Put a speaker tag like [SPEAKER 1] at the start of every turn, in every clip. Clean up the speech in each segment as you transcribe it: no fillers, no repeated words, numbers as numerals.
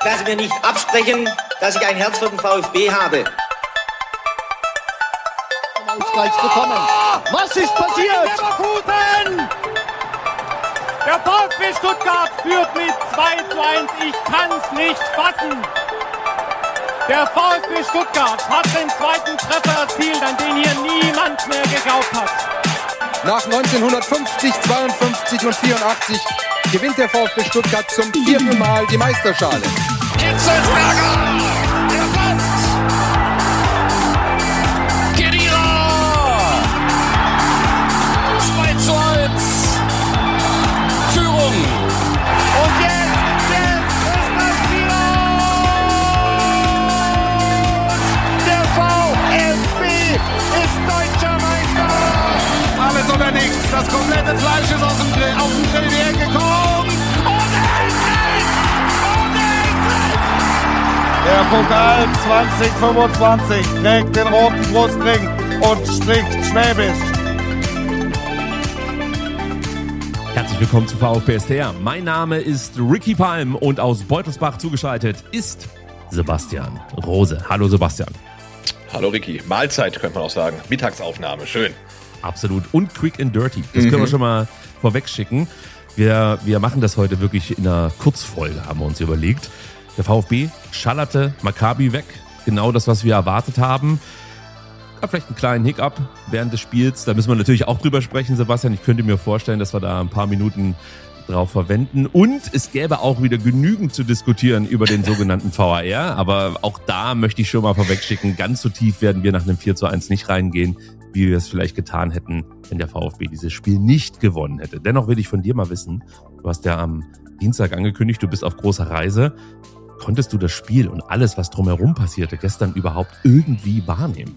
[SPEAKER 1] dass Sie mir nicht absprechen, dass ich ein Herz für den VfB habe.
[SPEAKER 2] Ausgleich bekommen. Was ist passiert?
[SPEAKER 3] Leverkusen! Der VfB Stuttgart führt mit 2:1. Ich kann's nicht fassen. Der VfB Stuttgart hat den zweiten Treffer erzielt, an den hier niemand mehr geglaubt hat.
[SPEAKER 4] Nach 1950, 52 und 84 gewinnt der VfB Stuttgart zum 4. Mal die Meisterschale.
[SPEAKER 5] Hitzelsberger! Der passt! Khedira! 2:1! Führung!
[SPEAKER 3] Und jetzt ist das Spiel aus! Der VfB ist deutscher Meister!
[SPEAKER 5] Alles oder nichts. Das komplette Fleisch ist auf den Grill hergekommen. Und endlich!
[SPEAKER 3] Der Pokal 2025 trägt den roten Brustring und spricht Schwäbisch.
[SPEAKER 6] Herzlich willkommen zu VfB STR. Mein Name ist Ricky Palm und aus Beutelsbach zugeschaltet ist Sebastian Rose. Hallo Sebastian.
[SPEAKER 7] Hallo Ricky. Mahlzeit könnte man auch sagen. Mittagsaufnahme. Schön.
[SPEAKER 6] Absolut. Und quick and dirty. Das können wir schon mal vorweg schicken. Wir machen das heute wirklich in einer Kurzfolge, haben wir uns überlegt. Der VfB schallerte Maccabi weg. Genau das, was wir erwartet haben. Gab vielleicht einen kleinen Hiccup während des Spiels. Da müssen wir natürlich auch drüber sprechen, Sebastian. Ich könnte mir vorstellen, dass wir da ein paar Minuten drauf verwenden. Und es gäbe auch wieder genügend zu diskutieren über den sogenannten VAR. Aber auch da möchte ich schon mal vorwegschicken, ganz so tief werden wir nach einem 4:1 nicht reingehen, wie wir es vielleicht getan hätten, wenn der VfB dieses Spiel nicht gewonnen hätte. Dennoch will ich von dir mal wissen, du hast ja am Dienstag angekündigt, du bist auf großer Reise. Konntest du das Spiel und alles, was drumherum passierte, gestern überhaupt irgendwie wahrnehmen?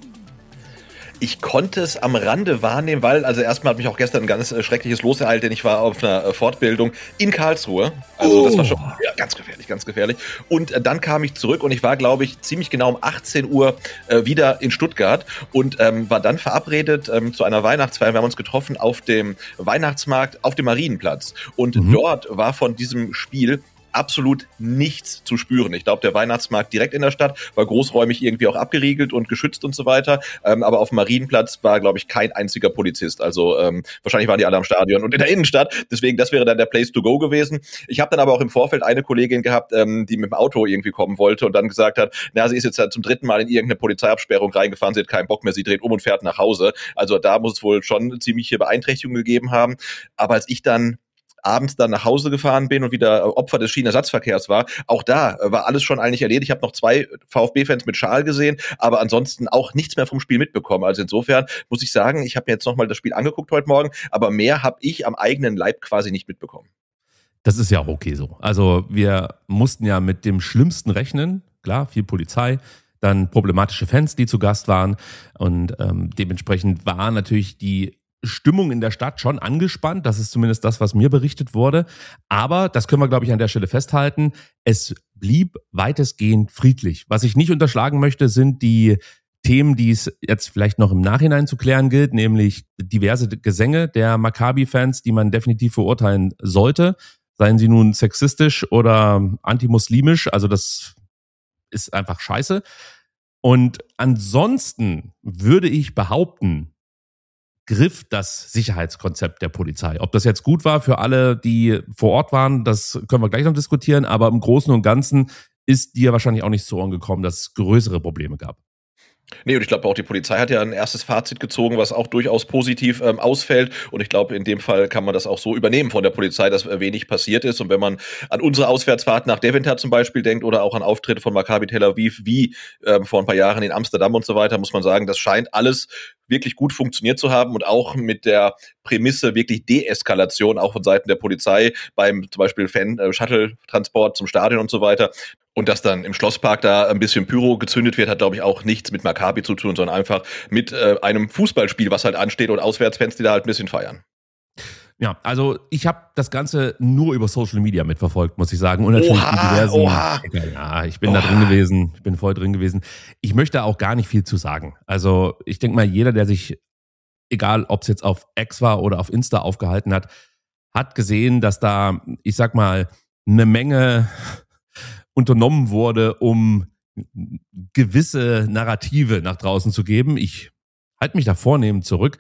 [SPEAKER 7] Ich konnte es am Rande wahrnehmen, weil, also erstmal hat mich auch gestern ein ganz schreckliches Los ereilt, denn ich war auf einer Fortbildung in Karlsruhe. Also das war schon ganz gefährlich, ganz gefährlich. Und dann kam ich zurück und ich war, glaube ich, ziemlich genau um 18 Uhr wieder in Stuttgart und war dann verabredet zu einer Weihnachtsfeier. Wir haben uns getroffen auf dem Weihnachtsmarkt auf dem Marienplatz. Und dort war von diesem Spiel absolut nichts zu spüren. Ich glaube, der Weihnachtsmarkt direkt in der Stadt war großräumig irgendwie auch abgeriegelt und geschützt und so weiter. Aber auf dem Marienplatz war, glaube ich, kein einziger Polizist. Also wahrscheinlich waren die alle am Stadion und in der Innenstadt. Deswegen, das wäre dann der Place to go gewesen. Ich habe dann aber auch im Vorfeld eine Kollegin gehabt, die mit dem Auto irgendwie kommen wollte und dann gesagt hat, na, sie ist jetzt zum 3. Mal in irgendeine Polizeiabsperrung reingefahren, sie hat keinen Bock mehr, sie dreht um und fährt nach Hause. Also da muss es wohl schon ziemliche Beeinträchtigungen gegeben haben. Aber als ich dann abends dann nach Hause gefahren bin und wieder Opfer des Schienenersatzverkehrs war, auch da war alles schon eigentlich erledigt. Ich habe noch 2 VfB-Fans mit Schal gesehen, aber ansonsten auch nichts mehr vom Spiel mitbekommen. Also insofern muss ich sagen, ich habe mir jetzt nochmal das Spiel angeguckt heute Morgen, aber mehr habe ich am eigenen Leib quasi nicht mitbekommen.
[SPEAKER 6] Das ist ja auch okay so. Also wir mussten ja mit dem Schlimmsten rechnen. Klar, viel Polizei, dann problematische Fans, die zu Gast waren und dementsprechend war natürlich die Stimmung in der Stadt schon angespannt. Das ist zumindest das, was mir berichtet wurde. Aber, das können wir, glaube ich, an der Stelle festhalten, es blieb weitestgehend friedlich. Was ich nicht unterschlagen möchte, sind die Themen, die es jetzt vielleicht noch im Nachhinein zu klären gilt, nämlich diverse Gesänge der Maccabi-Fans, die man definitiv verurteilen sollte. Seien sie nun sexistisch oder antimuslimisch. Also das ist einfach scheiße. Und ansonsten würde ich behaupten, griff das Sicherheitskonzept der Polizei. Ob das jetzt gut war für alle, die vor Ort waren, das können wir gleich noch diskutieren, aber im Großen und Ganzen ist dir wahrscheinlich auch nicht zu Ohren gekommen, dass es größere Probleme gab.
[SPEAKER 7] Nee, und ich glaube auch die Polizei hat ja ein erstes Fazit gezogen, was auch durchaus positiv ausfällt. Und ich glaube, in dem Fall kann man das auch so übernehmen von der Polizei, dass wenig passiert ist. Und wenn man an unsere Auswärtsfahrt nach Deventer zum Beispiel denkt oder auch an Auftritte von Maccabi Tel Aviv wie vor ein paar Jahren in Amsterdam und so weiter, muss man sagen, das scheint alles wirklich gut funktioniert zu haben und auch mit der Prämisse wirklich Deeskalation, auch von Seiten der Polizei beim zum Beispiel Shuttle-Transport zum Stadion und so weiter. Und dass dann im Schlosspark da ein bisschen Pyro gezündet wird, hat, glaube ich, auch nichts mit Maccabi zu tun, sondern einfach mit einem Fußballspiel, was halt ansteht und Auswärtsfans, die da halt ein bisschen feiern.
[SPEAKER 6] Ja, also ich habe das Ganze nur über Social Media mitverfolgt, muss ich sagen. Und natürlich die diversen. Ja, ich bin da drin gewesen, ich bin voll drin gewesen. Ich möchte auch gar nicht viel zu sagen. Also ich denke mal, jeder, der sich, egal ob es jetzt auf X war oder auf Insta aufgehalten hat, hat gesehen, dass da, ich sag mal, eine Menge unternommen wurde, um gewisse Narrative nach draußen zu geben. Ich halte mich da vornehm zurück.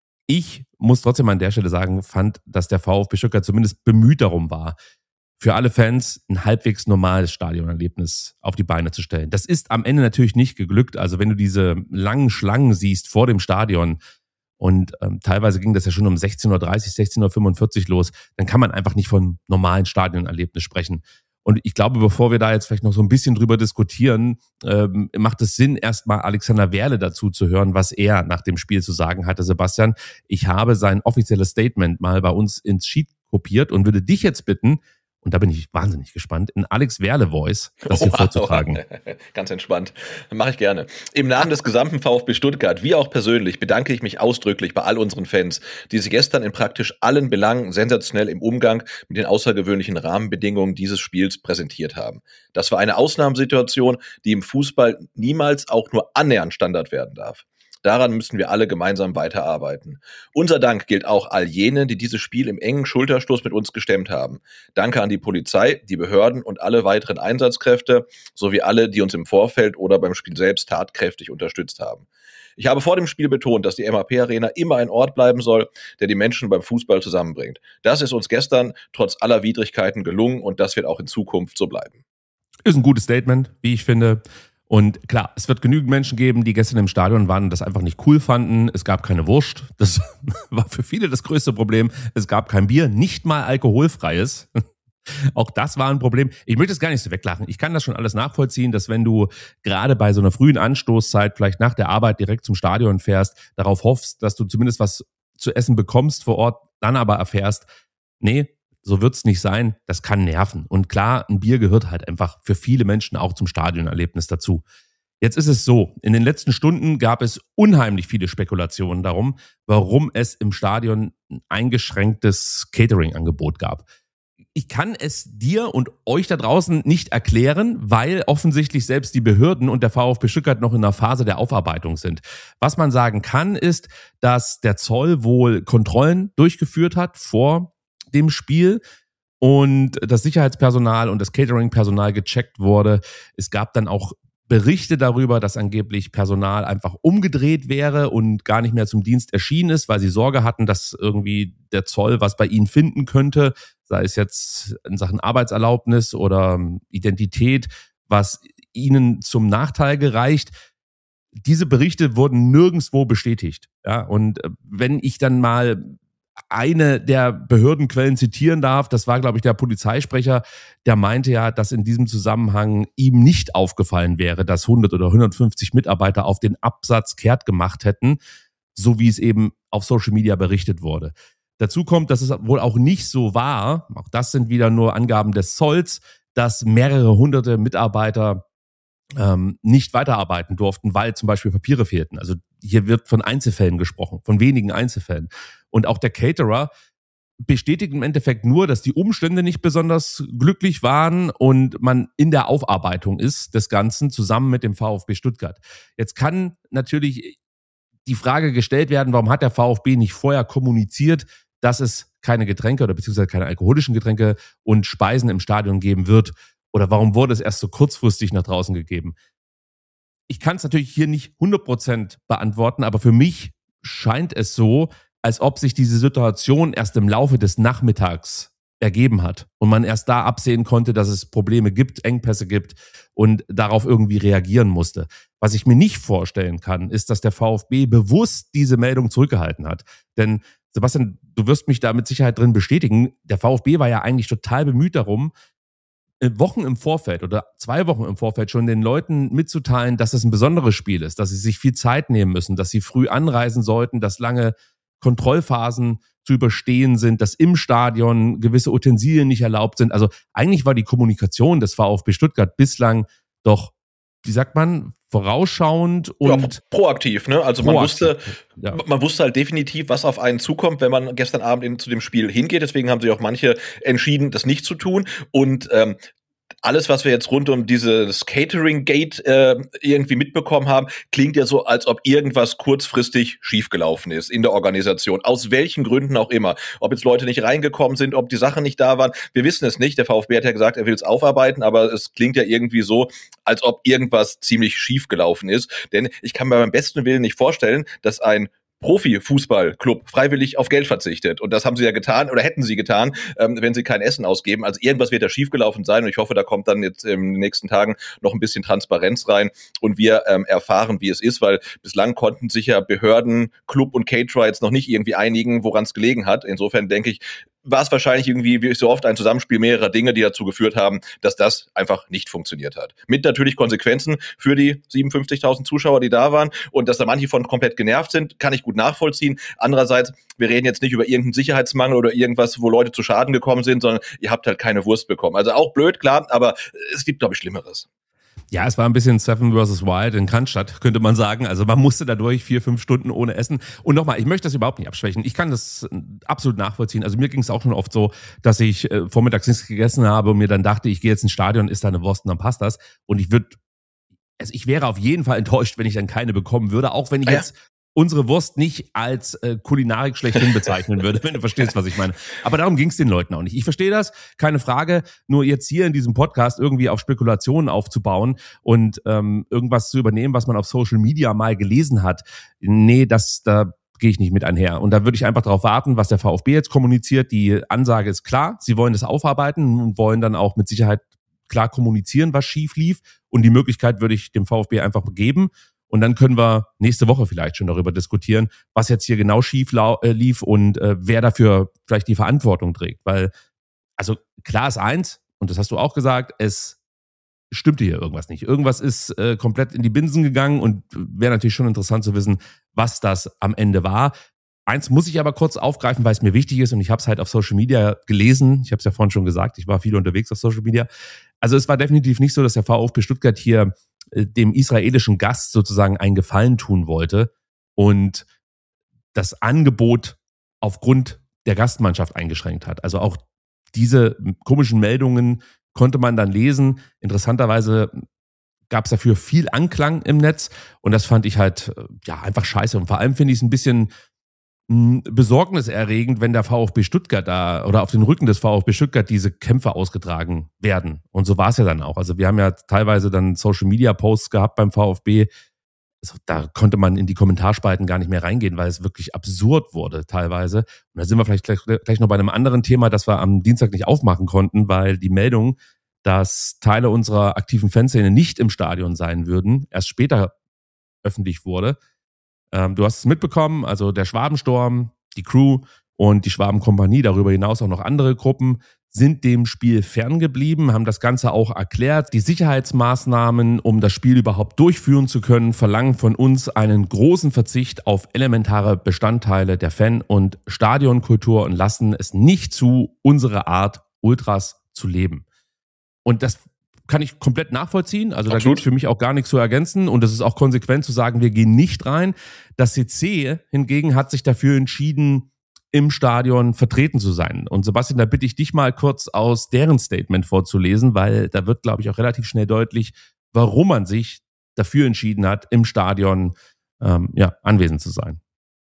[SPEAKER 6] Ich muss trotzdem an der Stelle sagen, fand, dass der VfB Stuttgart zumindest bemüht darum war, für alle Fans ein halbwegs normales Stadionerlebnis auf die Beine zu stellen. Das ist am Ende natürlich nicht geglückt. Also wenn du diese langen Schlangen siehst vor dem Stadion und teilweise ging das ja schon um 16.30 Uhr, 16.45 Uhr los, dann kann man einfach nicht von normalen Stadionerlebnis sprechen. Und ich glaube, bevor wir da jetzt vielleicht noch so ein bisschen drüber diskutieren, macht es Sinn, erstmal Alexander Werle dazu zu hören, was er nach dem Spiel zu sagen hatte, Sebastian. Ich habe sein offizielles Statement mal bei uns ins Sheet kopiert und würde dich jetzt bitten, und da bin ich wahnsinnig gespannt, in Alex Werle-Voice das hier vorzutragen.
[SPEAKER 7] Ganz entspannt. Mache ich gerne. Im Namen des gesamten VfB Stuttgart, wie auch persönlich, bedanke ich mich ausdrücklich bei all unseren Fans, die sich gestern in praktisch allen Belangen sensationell im Umgang mit den außergewöhnlichen Rahmenbedingungen dieses Spiels präsentiert haben. Das war eine Ausnahmesituation, die im Fußball niemals auch nur annähernd Standard werden darf. Daran müssen wir alle gemeinsam weiterarbeiten. Unser Dank gilt auch all jenen, die dieses Spiel im engen Schulterstoß mit uns gestemmt haben. Danke an die Polizei, die Behörden und alle weiteren Einsatzkräfte, sowie alle, die uns im Vorfeld oder beim Spiel selbst tatkräftig unterstützt haben. Ich habe vor dem Spiel betont, dass die MHP Arena immer ein Ort bleiben soll, der die Menschen beim Fußball zusammenbringt. Das ist uns gestern trotz aller Widrigkeiten gelungen und das wird auch in Zukunft so bleiben.
[SPEAKER 6] Ist ein gutes Statement, wie ich finde. Und klar, es wird genügend Menschen geben, die gestern im Stadion waren und das einfach nicht cool fanden. Es gab keine Wurst. Das war für viele das größte Problem. Es gab kein Bier, nicht mal alkoholfreies. Auch das war ein Problem. Ich möchte es gar nicht so weglachen. Ich kann das schon alles nachvollziehen, dass wenn du gerade bei so einer frühen Anstoßzeit, vielleicht nach der Arbeit direkt zum Stadion fährst, darauf hoffst, dass du zumindest was zu essen bekommst vor Ort, dann aber erfährst, nee, so wird's nicht sein, das kann nerven. Und klar, ein Bier gehört halt einfach für viele Menschen auch zum Stadionerlebnis dazu. Jetzt ist es so, in den letzten Stunden gab es unheimlich viele Spekulationen darum, warum es im Stadion ein eingeschränktes Catering-Angebot gab. Ich kann es dir und euch da draußen nicht erklären, weil offensichtlich selbst die Behörden und der VfB Stuttgart noch in einer Phase der Aufarbeitung sind. Was man sagen kann, ist, dass der Zoll wohl Kontrollen durchgeführt hat vor dem Spiel und das Sicherheitspersonal und das Catering-Personal gecheckt wurde. Es gab dann auch Berichte darüber, dass angeblich Personal einfach umgedreht wäre und gar nicht mehr zum Dienst erschienen ist, weil sie Sorge hatten, dass irgendwie der Zoll was bei ihnen finden könnte, sei es jetzt in Sachen Arbeitserlaubnis oder Identität, was ihnen zum Nachteil gereicht. Diese Berichte wurden nirgendwo bestätigt. Ja, und wenn ich dann mal eine der Behördenquellen zitieren darf, das war, glaube ich, der Polizeisprecher, der meinte ja, dass in diesem Zusammenhang ihm nicht aufgefallen wäre, dass 100 oder 150 Mitarbeiter auf den Absatz kehrt gemacht hätten, so wie es eben auf Social Media berichtet wurde. Dazu kommt, dass es wohl auch nicht so war, auch das sind wieder nur Angaben des Zolls, dass mehrere hunderte Mitarbeiter nicht weiterarbeiten durften, weil zum Beispiel Papiere fehlten. Also hier wird von Einzelfällen gesprochen, von wenigen Einzelfällen. Und auch der Caterer bestätigt im Endeffekt nur, dass die Umstände nicht besonders glücklich waren und man in der Aufarbeitung ist des Ganzen zusammen mit dem VfB Stuttgart. Jetzt kann natürlich die Frage gestellt werden, warum hat der VfB nicht vorher kommuniziert, dass es keine Getränke oder beziehungsweise keine alkoholischen Getränke und Speisen im Stadion geben wird? Oder warum wurde es erst so kurzfristig nach draußen gegeben? Ich kann es natürlich hier nicht 100% beantworten, aber für mich scheint es so, als ob sich diese Situation erst im Laufe des Nachmittags ergeben hat und man erst da absehen konnte, dass es Probleme gibt, Engpässe gibt und darauf irgendwie reagieren musste. Was ich mir nicht vorstellen kann, ist, dass der VfB bewusst diese Meldung zurückgehalten hat. Denn Sebastian, du wirst mich da mit Sicherheit drin bestätigen, der VfB war ja eigentlich total bemüht darum, Wochen im Vorfeld oder 2 Wochen im Vorfeld schon den Leuten mitzuteilen, dass es ein besonderes Spiel ist, dass sie sich viel Zeit nehmen müssen, dass sie früh anreisen sollten, dass lange Kontrollphasen zu überstehen sind, dass im Stadion gewisse Utensilien nicht erlaubt sind. Also eigentlich war die Kommunikation des VfB Stuttgart bislang doch, wie sagt man, vorausschauend und
[SPEAKER 7] ja, proaktiv, ne? Also man wusste halt definitiv, was auf einen zukommt, wenn man gestern Abend zu dem Spiel hingeht. Deswegen haben sich auch manche entschieden, das nicht zu tun. Und alles, was wir jetzt rund um dieses Catering-Gate irgendwie mitbekommen haben, klingt ja so, als ob irgendwas kurzfristig schiefgelaufen ist in der Organisation. Aus welchen Gründen auch immer. Ob jetzt Leute nicht reingekommen sind, ob die Sachen nicht da waren. Wir wissen es nicht. Der VfB hat ja gesagt, er will es aufarbeiten, aber es klingt ja irgendwie so, als ob irgendwas ziemlich schief gelaufen ist. Denn ich kann mir beim besten Willen nicht vorstellen, dass ein Profi-Fußballclub freiwillig auf Geld verzichtet. Und das haben sie ja getan oder hätten sie getan, wenn sie kein Essen ausgeben. Also irgendwas wird da schiefgelaufen sein und ich hoffe, da kommt dann jetzt in den nächsten Tagen noch ein bisschen Transparenz rein und wir erfahren, wie es ist, weil bislang konnten sich ja Behörden, Club und Caterer jetzt noch nicht irgendwie einigen, woran es gelegen hat. Insofern denke ich, war es wahrscheinlich irgendwie, wie so oft, ein Zusammenspiel mehrerer Dinge, die dazu geführt haben, dass das einfach nicht funktioniert hat. Mit natürlich Konsequenzen für die 57.000 Zuschauer, die da waren und dass da manche von komplett genervt sind, kann ich gut nachvollziehen. Andererseits, wir reden jetzt nicht über irgendeinen Sicherheitsmangel oder irgendwas, wo Leute zu Schaden gekommen sind, sondern ihr habt halt keine Wurst bekommen. Also auch blöd, klar, aber es gibt, glaube ich, Schlimmeres.
[SPEAKER 6] Ja, es war ein bisschen Seven vs. Wild in Cannstatt, könnte man sagen. Also man musste dadurch 4-5 Stunden ohne Essen. Und nochmal, ich möchte das überhaupt nicht abschwächen. Ich kann das absolut nachvollziehen. Also mir ging es auch schon oft so, dass ich vormittags nichts gegessen habe und mir dann dachte, ich gehe jetzt ins Stadion, isst da eine Wurst und dann passt das. Und ich wäre auf jeden Fall enttäuscht, wenn ich dann keine bekommen würde, auch wenn ich jetzt unsere Wurst nicht als Kulinarik schlechthin bezeichnen würde, wenn du verstehst, was ich meine. Aber darum ging es den Leuten auch nicht. Ich verstehe das, keine Frage. Nur jetzt hier in diesem Podcast irgendwie auf Spekulationen aufzubauen und irgendwas zu übernehmen, was man auf Social Media mal gelesen hat, nee, da gehe ich nicht mit einher. Und da würde ich einfach darauf warten, was der VfB jetzt kommuniziert. Die Ansage ist klar, sie wollen das aufarbeiten und wollen dann auch mit Sicherheit klar kommunizieren, was schief lief. Und die Möglichkeit würde ich dem VfB einfach geben. Und dann können wir nächste Woche vielleicht schon darüber diskutieren, was jetzt hier genau schief lief und wer dafür vielleicht die Verantwortung trägt. Weil, also klar ist eins, und das hast du auch gesagt, es stimmte hier irgendwas nicht. Irgendwas ist komplett in die Binsen gegangen und wäre natürlich schon interessant zu wissen, was das am Ende war. Eins muss ich aber kurz aufgreifen, weil es mir wichtig ist und ich habe es halt auf Social Media gelesen. Ich habe es ja vorhin schon gesagt, ich war viel unterwegs auf Social Media. Also es war definitiv nicht so, dass der VfB Stuttgart hier dem israelischen Gast sozusagen einen Gefallen tun wollte und das Angebot aufgrund der Gastmannschaft eingeschränkt hat. Also auch diese komischen Meldungen konnte man dann lesen. Interessanterweise gab es dafür viel Anklang im Netz und das fand ich halt einfach scheiße. Und vor allem finde ich es ein bisschen besorgniserregend, wenn der VfB Stuttgart da oder auf den Rücken des VfB Stuttgart diese Kämpfe ausgetragen werden. Und so war es ja dann auch. Also wir haben ja teilweise dann Social-Media-Posts gehabt beim VfB. Also da konnte man in die Kommentarspalten gar nicht mehr reingehen, weil es wirklich absurd wurde teilweise. Und da sind wir vielleicht gleich noch bei einem anderen Thema, das wir am Dienstag nicht aufmachen konnten, weil die Meldung, dass Teile unserer aktiven Fanszene nicht im Stadion sein würden, erst später öffentlich wurde. Du hast es mitbekommen, also der Schwabensturm, die Crew und die Schwabenkompanie, darüber hinaus auch noch andere Gruppen, sind dem Spiel ferngeblieben, haben das Ganze auch erklärt. Die Sicherheitsmaßnahmen, um das Spiel überhaupt durchführen zu können, verlangen von uns einen großen Verzicht auf elementare Bestandteile der Fan- und Stadionkultur und lassen es nicht zu, unsere Art Ultras zu leben. Und das kann ich komplett nachvollziehen. Also da gibt es für mich auch gar nichts zu ergänzen. Und es ist auch konsequent zu sagen, wir gehen nicht rein. Das CC hingegen hat sich dafür entschieden, im Stadion vertreten zu sein. Und Sebastian, da bitte ich dich mal kurz aus deren Statement vorzulesen, weil da wird, glaube ich, auch relativ schnell deutlich, warum man sich dafür entschieden hat, im Stadion anwesend zu sein.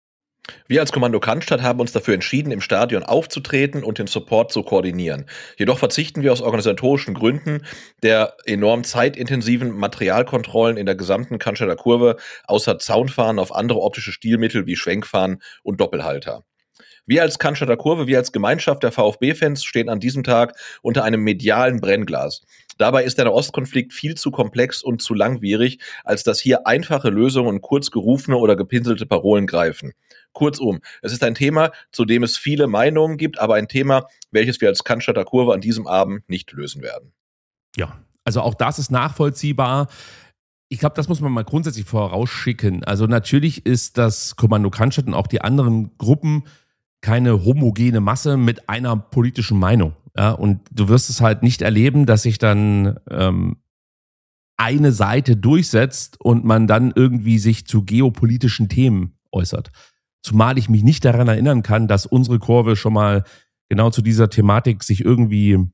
[SPEAKER 7] Wir als Kommando Cannstatt haben uns dafür entschieden, im Stadion aufzutreten und den Support zu koordinieren. Jedoch verzichten wir aus organisatorischen Gründen der enorm zeitintensiven Materialkontrollen in der gesamten Cannstatter Kurve außer Zaunfahren auf andere optische Stilmittel wie Schwenkfahren und Doppelhalter. Wir als Cannstatter Kurve, wir als Gemeinschaft der VfB-Fans stehen an diesem Tag unter einem medialen Brennglas. Dabei ist der Nahostkonflikt viel zu komplex und zu langwierig, als dass hier einfache Lösungen und kurz gerufene oder gepinselte Parolen greifen. Kurzum, es ist ein Thema, zu dem es viele Meinungen gibt, aber ein Thema, welches wir als Cannstatter Kurve an diesem Abend nicht lösen werden.
[SPEAKER 6] Ja, also auch das ist nachvollziehbar. Ich glaube, das muss man mal grundsätzlich vorausschicken. Also natürlich ist das Kommando Cannstatt und auch die anderen Gruppen keine homogene Masse mit einer politischen Meinung. Ja, und du wirst es halt nicht erleben, dass sich dann eine Seite durchsetzt und man dann irgendwie sich zu geopolitischen Themen äußert. Zumal ich mich nicht daran erinnern kann, dass unsere Kurve schon mal genau zu dieser Thematik sich irgendwie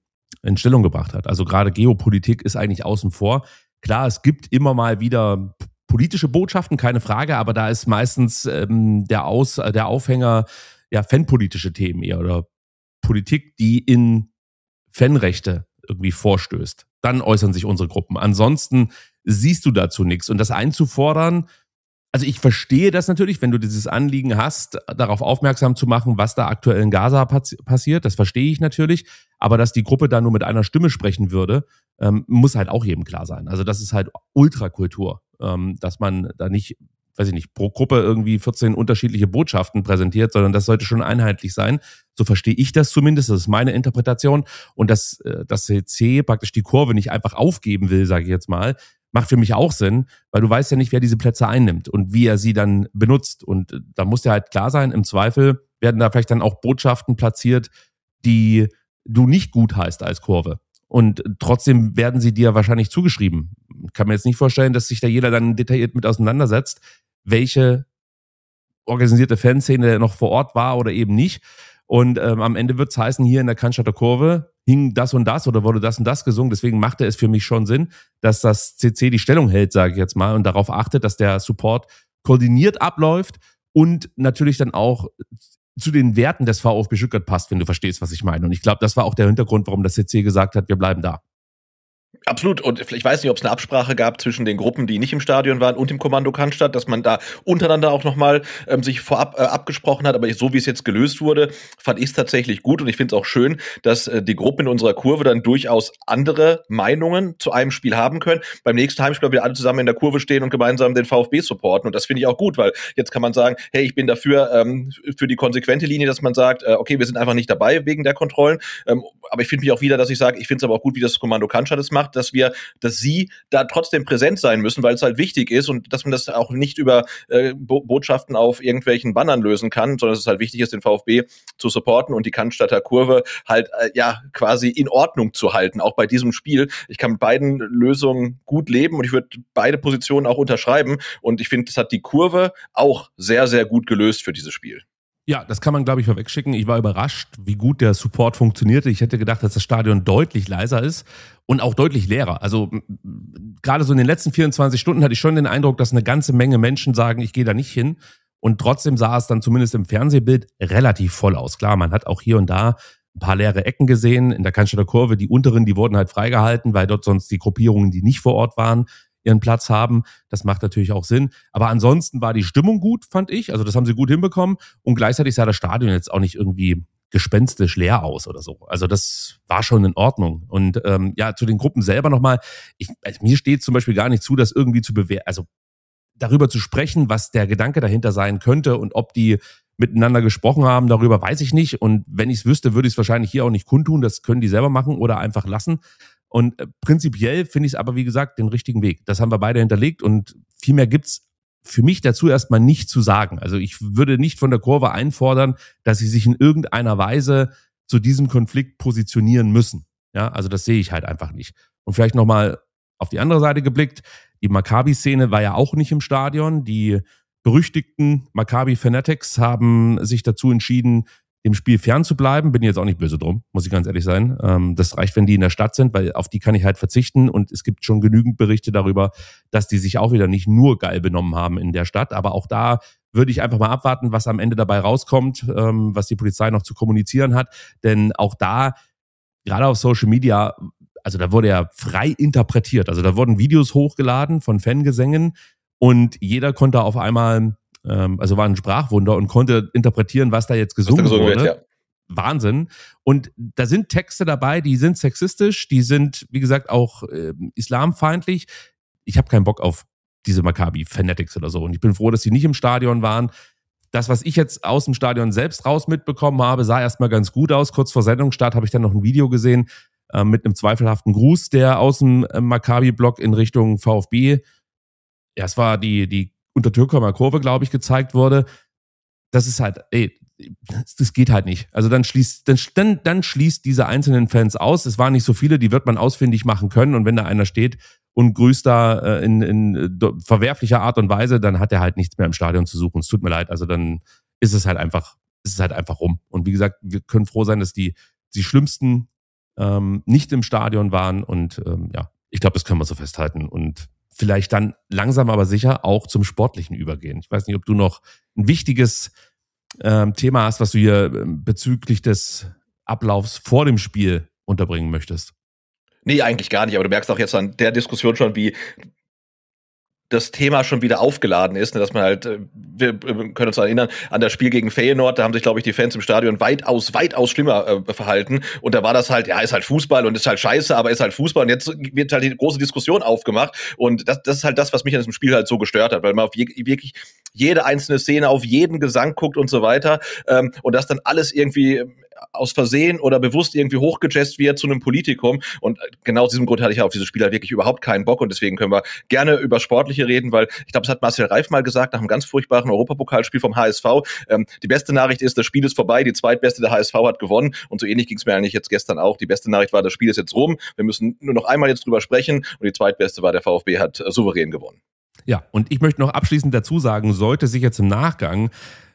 [SPEAKER 6] in Stellung gebracht hat. Also gerade Geopolitik ist eigentlich außen vor. Klar, es gibt immer mal wieder politische Botschaften, keine Frage, aber da ist meistens der Aufhänger fanpolitische Themen eher oder Politik, die in Fanrechte irgendwie vorstößt. Dann äußern sich unsere Gruppen. Ansonsten siehst du dazu nichts. Und das einzufordern, also ich verstehe das natürlich, wenn du dieses Anliegen hast, darauf aufmerksam zu machen, was da aktuell in Gaza passiert, das verstehe ich natürlich, aber dass die Gruppe da nur mit einer Stimme sprechen würde, muss halt auch jedem klar sein. Also das ist halt Ultrakultur, dass man da nicht, weiß ich nicht, pro Gruppe irgendwie 14 unterschiedliche Botschaften präsentiert, sondern das sollte schon einheitlich sein. So verstehe ich das zumindest, das ist meine Interpretation. Und dass das CC praktisch die Kurve nicht einfach aufgeben will, sage ich jetzt mal, macht für mich auch Sinn, weil du weißt ja nicht, wer diese Plätze einnimmt und wie er sie dann benutzt. Und da muss dir halt klar sein, im Zweifel werden da vielleicht dann auch Botschaften platziert, die du nicht gut heißt als Kurve. Und trotzdem werden sie dir wahrscheinlich zugeschrieben. Ich kann mir jetzt nicht vorstellen, dass sich da jeder dann detailliert mit auseinandersetzt, welche organisierte Fanszene noch vor Ort war oder eben nicht. Und am Ende wird es heißen, hier in der Cannstatter Kurve hing das und das oder wurde das und das gesungen. Deswegen machte es für mich schon Sinn, dass das CC die Stellung hält, sage ich jetzt mal, und darauf achtet, dass der Support koordiniert abläuft und natürlich dann auch zu den Werten des VfB Stuttgart passt, wenn du verstehst, was ich meine. Und ich glaube, das war auch der Hintergrund, warum das CC gesagt hat, wir bleiben da.
[SPEAKER 7] Absolut. Und ich weiß nicht, ob es eine Absprache gab zwischen den Gruppen, die nicht im Stadion waren und dem Kommando Cannstatt, dass man da untereinander auch nochmal sich vorab abgesprochen hat. Aber so wie es jetzt gelöst wurde, fand ich es tatsächlich gut. Und ich finde es auch schön, dass die Gruppen in unserer Kurve dann durchaus andere Meinungen zu einem Spiel haben können. Beim nächsten Heimspiel wir alle zusammen in der Kurve stehen und gemeinsam den VfB supporten. Und das finde ich auch gut, weil jetzt kann man sagen, hey, ich bin dafür für die konsequente Linie, dass man sagt, okay, wir sind einfach nicht dabei wegen der Kontrollen. Aber ich finde mich auch wieder, dass ich sage, ich finde es aber auch gut, wie das Kommando Cannstatt es macht, dass sie da trotzdem präsent sein müssen, weil es halt wichtig ist und dass man das auch nicht über Botschaften auf irgendwelchen Bannern lösen kann, sondern dass es halt wichtig ist, den VfB zu supporten und die Cannstatter Kurve halt quasi in Ordnung zu halten, auch bei diesem Spiel. Ich kann mit beiden Lösungen gut leben und ich würde beide Positionen auch unterschreiben und ich finde, das hat die Kurve auch sehr, sehr gut gelöst für dieses Spiel.
[SPEAKER 6] Ja, das kann man, glaube ich, vorwegschicken. Ich war überrascht, wie gut der Support funktionierte. Ich hätte gedacht, dass das Stadion deutlich leiser ist und auch deutlich leerer. Also gerade so in den letzten 24 Stunden hatte ich schon den Eindruck, dass eine ganze Menge Menschen sagen, ich gehe da nicht hin. Und trotzdem sah es dann zumindest im Fernsehbild relativ voll aus. Klar, man hat auch hier und da ein paar leere Ecken gesehen. In der Cannstatter Kurve, die unteren, die wurden halt freigehalten, weil dort sonst die Gruppierungen, die nicht vor Ort waren, ihren Platz haben. Das macht natürlich auch Sinn. Aber ansonsten war die Stimmung gut, fand ich. Also das haben sie gut hinbekommen. Und gleichzeitig sah das Stadion jetzt auch nicht irgendwie gespenstisch leer aus oder so. Also das war schon in Ordnung. Und zu den Gruppen selber nochmal. Mir steht zum Beispiel gar nicht zu, das irgendwie zu bewerten, also darüber zu sprechen, was der Gedanke dahinter sein könnte und ob die miteinander gesprochen haben, darüber weiß ich nicht. Und wenn ich es wüsste, würde ich es wahrscheinlich hier auch nicht kundtun. Das können die selber machen oder einfach lassen. Und prinzipiell finde ich es aber, wie gesagt, den richtigen Weg. Das haben wir beide hinterlegt und viel mehr gibt's für mich dazu erstmal nicht zu sagen. Also ich würde nicht von der Kurve einfordern, dass sie sich in irgendeiner Weise zu diesem Konflikt positionieren müssen. Ja, also das sehe ich halt einfach nicht. Und vielleicht nochmal auf die andere Seite geblickt. Die Maccabi-Szene war ja auch nicht im Stadion. Die berüchtigten Maccabi-Fanatics haben sich dazu entschieden, dem Spiel fernzubleiben. Bin jetzt auch nicht böse drum, muss ich ganz ehrlich sein. Das reicht, wenn die in der Stadt sind, weil auf die kann ich halt verzichten. Und es gibt schon genügend Berichte darüber, dass die sich auch wieder nicht nur geil benommen haben in der Stadt. Aber auch da würde ich einfach mal abwarten, was am Ende dabei rauskommt, was die Polizei noch zu kommunizieren hat. Denn auch da, gerade auf Social Media, also da wurde ja frei interpretiert. Also da wurden Videos hochgeladen von Fangesängen und jeder konnte auf einmal, also war ein Sprachwunder und konnte interpretieren, was da jetzt gesungen wurde. Wird, ja. Wahnsinn. Und da sind Texte dabei, die sind sexistisch, die sind, wie gesagt, auch islamfeindlich. Ich habe keinen Bock auf diese Maccabi-Fanatics oder so. Und ich bin froh, dass sie nicht im Stadion waren. Das, was ich jetzt aus dem Stadion selbst raus mitbekommen habe, sah erstmal ganz gut aus. Kurz vor Sendungsstart habe ich dann noch ein Video gesehen mit einem zweifelhaften Gruß, der aus dem Maccabi-Block in Richtung VfB, ja, es war die Untertürkheimer Kurve, glaube ich, gezeigt wurde. Das ist halt, das geht halt nicht. Also dann schließt diese einzelnen Fans aus. Es waren nicht so viele, die wird man ausfindig machen können. Und wenn da einer steht und grüßt da in verwerflicher Art und Weise, dann hat er halt nichts mehr im Stadion zu suchen. Es tut mir leid. Also dann ist es halt einfach rum. Und wie gesagt, wir können froh sein, dass die schlimmsten nicht im Stadion waren und ich glaube, das können wir so festhalten und vielleicht dann langsam aber sicher auch zum Sportlichen übergehen. Ich weiß nicht, ob du noch ein wichtiges Thema hast, was du hier bezüglich des Ablaufs vor dem Spiel unterbringen möchtest.
[SPEAKER 7] Nee, eigentlich gar nicht, aber du merkst auch jetzt an der Diskussion schon, wie das Thema schon wieder aufgeladen ist, ne, dass man halt, wir können uns erinnern, an das Spiel gegen Feyenoord, da haben sich, glaube ich, die Fans im Stadion weitaus schlimmer verhalten und da war das halt, ist halt Fußball und ist halt scheiße, aber ist halt Fußball und jetzt wird halt die große Diskussion aufgemacht und das ist halt das, was mich an diesem Spiel halt so gestört hat, weil man auf wirklich jede einzelne Szene, auf jeden Gesang guckt und so weiter und das dann alles irgendwie aus Versehen oder bewusst irgendwie hochgejazzt wird zu einem Politikum und genau aus diesem Grund hatte ich auf dieses Spiel halt wirklich überhaupt keinen Bock und deswegen können wir gerne über Sportliche reden, weil ich glaube, das hat Marcel Reif mal gesagt, nach einem ganz furchtbaren Europapokalspiel vom HSV, die beste Nachricht ist, das Spiel ist vorbei, die zweitbeste, der HSV hat gewonnen und so ähnlich ging es mir eigentlich jetzt gestern auch. Die beste Nachricht war, das Spiel ist jetzt rum, wir müssen nur noch einmal jetzt drüber sprechen und die zweitbeste war, der VfB hat souverän gewonnen.
[SPEAKER 6] Ja, und ich möchte noch abschließend dazu sagen, sollte sich jetzt im Nachgang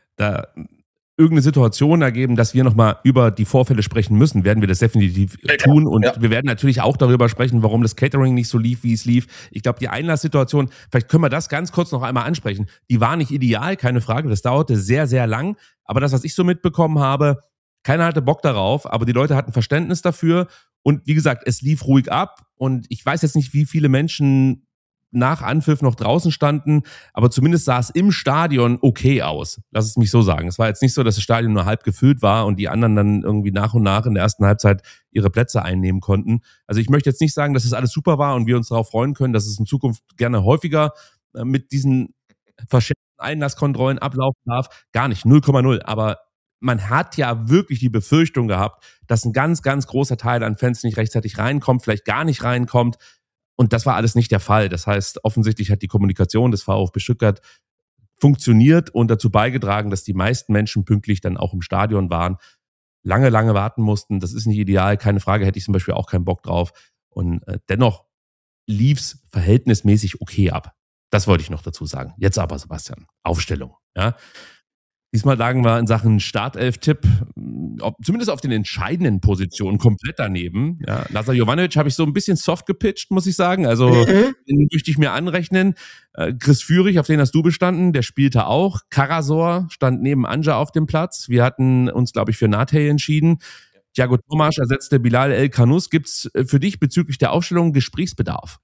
[SPEAKER 6] da irgendeine Situation ergeben, dass wir nochmal über die Vorfälle sprechen müssen, werden wir das definitiv tun. Und wir werden natürlich auch darüber sprechen, warum das Catering nicht so lief, wie es lief. Ich glaube, die Einlasssituation, vielleicht können wir das ganz kurz noch einmal ansprechen, die war nicht ideal, keine Frage. Das dauerte sehr, sehr lang. Aber das, was ich so mitbekommen habe, keiner hatte Bock darauf, aber die Leute hatten Verständnis dafür. Und wie gesagt, es lief ruhig ab. Und ich weiß jetzt nicht, wie viele Menschen nach Anpfiff noch draußen standen, aber zumindest sah es im Stadion okay aus. Lass es mich so sagen. Es war jetzt nicht so, dass das Stadion nur halb gefüllt war und die anderen dann irgendwie nach und nach in der ersten Halbzeit ihre Plätze einnehmen konnten. Also ich möchte jetzt nicht sagen, dass es alles super war und wir uns darauf freuen können, dass es in Zukunft gerne häufiger mit diesen verschärften Einlasskontrollen ablaufen darf. Gar nicht, 0,0. Aber man hat ja wirklich die Befürchtung gehabt, dass ein ganz, ganz großer Teil an Fans nicht rechtzeitig reinkommt, vielleicht gar nicht reinkommt. Und das war alles nicht der Fall. Das heißt, offensichtlich hat die Kommunikation des VfB Stuttgart funktioniert und dazu beigetragen, dass die meisten Menschen pünktlich dann auch im Stadion waren, lange warten mussten. Das ist nicht ideal, keine Frage, hätte ich zum Beispiel auch keinen Bock drauf. Und dennoch lief's verhältnismäßig okay ab. Das wollte ich noch dazu sagen. Jetzt aber, Sebastian, Aufstellung. Ja. Diesmal lagen wir in Sachen Startelf-Tipp, zumindest auf den entscheidenden Positionen, komplett daneben. Ja, Lazar Jovanovic habe ich so ein bisschen soft gepitcht, muss ich sagen. Also den möchte ich mir anrechnen. Chris Führig, auf den hast du bestanden, der spielte auch. Karasor stand neben Anja auf dem Platz. Wir hatten uns, glaube ich, für Natey entschieden. Thiago Tomasch ersetzte Bilal El Kanous. Gibt's für dich bezüglich der Aufstellung Gesprächsbedarf?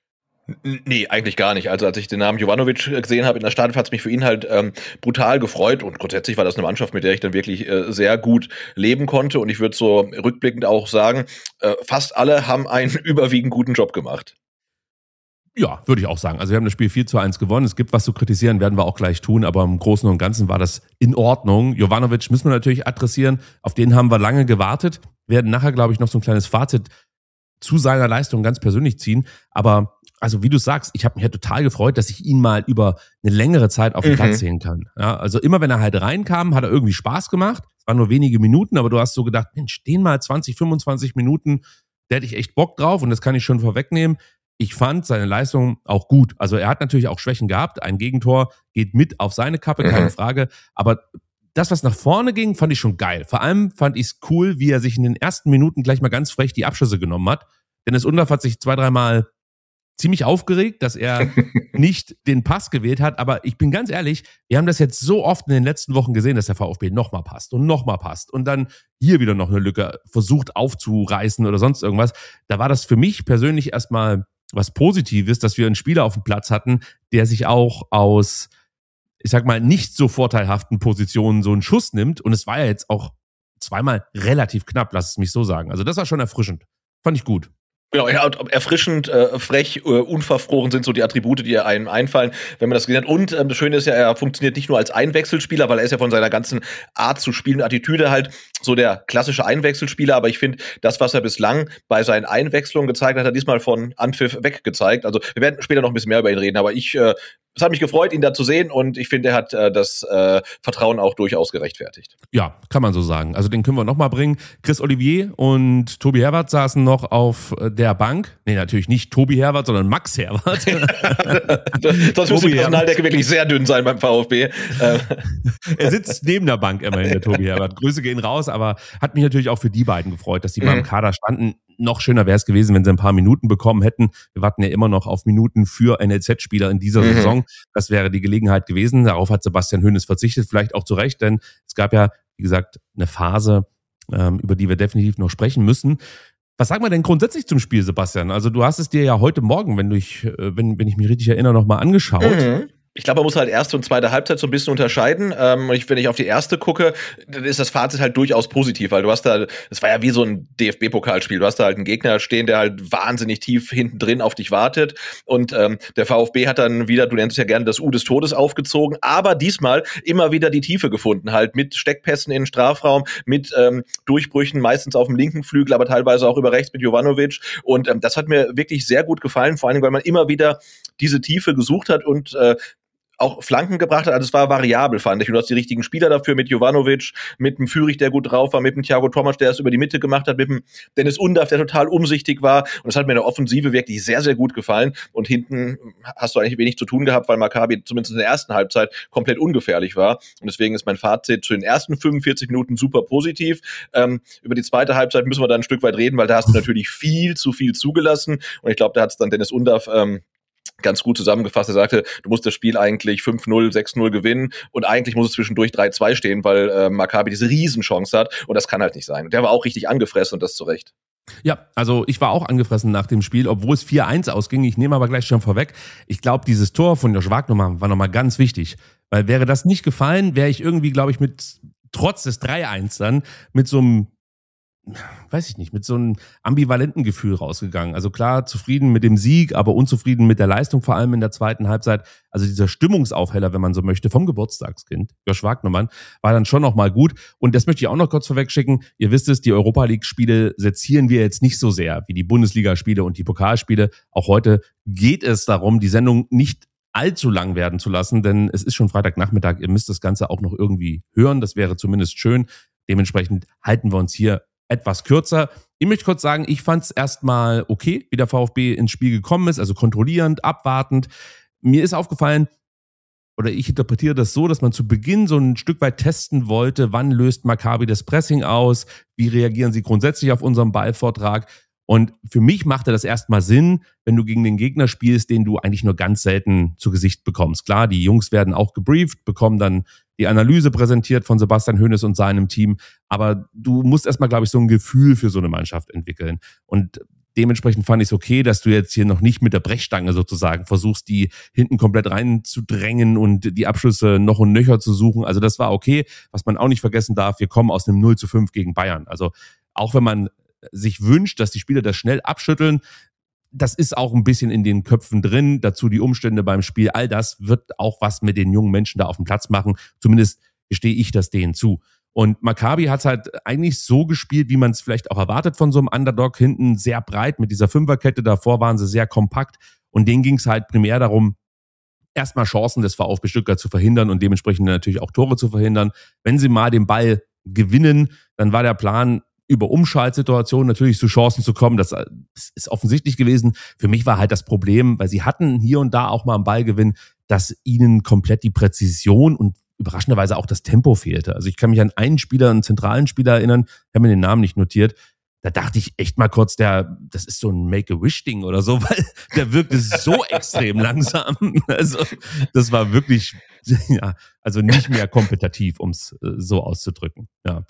[SPEAKER 7] Nee, eigentlich gar nicht. Also als ich den Namen Jovanovic gesehen habe in der Startelf, hat es mich für ihn halt brutal gefreut und grundsätzlich war das eine Mannschaft, mit der ich dann wirklich sehr gut leben konnte und ich würde so rückblickend auch sagen, fast alle haben einen überwiegend guten Job gemacht.
[SPEAKER 6] Ja, würde ich auch sagen. Also wir haben das Spiel 4-1 gewonnen. Es gibt was zu kritisieren, werden wir auch gleich tun, aber im Großen und Ganzen war das in Ordnung. Jovanovic müssen wir natürlich adressieren, auf den haben wir lange gewartet, werden nachher, glaube ich, noch so ein kleines Fazit zu seiner Leistung ganz persönlich ziehen, aber also wie du sagst, ich habe mich ja total gefreut, dass ich ihn mal über eine längere Zeit auf dem Platz sehen kann. Ja, also immer wenn er halt reinkam, hat er irgendwie Spaß gemacht. Es waren nur wenige Minuten, aber du hast so gedacht, Mensch, den mal 20, 25 Minuten, da hätte ich echt Bock drauf und das kann ich schon vorwegnehmen. Ich fand seine Leistung auch gut. Also er hat natürlich auch Schwächen gehabt. Ein Gegentor geht mit auf seine Kappe, keine Frage. Aber das, was nach vorne ging, fand ich schon geil. Vor allem fand ich es cool, wie er sich in den ersten Minuten gleich mal ganz frech die Abschüsse genommen hat. Dennis Undaff hat sich 2-3 Mal ziemlich aufgeregt, dass er nicht den Pass gewählt hat. Aber ich bin ganz ehrlich, wir haben das jetzt so oft in den letzten Wochen gesehen, dass der VfB nochmal passt und dann hier wieder noch eine Lücke versucht aufzureißen oder sonst irgendwas. Da war das für mich persönlich erstmal was Positives, dass wir einen Spieler auf dem Platz hatten, der sich auch aus, ich sag mal, nicht so vorteilhaften Positionen so einen Schuss nimmt. Und es war ja jetzt auch zweimal relativ knapp, lass es mich so sagen. Also das war schon erfrischend. Fand ich gut.
[SPEAKER 7] Genau, ja, erfrischend, frech, unverfroren sind so die Attribute, die einem einfallen, wenn man das gesehen hat. Und das Schöne ist ja, er funktioniert nicht nur als Einwechselspieler, weil er ist ja von seiner ganzen Art zu spielen, Attitüde halt so der klassische Einwechselspieler. Aber ich finde, das, was er bislang bei seinen Einwechslungen gezeigt hat, hat er diesmal von Anpfiff weg gezeigt. Also wir werden später noch ein bisschen mehr über ihn reden, aber ich es hat mich gefreut, ihn da zu sehen und ich finde, er hat das Vertrauen auch durchaus gerechtfertigt.
[SPEAKER 6] Ja, kann man so sagen. Also den können wir nochmal bringen. Chris Olivier und Tobi Herwart saßen noch auf der Bank. Nee, natürlich nicht Tobi Herwart, sondern Max Herwart.
[SPEAKER 7] Sonst muss die Personaldecke wirklich sehr dünn sein beim VfB.
[SPEAKER 6] Er sitzt neben der Bank immerhin, der Tobi Herwart. Grüße gehen raus, aber hat mich natürlich auch für die beiden gefreut, dass die mal im Kader standen. Noch schöner wäre es gewesen, wenn sie ein paar Minuten bekommen hätten. Wir warten ja immer noch auf Minuten für NLZ-Spieler in dieser Saison. Das wäre die Gelegenheit gewesen. Darauf hat Sebastian Hoeneß verzichtet, vielleicht auch zu Recht, denn es gab ja, wie gesagt, eine Phase, über die wir definitiv noch sprechen müssen. Was sagen wir denn grundsätzlich zum Spiel, Sebastian? Also du hast es dir ja heute Morgen, wenn ich mich richtig erinnere, nochmal angeschaut.
[SPEAKER 7] Ich glaube, man muss halt erste und zweite Halbzeit so ein bisschen unterscheiden. Wenn ich auf die erste gucke, dann ist das Fazit halt durchaus positiv, weil du hast da, es war ja wie so ein DFB-Pokalspiel, du hast da halt einen Gegner stehen, der halt wahnsinnig tief hinten drin auf dich wartet und der VfB hat dann wieder, du nennst es ja gerne das U des Todes aufgezogen, aber diesmal immer wieder die Tiefe gefunden, halt mit Steckpässen in den Strafraum, mit Durchbrüchen, meistens auf dem linken Flügel, aber teilweise auch über rechts mit Jovanovic und das hat mir wirklich sehr gut gefallen, vor allem, weil man immer wieder diese Tiefe gesucht hat und auch Flanken gebracht hat, also es war variabel, fand ich. Und du hast die richtigen Spieler dafür mit Jovanovic, mit dem Fürich, der gut drauf war, mit dem Thiago Tomasch, der es über die Mitte gemacht hat, mit dem Dennis Undaff, der total umsichtig war. Und das hat mir in der Offensive wirklich sehr, sehr gut gefallen. Und hinten hast du eigentlich wenig zu tun gehabt, weil Maccabi zumindest in der ersten Halbzeit komplett ungefährlich war. Und deswegen ist mein Fazit zu den ersten 45 Minuten super positiv. Über die zweite Halbzeit müssen wir dann ein Stück weit reden, weil da hast du natürlich viel zu viel zugelassen. Und ich glaube, da hat es dann Dennis Undaff ganz gut zusammengefasst. Er sagte, du musst das Spiel eigentlich 5-0, 6-0 gewinnen und eigentlich muss es zwischendurch 3-2 stehen, weil Maccabi diese Riesenchance hat und das kann halt nicht sein. Und der war auch richtig angefressen und das zu Recht.
[SPEAKER 6] Ja, also ich war auch angefressen nach dem Spiel, obwohl es 4-1 ausging. Ich nehme aber gleich schon vorweg. Ich glaube, dieses Tor von Josh Wagner war nochmal ganz wichtig, weil wäre das nicht gefallen, wäre ich irgendwie, glaube ich, trotz des 3-1 dann mit so einem mit so einem ambivalenten Gefühl rausgegangen. Also klar, zufrieden mit dem Sieg, aber unzufrieden mit der Leistung, vor allem in der zweiten Halbzeit. Also dieser Stimmungsaufheller, wenn man so möchte, vom Geburtstagskind, Josh Wagnermann, war dann schon nochmal gut. Und das möchte ich auch noch kurz vorwegschicken. Ihr wisst es, die Europa-League-Spiele sezieren wir jetzt nicht so sehr wie die Bundesliga-Spiele und die Pokalspiele. Auch heute geht es darum, die Sendung nicht allzu lang werden zu lassen, denn es ist schon Freitagnachmittag. Ihr müsst das Ganze auch noch irgendwie hören. Das wäre zumindest schön. Dementsprechend halten wir uns hier etwas kürzer. Ich möchte kurz sagen, ich fand es erstmal okay, wie der VfB ins Spiel gekommen ist, also kontrollierend, abwartend. Mir ist aufgefallen, oder ich interpretiere das so, dass man zu Beginn so ein Stück weit testen wollte, wann löst Maccabi das Pressing aus, wie reagieren sie grundsätzlich auf unseren Ballvortrag. Und für mich machte das erstmal Sinn, wenn du gegen den Gegner spielst, den du eigentlich nur ganz selten zu Gesicht bekommst. Klar, die Jungs werden auch gebrieft, bekommen dann die Analyse präsentiert von Sebastian Hoeneß und seinem Team. Aber du musst erstmal, glaube ich, so ein Gefühl für so eine Mannschaft entwickeln. Und dementsprechend fand ich es okay, dass du jetzt hier noch nicht mit der Brechstange sozusagen versuchst, die hinten komplett reinzudrängen und die Abschlüsse noch und nöcher zu suchen. Also das war okay. Was man auch nicht vergessen darf, wir kommen aus einem 0-5 gegen Bayern. Also auch wenn man sich wünscht, dass die Spieler das schnell abschütteln, das ist auch ein bisschen in den Köpfen drin. Dazu die Umstände beim Spiel. All das wird auch was mit den jungen Menschen da auf dem Platz machen. Zumindest gestehe ich das denen zu. Und Maccabi hat halt eigentlich so gespielt, wie man es vielleicht auch erwartet von so einem Underdog. Hinten sehr breit mit dieser Fünferkette. Davor waren sie sehr kompakt. Und denen ging es halt primär darum, erstmal Chancen des VfB Stuttgart zu verhindern und dementsprechend natürlich auch Tore zu verhindern. Wenn sie mal den Ball gewinnen, dann war der Plan, über Umschaltsituationen natürlich zu Chancen zu kommen. Das ist offensichtlich gewesen. Für mich war halt das Problem, weil sie hatten hier und da auch mal einen Ballgewinn, dass ihnen komplett die Präzision und überraschenderweise auch das Tempo fehlte. Also ich kann mich an einen Spieler, einen zentralen Spieler erinnern, ich habe mir den Namen nicht notiert, da dachte ich echt mal kurz, das ist so ein Make-A-Wish-Ding oder so, weil der wirkte so extrem langsam. Also das war wirklich, ja, also nicht mehr kompetitiv, um es so auszudrücken. Ja.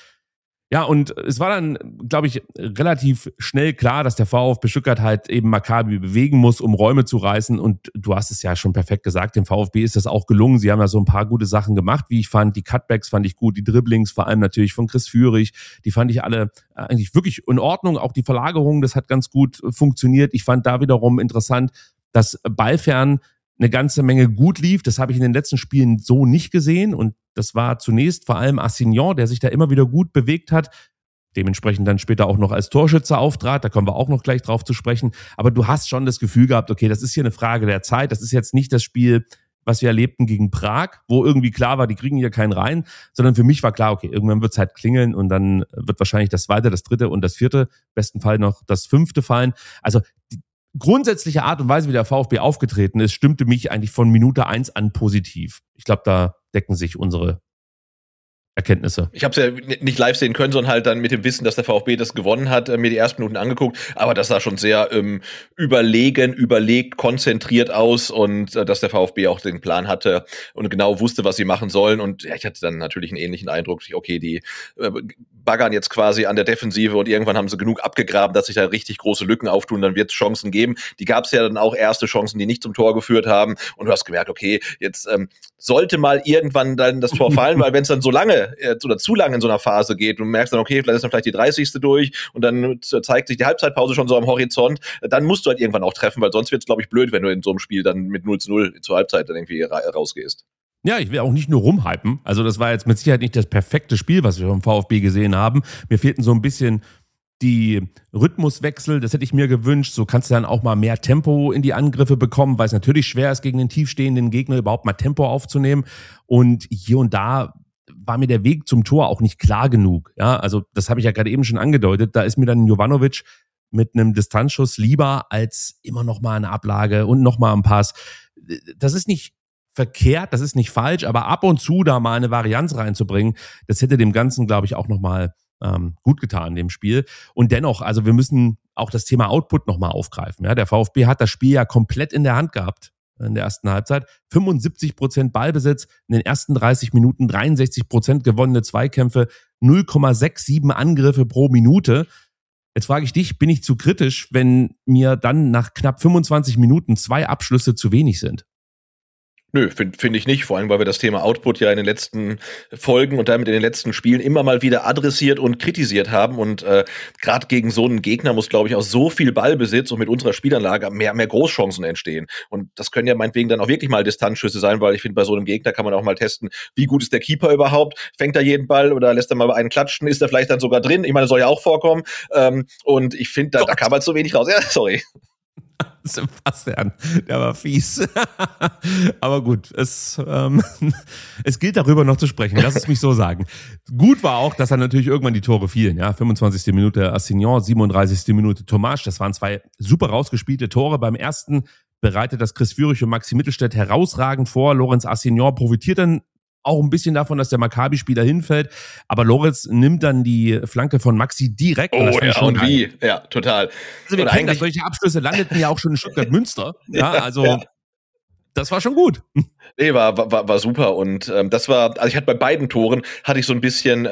[SPEAKER 6] Ja, und es war dann, glaube ich, relativ schnell klar, dass der VfB Stuttgart halt eben Maccabi bewegen muss, um Räume zu reißen. Und du hast es ja schon perfekt gesagt, dem VfB ist das auch gelungen. Sie haben ja so ein paar gute Sachen gemacht, wie ich fand. Die Cutbacks fand ich gut, die Dribblings, vor allem natürlich von Chris Fürich, die fand ich alle eigentlich wirklich in Ordnung. Auch die Verlagerung, das hat ganz gut funktioniert. Ich fand da wiederum interessant, dass Ballfern eine ganze Menge gut lief. Das habe ich in den letzten Spielen so nicht gesehen. Und das war zunächst vor allem Assignon, der sich da immer wieder gut bewegt hat. dementsprechend dann später auch noch als Torschütze auftrat, da kommen wir auch noch gleich drauf zu sprechen, aber du hast schon das Gefühl gehabt, okay, das ist hier eine Frage der Zeit, das ist jetzt nicht das Spiel, was wir erlebten gegen Prag, wo irgendwie klar war, die kriegen hier keinen rein, sondern für mich war klar, okay, irgendwann wird es halt klingeln und dann wird wahrscheinlich das 2., das 3. und das 4., besten Fall noch das 5. fallen. Also die grundsätzliche Art und Weise, wie der VfB aufgetreten ist, stimmte mich eigentlich von Minute 1 an positiv. Ich glaube, da decken sich unsere Erkenntnisse.
[SPEAKER 7] Ich habe es ja nicht live sehen können, sondern halt dann mit dem Wissen, dass der VfB das gewonnen hat, mir die ersten Minuten angeguckt. Aber das sah schon sehr überlegt, konzentriert aus und dass der VfB auch den Plan hatte und genau wusste, was sie machen sollen. Und ja, ich hatte dann natürlich einen ähnlichen Eindruck. Okay, die baggern jetzt quasi an der Defensive und irgendwann haben sie genug abgegraben, dass sich da richtig große Lücken auftun. Dann wird es Chancen geben. Die gab es ja dann auch erste Chancen, die nicht zum Tor geführt haben. Und du hast gemerkt, okay, jetzt sollte mal irgendwann dann das Tor fallen, weil wenn es dann so lange oder zu lange in so einer Phase geht und merkst dann, okay, vielleicht ist dann vielleicht die 30. durch und dann zeigt sich die Halbzeitpause schon so am Horizont, dann musst du halt irgendwann auch treffen, weil sonst wird es, glaube ich, blöd, wenn du in so einem Spiel dann mit 0:0 zur Halbzeit dann irgendwie rausgehst.
[SPEAKER 6] Ja, ich will auch nicht nur rumhypen. Also das war jetzt mit Sicherheit nicht das perfekte Spiel, was wir vom VfB gesehen haben. Mir fehlten so ein bisschen die Rhythmuswechsel, das hätte ich mir gewünscht. So kannst du dann auch mal mehr Tempo in die Angriffe bekommen, weil es natürlich schwer ist, gegen den tiefstehenden Gegner überhaupt mal Tempo aufzunehmen. Und hier und da war mir der Weg zum Tor auch nicht klar genug. Ja, also das habe ich ja gerade eben schon angedeutet. Da ist mir dann Jovanovic mit einem Distanzschuss lieber als immer noch mal eine Ablage und noch mal ein Pass. Das ist nicht verkehrt, das ist nicht falsch, aber ab und zu da mal eine Varianz reinzubringen, das hätte dem Ganzen, glaube ich, auch noch mal gut getan, dem Spiel. Und dennoch, also wir müssen auch das Thema Output nochmal aufgreifen. Ja, der VfB hat das Spiel ja komplett in der Hand gehabt in der ersten Halbzeit. 75% Ballbesitz, in den ersten 30 Minuten 63% gewonnene Zweikämpfe, 0,67 Angriffe pro Minute. Jetzt frage ich dich, bin ich zu kritisch, wenn mir dann nach knapp 25 Minuten 2 Abschlüsse zu wenig sind?
[SPEAKER 7] Nö, finde ich nicht, vor allem, weil wir das Thema Output ja in den letzten Folgen und damit in den letzten Spielen immer mal wieder adressiert und kritisiert haben und gerade gegen so einen Gegner muss, glaube ich, aus so viel Ballbesitz und mit unserer Spielanlage mehr Großchancen entstehen und das können ja meinetwegen dann auch wirklich mal Distanzschüsse sein, weil ich finde, bei so einem Gegner kann man auch mal testen, wie gut ist der Keeper überhaupt, fängt er jeden Ball oder lässt er mal einen klatschen, ist er vielleicht dann sogar drin, ich meine, das soll ja auch vorkommen und ich finde, da kann man zu wenig raus, ja, sorry.
[SPEAKER 6] Sebastian, der war fies. Aber gut, es gilt darüber noch zu sprechen. Lass es mich so sagen. Gut war auch, dass dann natürlich irgendwann die Tore fielen. Ja, 25. Minute Assignon, 37. Minute Tomáš. Das waren 2 super rausgespielte Tore. Beim ersten bereitet das Chris Führig und Maxi Mittelstädt herausragend vor. Lorenz Assignon profitiert dann auch ein bisschen davon, dass der Maccabi-Spieler hinfällt. Aber Lorenz nimmt dann die Flanke von Maxi direkt.
[SPEAKER 7] Oh ja, und wie? Ja, total.
[SPEAKER 6] Also wir kennen das, solche Abschlüsse landeten ja auch schon in Stuttgart-Münster. Ja, also ja. Das war schon gut.
[SPEAKER 7] Nee, war super und das war, also ich hatte bei beiden Toren, hatte ich so ein bisschen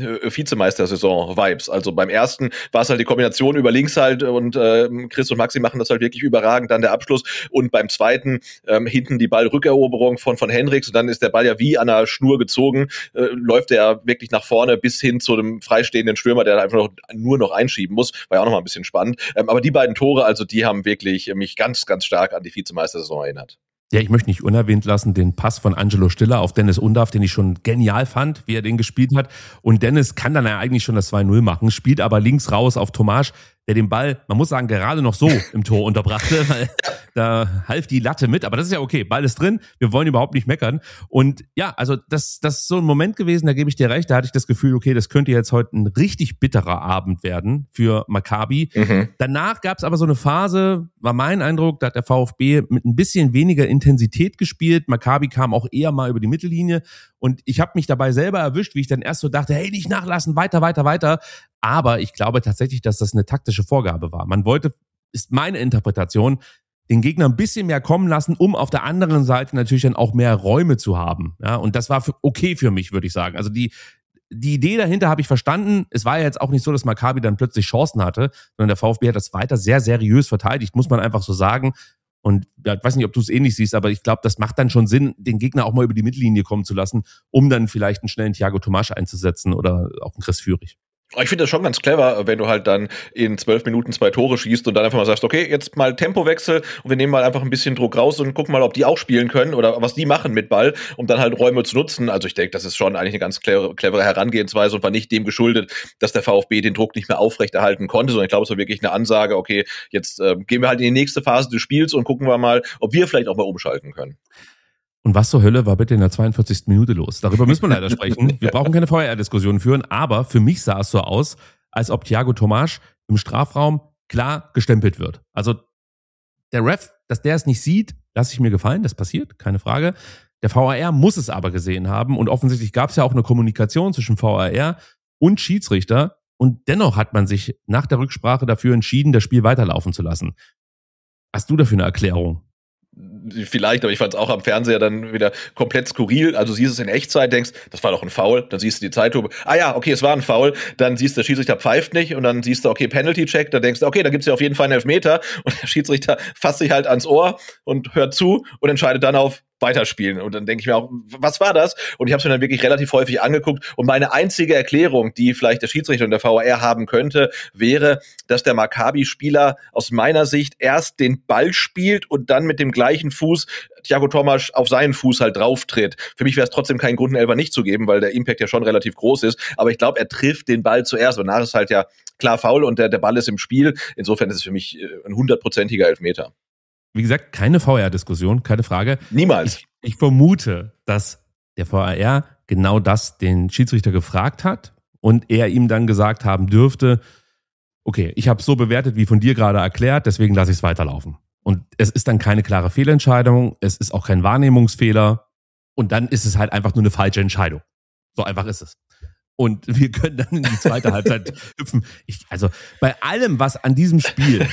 [SPEAKER 7] Vizemeister-Saison-Vibes. Also beim ersten war es halt die Kombination über links halt und Chris und Maxi machen das halt wirklich überragend, dann der Abschluss und beim zweiten hinten die Ballrückeroberung von Henrichs und dann ist der Ball ja wie an einer Schnur gezogen, läuft er wirklich nach vorne bis hin zu dem freistehenden Stürmer, der einfach nur noch einschieben muss, war ja auch noch mal ein bisschen spannend. Aber die beiden Tore, also die haben wirklich mich ganz, ganz stark an die Vizemeister-Saison erinnert.
[SPEAKER 6] Ja, ich möchte nicht unerwähnt lassen, den Pass von Angelo Stiller auf Dennis Undaff, den ich schon genial fand, wie er den gespielt hat. Und Dennis kann dann ja eigentlich schon das 2:0 machen, spielt aber links raus auf Tomáš, der den Ball, man muss sagen, gerade noch so im Tor unterbrachte, weil da half die Latte mit. Aber das ist ja okay, Ball ist drin, wir wollen überhaupt nicht meckern. Und ja, also das ist so ein Moment gewesen, da gebe ich dir recht, da hatte ich das Gefühl, okay, das könnte jetzt heute ein richtig bitterer Abend werden für Maccabi. Danach gab es aber so eine Phase, war mein Eindruck, da hat der VfB mit ein bisschen weniger Intensität gespielt. Maccabi kam auch eher mal über die Mittellinie und ich habe mich dabei selber erwischt, wie ich dann erst so dachte, hey, nicht nachlassen, weiter. Aber ich glaube tatsächlich, dass das eine taktische Vorgabe war. Man wollte, ist meine Interpretation, den Gegner ein bisschen mehr kommen lassen, um auf der anderen Seite natürlich dann auch mehr Räume zu haben. Ja, und das war okay für mich, würde ich sagen. Also die Idee dahinter habe ich verstanden. Es war ja jetzt auch nicht so, dass Maccabi dann plötzlich Chancen hatte, sondern der VfB hat das weiter sehr seriös verteidigt, muss man einfach so sagen. Und ja, ich weiß nicht, ob du es ähnlich siehst, aber ich glaube, das macht dann schon Sinn, den Gegner auch mal über die Mittellinie kommen zu lassen, um dann vielleicht einen schnellen Thiago Tomáš einzusetzen oder auch einen Chris Führig.
[SPEAKER 7] Ich finde das schon ganz clever, wenn du halt dann in 12 Minuten 2 Tore schießt und dann einfach mal sagst, okay, jetzt mal Tempowechsel und wir nehmen mal einfach ein bisschen Druck raus und gucken mal, ob die auch spielen können oder was die machen mit Ball, um dann halt Räume zu nutzen. Also ich denke, das ist schon eigentlich eine ganz clevere Herangehensweise und war nicht dem geschuldet, dass der VfB den Druck nicht mehr aufrechterhalten konnte, sondern ich glaube, es war wirklich eine Ansage, okay, jetzt gehen wir halt in die nächste Phase des Spiels und gucken wir mal, ob wir vielleicht auch mal umschalten können.
[SPEAKER 6] Und was zur Hölle war bitte in der 42. Minute los? Darüber müssen wir leider sprechen. Wir brauchen keine VR-Diskussion führen, aber für mich sah es so aus, als ob Thiago Tomáš im Strafraum klar gestempelt wird. Also der Ref, dass der es nicht sieht, lasse ich mir gefallen, das passiert, keine Frage. Der VAR muss es aber gesehen haben und offensichtlich gab es ja auch eine Kommunikation zwischen VAR und Schiedsrichter und dennoch hat man sich nach der Rücksprache dafür entschieden, das Spiel weiterlaufen zu lassen. Hast du dafür eine Erklärung?
[SPEAKER 7] Vielleicht, aber ich fand es auch am Fernseher dann wieder komplett skurril. Also siehst es in Echtzeit, denkst, das war doch ein Foul, dann siehst du die Zeitlupe, ja, okay, es war ein Foul, dann siehst du, der Schiedsrichter pfeift nicht und dann siehst du, okay, Penalty-Check, dann denkst du, okay, da gibt's ja auf jeden Fall einen Elfmeter und der Schiedsrichter fasst sich halt ans Ohr und hört zu und entscheidet dann auf weiterspielen. Und dann denke ich mir auch, was war das? Und ich habe es mir dann wirklich relativ häufig angeguckt. Und meine einzige Erklärung, die vielleicht der Schiedsrichter und der VAR haben könnte, wäre, dass der Maccabi-Spieler aus meiner Sicht erst den Ball spielt und dann mit dem gleichen Fuß Thiago Tomáš auf seinen Fuß halt drauf tritt. Für mich wäre es trotzdem kein Grund, einen Elfer nicht zu geben, weil der Impact ja schon relativ groß ist. Aber ich glaube, er trifft den Ball zuerst. Und danach ist halt ja klar faul und der Ball ist im Spiel. Insofern ist es für mich ein 100%iger Elfmeter.
[SPEAKER 6] Wie gesagt, keine VR-Diskussion, keine Frage.
[SPEAKER 7] Niemals.
[SPEAKER 6] Ich vermute, dass der VAR genau das den Schiedsrichter gefragt hat und er ihm dann gesagt haben dürfte, okay, ich habe es so bewertet, wie von dir gerade erklärt, deswegen lasse ich es weiterlaufen. Und es ist dann keine klare Fehlentscheidung, es ist auch kein Wahrnehmungsfehler und dann ist es halt einfach nur eine falsche Entscheidung. So einfach ist es. Und wir können dann in die zweite Halbzeit hüpfen. Also bei allem, was an diesem Spiel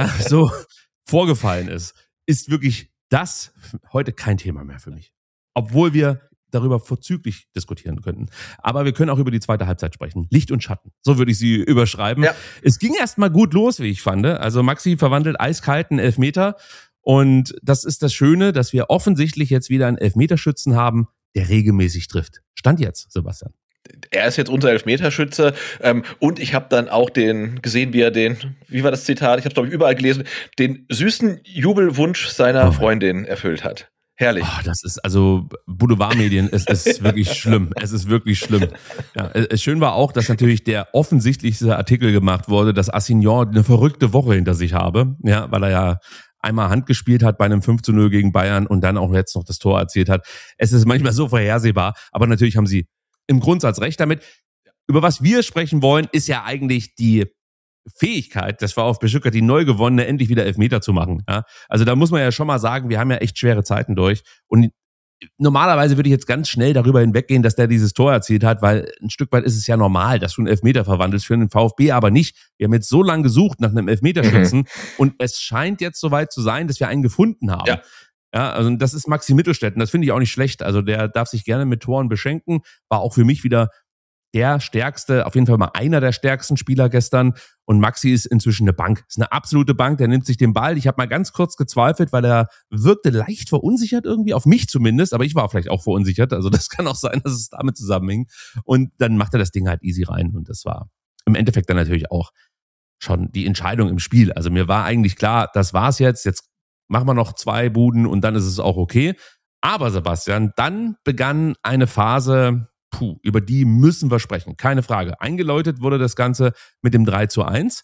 [SPEAKER 6] so vorgefallen ist wirklich das heute kein Thema mehr für mich. Obwohl wir darüber vorzüglich diskutieren könnten. Aber wir können auch über die zweite Halbzeit sprechen. Licht und Schatten. So würde ich sie überschreiben. Ja. Es ging erstmal gut los, wie ich fand. Also Maxi verwandelt eiskalten Elfmeter. Und das ist das Schöne, dass wir offensichtlich jetzt wieder einen Elfmeterschützen haben, der regelmäßig trifft. Stand jetzt, Sebastian.
[SPEAKER 7] Er ist jetzt unser Elfmeterschütze und ich habe dann auch gesehen, wie er wie war das Zitat, ich habe es glaube ich überall gelesen, den süßen Jubelwunsch seiner Freundin erfüllt hat. Herrlich.
[SPEAKER 6] Das ist also Boulevardmedien, es ist wirklich schlimm. Es ist wirklich schlimm. Ja, schön war auch, dass natürlich der offensichtlichste Artikel gemacht wurde, dass Assignon eine verrückte Woche hinter sich habe, ja, weil er ja einmal Hand gespielt hat bei einem 5:0 gegen Bayern und dann auch jetzt noch das Tor erzielt hat. Es ist manchmal so vorhersehbar, aber natürlich haben sie im Grundsatz recht damit. Über was wir sprechen wollen, ist ja eigentlich die Fähigkeit des VfB Stuttgart, die neu gewonnene, endlich wieder Elfmeter zu machen. Ja? Also da muss man ja schon mal sagen, wir haben ja echt schwere Zeiten durch. Und normalerweise würde ich jetzt ganz schnell darüber hinweggehen, dass der dieses Tor erzielt hat, weil ein Stück weit ist es ja normal, dass du einen Elfmeter verwandelst für den VfB, aber nicht. Wir haben jetzt so lange gesucht nach einem Elfmeterschützen und es scheint jetzt soweit zu sein, dass wir einen gefunden haben. Ja, also das ist Maxi Mittelstädt, das finde ich auch nicht schlecht. Also der darf sich gerne mit Toren beschenken. War auch für mich wieder der stärkste, auf jeden Fall mal einer der stärksten Spieler gestern. Und Maxi ist inzwischen eine Bank. Ist eine absolute Bank, der nimmt sich den Ball. Ich habe mal ganz kurz gezweifelt, weil er wirkte leicht verunsichert irgendwie, auf mich zumindest. Aber ich war vielleicht auch verunsichert. Also das kann auch sein, dass es damit zusammenhing. Und dann macht er das Ding halt easy rein. Und das war im Endeffekt dann natürlich auch schon die Entscheidung im Spiel. Also mir war eigentlich klar, das war's jetzt. Jetzt machen wir noch 2 Buden und dann ist es auch okay. Aber Sebastian, dann begann eine Phase, über die müssen wir sprechen. Keine Frage. Eingeläutet wurde das Ganze mit dem 3:1.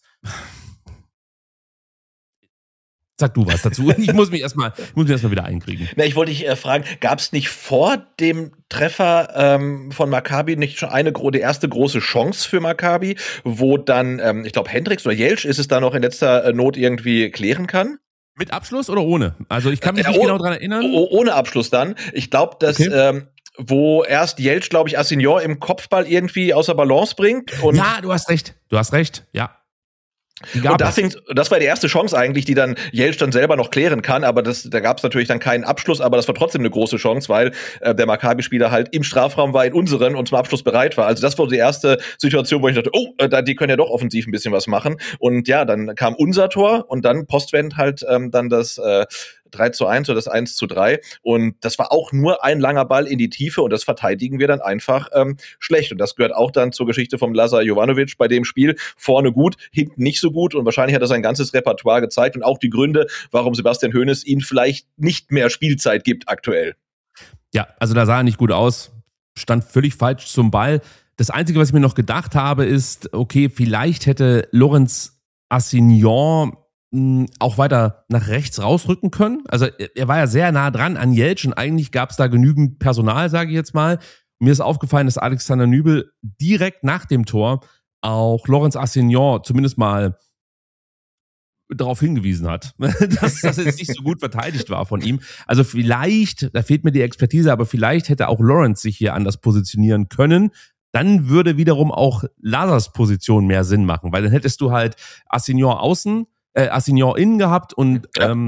[SPEAKER 6] Sag du was dazu. Ich muss mich erstmal wieder einkriegen.
[SPEAKER 7] Na, ich wollte dich fragen, gab es nicht vor dem Treffer von Maccabi nicht schon die erste große Chance für Maccabi, wo dann, ich glaube, Hendricks oder Jeltsch ist es da noch in letzter Not irgendwie klären kann?
[SPEAKER 6] Mit Abschluss oder ohne? Also ich kann mich nicht genau daran erinnern.
[SPEAKER 7] Ohne Abschluss dann. Ich glaube, dass wo erst Jeltsch, glaube ich, Assignon im Kopfball irgendwie außer Balance bringt. Und
[SPEAKER 6] ja, du hast recht, ja.
[SPEAKER 7] Und das war die erste Chance eigentlich, die dann Jeltsch dann selber noch klären kann, aber da gab es natürlich dann keinen Abschluss, aber das war trotzdem eine große Chance, weil der Maccabi-Spieler halt im Strafraum war, in unseren und zum Abschluss bereit war. Also das war die erste Situation, wo ich dachte, die können ja doch offensiv ein bisschen was machen. Und ja, dann kam unser Tor und dann postwendend halt dann das 3:1 oder das 1:3. Und das war auch nur ein langer Ball in die Tiefe und das verteidigen wir dann einfach schlecht. Und das gehört auch dann zur Geschichte vom Lazar Jovanovic bei dem Spiel. Vorne gut, hinten nicht so gut und wahrscheinlich hat er sein ganzes Repertoire gezeigt und auch die Gründe, warum Sebastian Hoeneß ihm vielleicht nicht mehr Spielzeit gibt aktuell.
[SPEAKER 6] Ja, also da sah er nicht gut aus, stand völlig falsch zum Ball. Das Einzige, was ich mir noch gedacht habe, ist, okay, vielleicht hätte Lorenz Assignon auch weiter nach rechts rausrücken können. Also er war ja sehr nah dran an Jeltsch und eigentlich gab es da genügend Personal, sage ich jetzt mal. Mir ist aufgefallen, dass Alexander Nübel direkt nach dem Tor auch Lorenz Assignon zumindest mal darauf hingewiesen hat, dass das jetzt nicht so gut verteidigt war von ihm. Also vielleicht, da fehlt mir die Expertise, aber vielleicht hätte auch Lorenz sich hier anders positionieren können. Dann würde wiederum auch Lazars Position mehr Sinn machen, weil dann hättest du halt Assignon innen gehabt und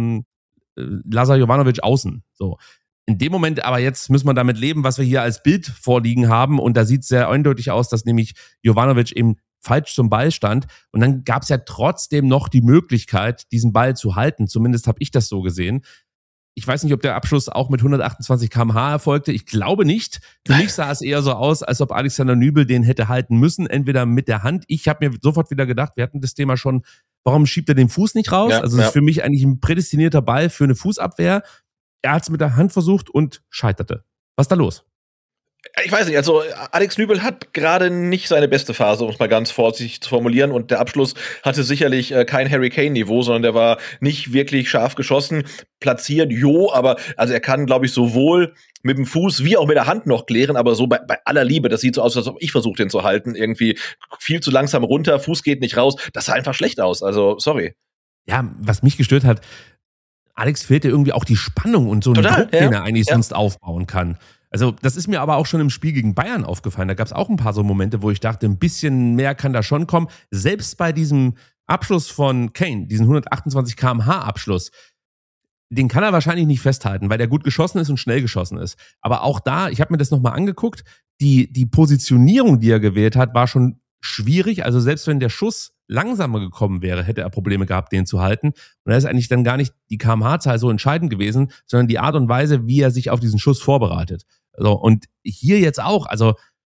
[SPEAKER 6] Lazar Jovanovic außen. So. In dem Moment, aber jetzt müssen wir damit leben, was wir hier als Bild vorliegen haben und da sieht es sehr eindeutig aus, dass nämlich Jovanovic eben falsch zum Ball stand und dann gab es ja trotzdem noch die Möglichkeit, diesen Ball zu halten. Zumindest habe ich das so gesehen. Ich weiß nicht, ob der Abschluss auch mit 128 km/h erfolgte. Ich glaube nicht. Für mich sah es eher so aus, als ob Alexander Nübel den hätte halten müssen, entweder mit der Hand. Ich habe mir sofort wieder gedacht, wir hatten das Thema schon, warum schiebt er den Fuß nicht raus? Ja, also das ist für mich eigentlich ein prädestinierter Ball für eine Fußabwehr. Er hat es mit der Hand versucht und scheiterte. Was ist da los?
[SPEAKER 7] Ich weiß nicht, also Alex Nübel hat gerade nicht seine beste Phase, um es mal ganz vorsichtig zu formulieren. Und der Abschluss hatte sicherlich kein Harry Kane-Niveau, sondern der war nicht wirklich scharf geschossen, platziert, aber also er kann, glaube ich, sowohl mit dem Fuß wie auch mit der Hand noch klären, aber so bei aller Liebe, das sieht so aus, als ob ich versuche, den zu halten. Irgendwie viel zu langsam runter, Fuß geht nicht raus. Das sah einfach schlecht aus, also sorry.
[SPEAKER 6] Ja, was mich gestört hat, Alex fehlte irgendwie auch die Spannung und so einen Druck, den er eigentlich sonst aufbauen kann. Also das ist mir aber auch schon im Spiel gegen Bayern aufgefallen. Da gab es auch ein paar so Momente, wo ich dachte, ein bisschen mehr kann da schon kommen. Selbst bei diesem Abschluss von Kane, diesen 128 km/h Abschluss, den kann er wahrscheinlich nicht festhalten, weil der gut geschossen ist und schnell geschossen ist. Aber auch da, ich habe mir das nochmal angeguckt, die Positionierung, die er gewählt hat, war schon schwierig. Also selbst wenn der Schuss langsamer gekommen wäre, hätte er Probleme gehabt, den zu halten. Und da ist eigentlich dann gar nicht die kmh-Zahl so entscheidend gewesen, sondern die Art und Weise, wie er sich auf diesen Schuss vorbereitet. So, und hier jetzt auch, also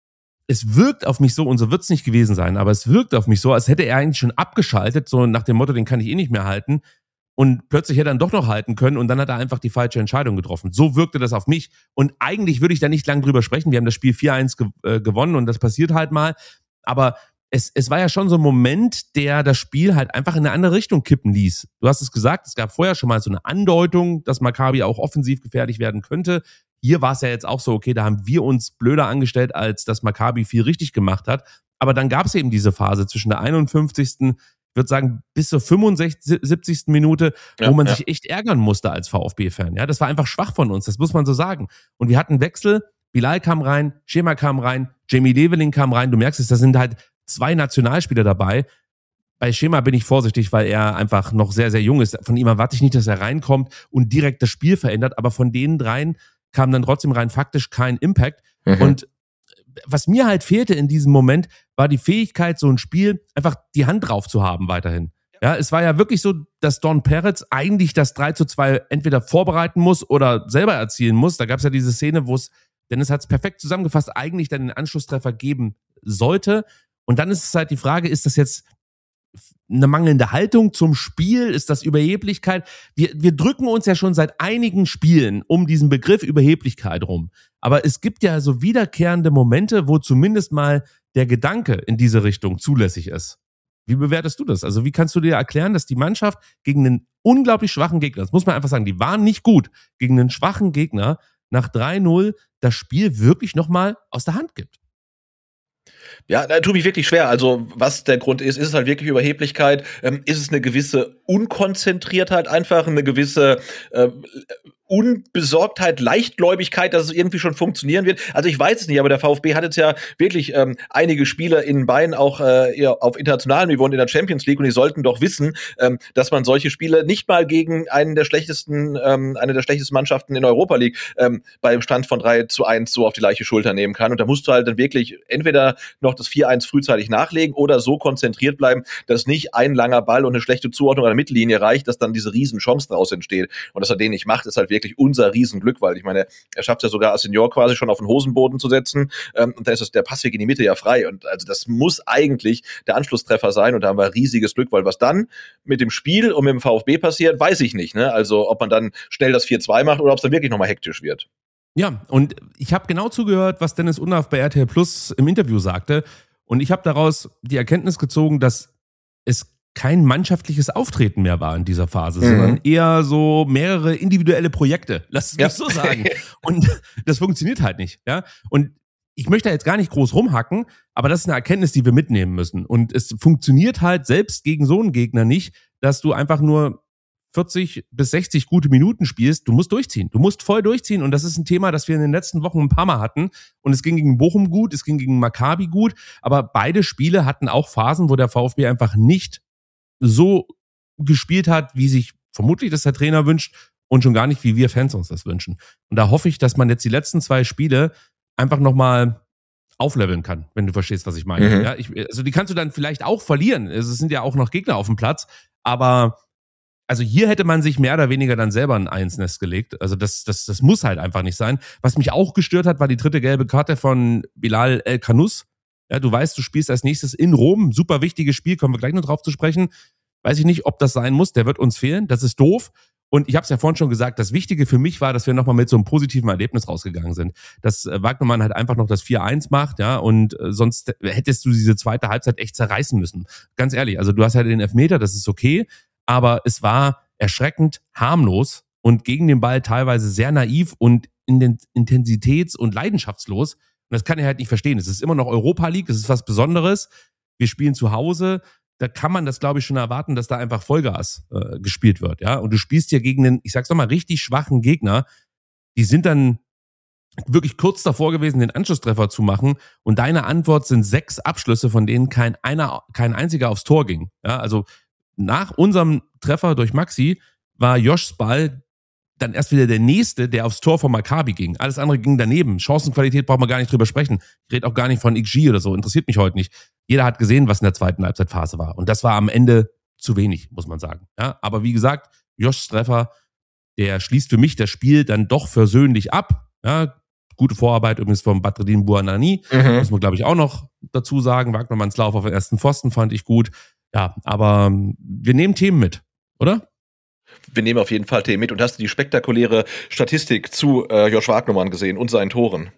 [SPEAKER 6] es wirkt auf mich so, und so wird es nicht gewesen sein, aber es wirkt auf mich so, als hätte er eigentlich schon abgeschaltet, so nach dem Motto, den kann ich eh nicht mehr halten. Und plötzlich hätte er dann doch noch halten können und dann hat er einfach die falsche Entscheidung getroffen. So wirkte das auf mich. Und eigentlich würde ich da nicht lang drüber sprechen. Wir haben das Spiel 4-1 gewonnen und das passiert halt mal. Aber es war ja schon so ein Moment, der das Spiel halt einfach in eine andere Richtung kippen ließ. Du hast es gesagt, es gab vorher schon mal so eine Andeutung, dass Maccabi auch offensiv gefährlich werden könnte. Hier war es ja jetzt auch so, okay, da haben wir uns blöder angestellt, als dass Maccabi viel richtig gemacht hat. Aber dann gab es eben diese Phase zwischen der 51., ich würde sagen, bis zur 65., 70. Minute, wo man sich echt ärgern musste als VfB-Fan. Ja, das war einfach schwach von uns, das muss man so sagen. Und wir hatten Wechsel, Bilal kam rein, Schema kam rein, Jamie Leveling kam rein. Du merkst es, da sind halt 2 Nationalspieler dabei. Bei Schema bin ich vorsichtig, weil er einfach noch sehr, sehr jung ist. Von ihm erwarte ich nicht, dass er reinkommt und direkt das Spiel verändert. Aber von den 3 kam dann trotzdem rein faktisch kein Impact. Und was mir halt fehlte in diesem Moment, war die Fähigkeit, so ein Spiel einfach die Hand drauf zu haben weiterhin. Ja, es war ja wirklich so, dass Don Peretz eigentlich das 3:2 entweder vorbereiten muss oder selber erzielen muss. Da gab es ja diese Szene, wo es, Dennis hat es perfekt zusammengefasst, eigentlich dann den Anschlusstreffer geben sollte. Und dann ist es halt die Frage, ist das jetzt eine mangelnde Haltung zum Spiel? Ist das Überheblichkeit? Wir drücken uns ja schon seit einigen Spielen um diesen Begriff Überheblichkeit rum. Aber es gibt ja so wiederkehrende Momente, wo zumindest mal der Gedanke in diese Richtung zulässig ist. Wie bewertest du das? Also wie kannst du dir erklären, dass die Mannschaft gegen einen unglaublich schwachen Gegner, das muss man einfach sagen, die waren nicht gut, gegen einen schwachen Gegner nach 3-0 das Spiel wirklich nochmal aus der Hand gibt?
[SPEAKER 7] Ja, da tut mich wirklich schwer. Also, was der Grund ist es halt wirklich Überheblichkeit? Ist es eine gewisse Unkonzentriertheit einfach, eine gewisse Unbesorgtheit, Leichtgläubigkeit, dass es irgendwie schon funktionieren wird. Also ich weiß es nicht, aber der VfB hat jetzt ja wirklich einige Spieler in den Beinen, auch auf internationalem Niveau und in der Champions League, und die sollten doch wissen, dass man solche Spiele nicht mal gegen eine der schlechtesten Mannschaften in Europa League beim Stand von 3-1 so auf die leichte Schulter nehmen kann. Und da musst du halt dann wirklich entweder noch das 4-1 frühzeitig nachlegen oder so konzentriert bleiben, dass nicht ein langer Ball und eine schlechte Zuordnung an der Mittellinie reicht, dass dann diese riesen Chance daraus entsteht. Und dass er den nicht macht, ist halt wirklich unser Riesenglück, weil ich meine, er schafft ja sogar als Senior quasi schon auf den Hosenboden zu setzen, und da ist der Passweg in die Mitte ja frei, und also das muss eigentlich der Anschlusstreffer sein, und da haben wir riesiges Glück, weil was dann mit dem Spiel und mit dem VfB passiert, weiß ich nicht, ne? Also ob man dann schnell das 4-2 macht oder ob es dann wirklich nochmal hektisch wird.
[SPEAKER 6] Ja, und ich habe genau zugehört, was Dennis Undaff bei RTL Plus im Interview sagte, und ich habe daraus die Erkenntnis gezogen, dass es kein mannschaftliches Auftreten mehr war in dieser Phase, sondern eher so mehrere individuelle Projekte. Lass es mich so sagen. Und das funktioniert halt nicht. Ja. Und ich möchte da jetzt gar nicht groß rumhacken, aber das ist eine Erkenntnis, die wir mitnehmen müssen. Und es funktioniert halt selbst gegen so einen Gegner nicht, dass du einfach nur 40 bis 60 gute Minuten spielst. Du musst durchziehen. Du musst voll durchziehen. Und das ist ein Thema, das wir in den letzten Wochen ein paar Mal hatten. Und es ging gegen Bochum gut, es ging gegen Maccabi gut. Aber beide Spiele hatten auch Phasen, wo der VfB einfach nicht so gespielt hat, wie sich vermutlich das der Trainer wünscht und schon gar nicht, wie wir Fans uns das wünschen. Und da hoffe ich, dass man jetzt die letzten 2 Spiele einfach nochmal aufleveln kann, wenn du verstehst, was ich meine. Ja, also die kannst du dann vielleicht auch verlieren. Es sind ja auch noch Gegner auf dem Platz, aber also hier hätte man sich mehr oder weniger dann selber ein Ei ins Nest gelegt. Also das muss halt einfach nicht sein. Was mich auch gestört hat, war die 3. gelbe Karte von Bilal El Khanous. Ja, du weißt, du spielst als nächstes in Rom. Super wichtiges Spiel, kommen wir gleich noch drauf zu sprechen. Weiß ich nicht, ob das sein muss. Der wird uns fehlen. Das ist doof. Und ich habe es ja vorhin schon gesagt, das Wichtige für mich war, dass wir nochmal mit so einem positiven Erlebnis rausgegangen sind. Dass Wagnermann halt einfach noch das 4-1 macht, ja, und sonst hättest du diese zweite Halbzeit echt zerreißen müssen. Ganz ehrlich, also du hast halt den Elfmeter, das ist okay, aber es war erschreckend harmlos und gegen den Ball teilweise sehr naiv und intensitäts- und leidenschaftslos. Und das kann er halt nicht verstehen. Es ist immer noch Europa League, es ist was Besonderes. Wir spielen zu Hause. Da kann man das, glaube ich, schon erwarten, dass da einfach Vollgas gespielt wird. Ja? Und du spielst hier gegen einen, ich sag's nochmal, richtig schwachen Gegner. Die sind dann wirklich kurz davor gewesen, den Anschlusstreffer zu machen. Und deine Antwort sind 6 Abschlüsse, von denen kein einziger aufs Tor ging. Ja? Also nach unserem Treffer durch Maxi war Joschs Ball dann erst wieder der nächste, der aufs Tor von Maccabi ging. Alles andere ging daneben. Chancenqualität braucht man gar nicht drüber sprechen. Ich rede auch gar nicht von XG oder so. Interessiert mich heute nicht. Jeder hat gesehen, was in der zweiten Halbzeitphase war. Und das war am Ende zu wenig, muss man sagen. Ja, aber wie gesagt, Joschs Treffer, der schließt für mich das Spiel dann doch versöhnlich ab. Ja, gute Vorarbeit übrigens von Badreddin Bouanani. Muss man, glaube ich, auch noch dazu sagen. Wagnermanns Lauf auf den ersten Pfosten fand ich gut. Ja, aber wir nehmen Themen mit, oder?
[SPEAKER 7] Wir nehmen auf jeden Fall Themen mit. Und hast du die spektakuläre Statistik zu Josh Wagnermann gesehen und seinen Toren?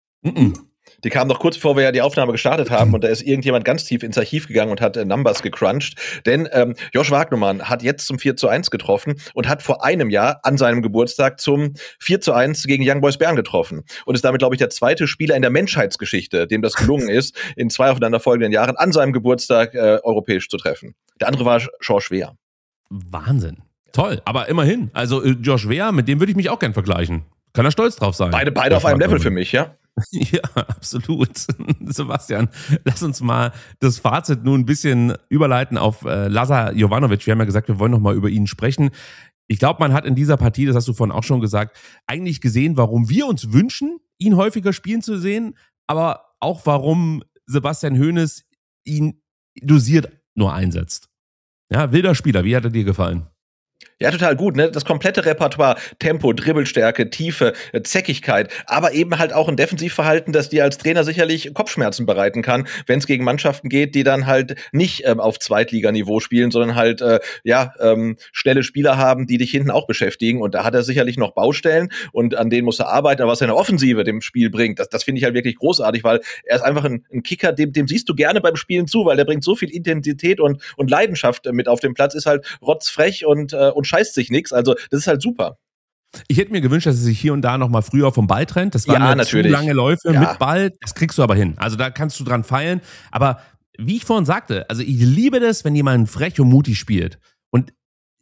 [SPEAKER 7] Die kam noch kurz bevor wir ja die Aufnahme gestartet haben, und da ist irgendjemand ganz tief ins Archiv gegangen und hat Numbers gecrunched. Denn Josh Wagnermann hat jetzt zum 4-1 getroffen und hat vor einem Jahr an seinem Geburtstag zum 4-1 gegen Young Boys Bern getroffen. Und ist damit, glaube ich, der zweite Spieler in der Menschheitsgeschichte, dem das gelungen ist, in 2 aufeinanderfolgenden Jahren an seinem Geburtstag europäisch zu treffen. Der andere war George Weah.
[SPEAKER 6] Wahnsinn. Toll, aber immerhin. Also Josh Weah, mit dem würde ich mich auch gern vergleichen. Kann er stolz drauf sein.
[SPEAKER 7] Beide auf einem Level für mich, ja?
[SPEAKER 6] Ja, absolut. Sebastian, lass uns mal das Fazit nun ein bisschen überleiten auf Lazar Jovanovic. Wir haben ja gesagt, wir wollen noch mal über ihn sprechen. Ich glaube, man hat in dieser Partie, das hast du vorhin auch schon gesagt, eigentlich gesehen, warum wir uns wünschen, ihn häufiger spielen zu sehen, aber auch warum Sebastian Hoeneß ihn dosiert nur einsetzt. Ja, wilder Spieler. Wie hat er dir gefallen?
[SPEAKER 7] Ja, total gut, ne? Das komplette Repertoire, Tempo, Dribbelstärke, Tiefe, Zäckigkeit, aber eben halt auch ein Defensivverhalten, das dir als Trainer sicherlich Kopfschmerzen bereiten kann, wenn es gegen Mannschaften geht, die dann halt nicht auf Zweitliganiveau spielen, sondern halt schnelle Spieler haben, die dich hinten auch beschäftigen. Und da hat er sicherlich noch Baustellen und an denen muss er arbeiten, aber was er in der Offensive dem Spiel bringt, das finde ich halt wirklich großartig, weil er ist einfach ein Kicker, dem siehst du gerne beim Spielen zu, weil der bringt so viel Intensität und Leidenschaft mit auf den Platz, ist halt rotzfrech und scheißt sich nichts. Also das ist halt super.
[SPEAKER 6] Ich hätte mir gewünscht, dass er sich hier und da noch mal früher vom Ball trennt. Das waren zu lange Läufe mit Ball. Das kriegst du aber hin. Also da kannst du dran feilen. Aber wie ich vorhin sagte, also ich liebe das, wenn jemand frech und mutig spielt. Und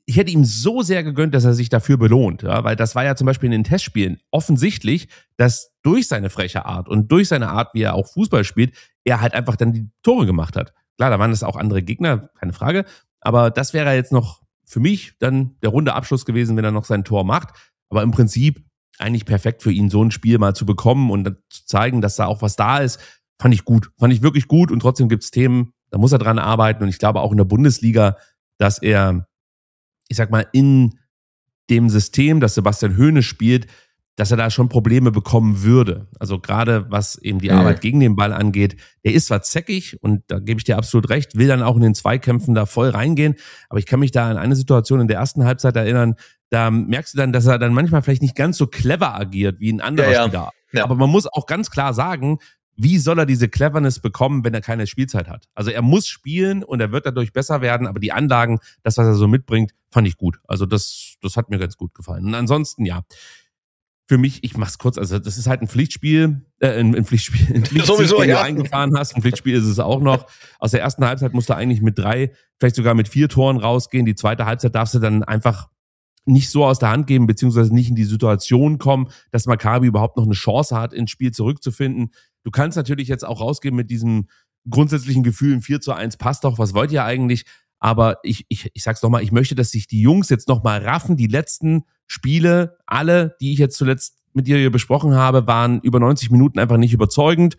[SPEAKER 6] ich hätte ihm so sehr gegönnt, dass er sich dafür belohnt, ja, weil das war ja zum Beispiel in den Testspielen offensichtlich, dass durch seine freche Art und durch seine Art, wie er auch Fußball spielt, er halt einfach dann die Tore gemacht hat. Klar, da waren es auch andere Gegner, keine Frage, aber das wäre jetzt noch für mich dann der runde Abschluss gewesen, wenn er noch sein Tor macht, aber im Prinzip eigentlich perfekt für ihn, so ein Spiel mal zu bekommen und zu zeigen, dass da auch was da ist, fand ich wirklich gut und trotzdem gibt's Themen, da muss er dran arbeiten und ich glaube auch in der Bundesliga, dass er, ich sag mal, in dem System, das Sebastian Hoeneß spielt, dass er da schon Probleme bekommen würde. Also gerade was eben die Arbeit gegen den Ball angeht, der ist zwar zäckig und da gebe ich dir absolut recht, will dann auch in den Zweikämpfen da voll reingehen, aber ich kann mich da an eine Situation in der ersten Halbzeit erinnern, da merkst du dann, dass er dann manchmal vielleicht nicht ganz so clever agiert wie ein anderer Spieler. Ja. Aber man muss auch ganz klar sagen, wie soll er diese Cleverness bekommen, wenn er keine Spielzeit hat? Also er muss spielen und er wird dadurch besser werden, aber die Anlagen, das, was er so mitbringt, fand ich gut. Also das hat mir ganz gut gefallen. Und ansonsten, ja, für mich, ich mach's kurz, also das ist halt ein Pflichtspiel, ein Pflichtsieg,
[SPEAKER 7] sowieso,
[SPEAKER 6] den
[SPEAKER 7] ja.
[SPEAKER 6] du eingefahren hast. Ein Pflichtspiel ist es auch noch. Aus der ersten Halbzeit musst du eigentlich mit 3, vielleicht sogar mit 4 Toren rausgehen. Die zweite Halbzeit darfst du dann einfach nicht so aus der Hand geben, beziehungsweise nicht in die Situation kommen, dass Maccabi überhaupt noch eine Chance hat, ins Spiel zurückzufinden. Du kannst natürlich jetzt auch rausgehen mit diesem grundsätzlichen Gefühl, 4:1 passt doch, was wollt ihr eigentlich? Aber ich sag's nochmal, ich möchte, dass sich die Jungs jetzt nochmal raffen. Die letzten Spiele, alle, die ich jetzt zuletzt mit dir hier besprochen habe, waren über 90 Minuten einfach nicht überzeugend.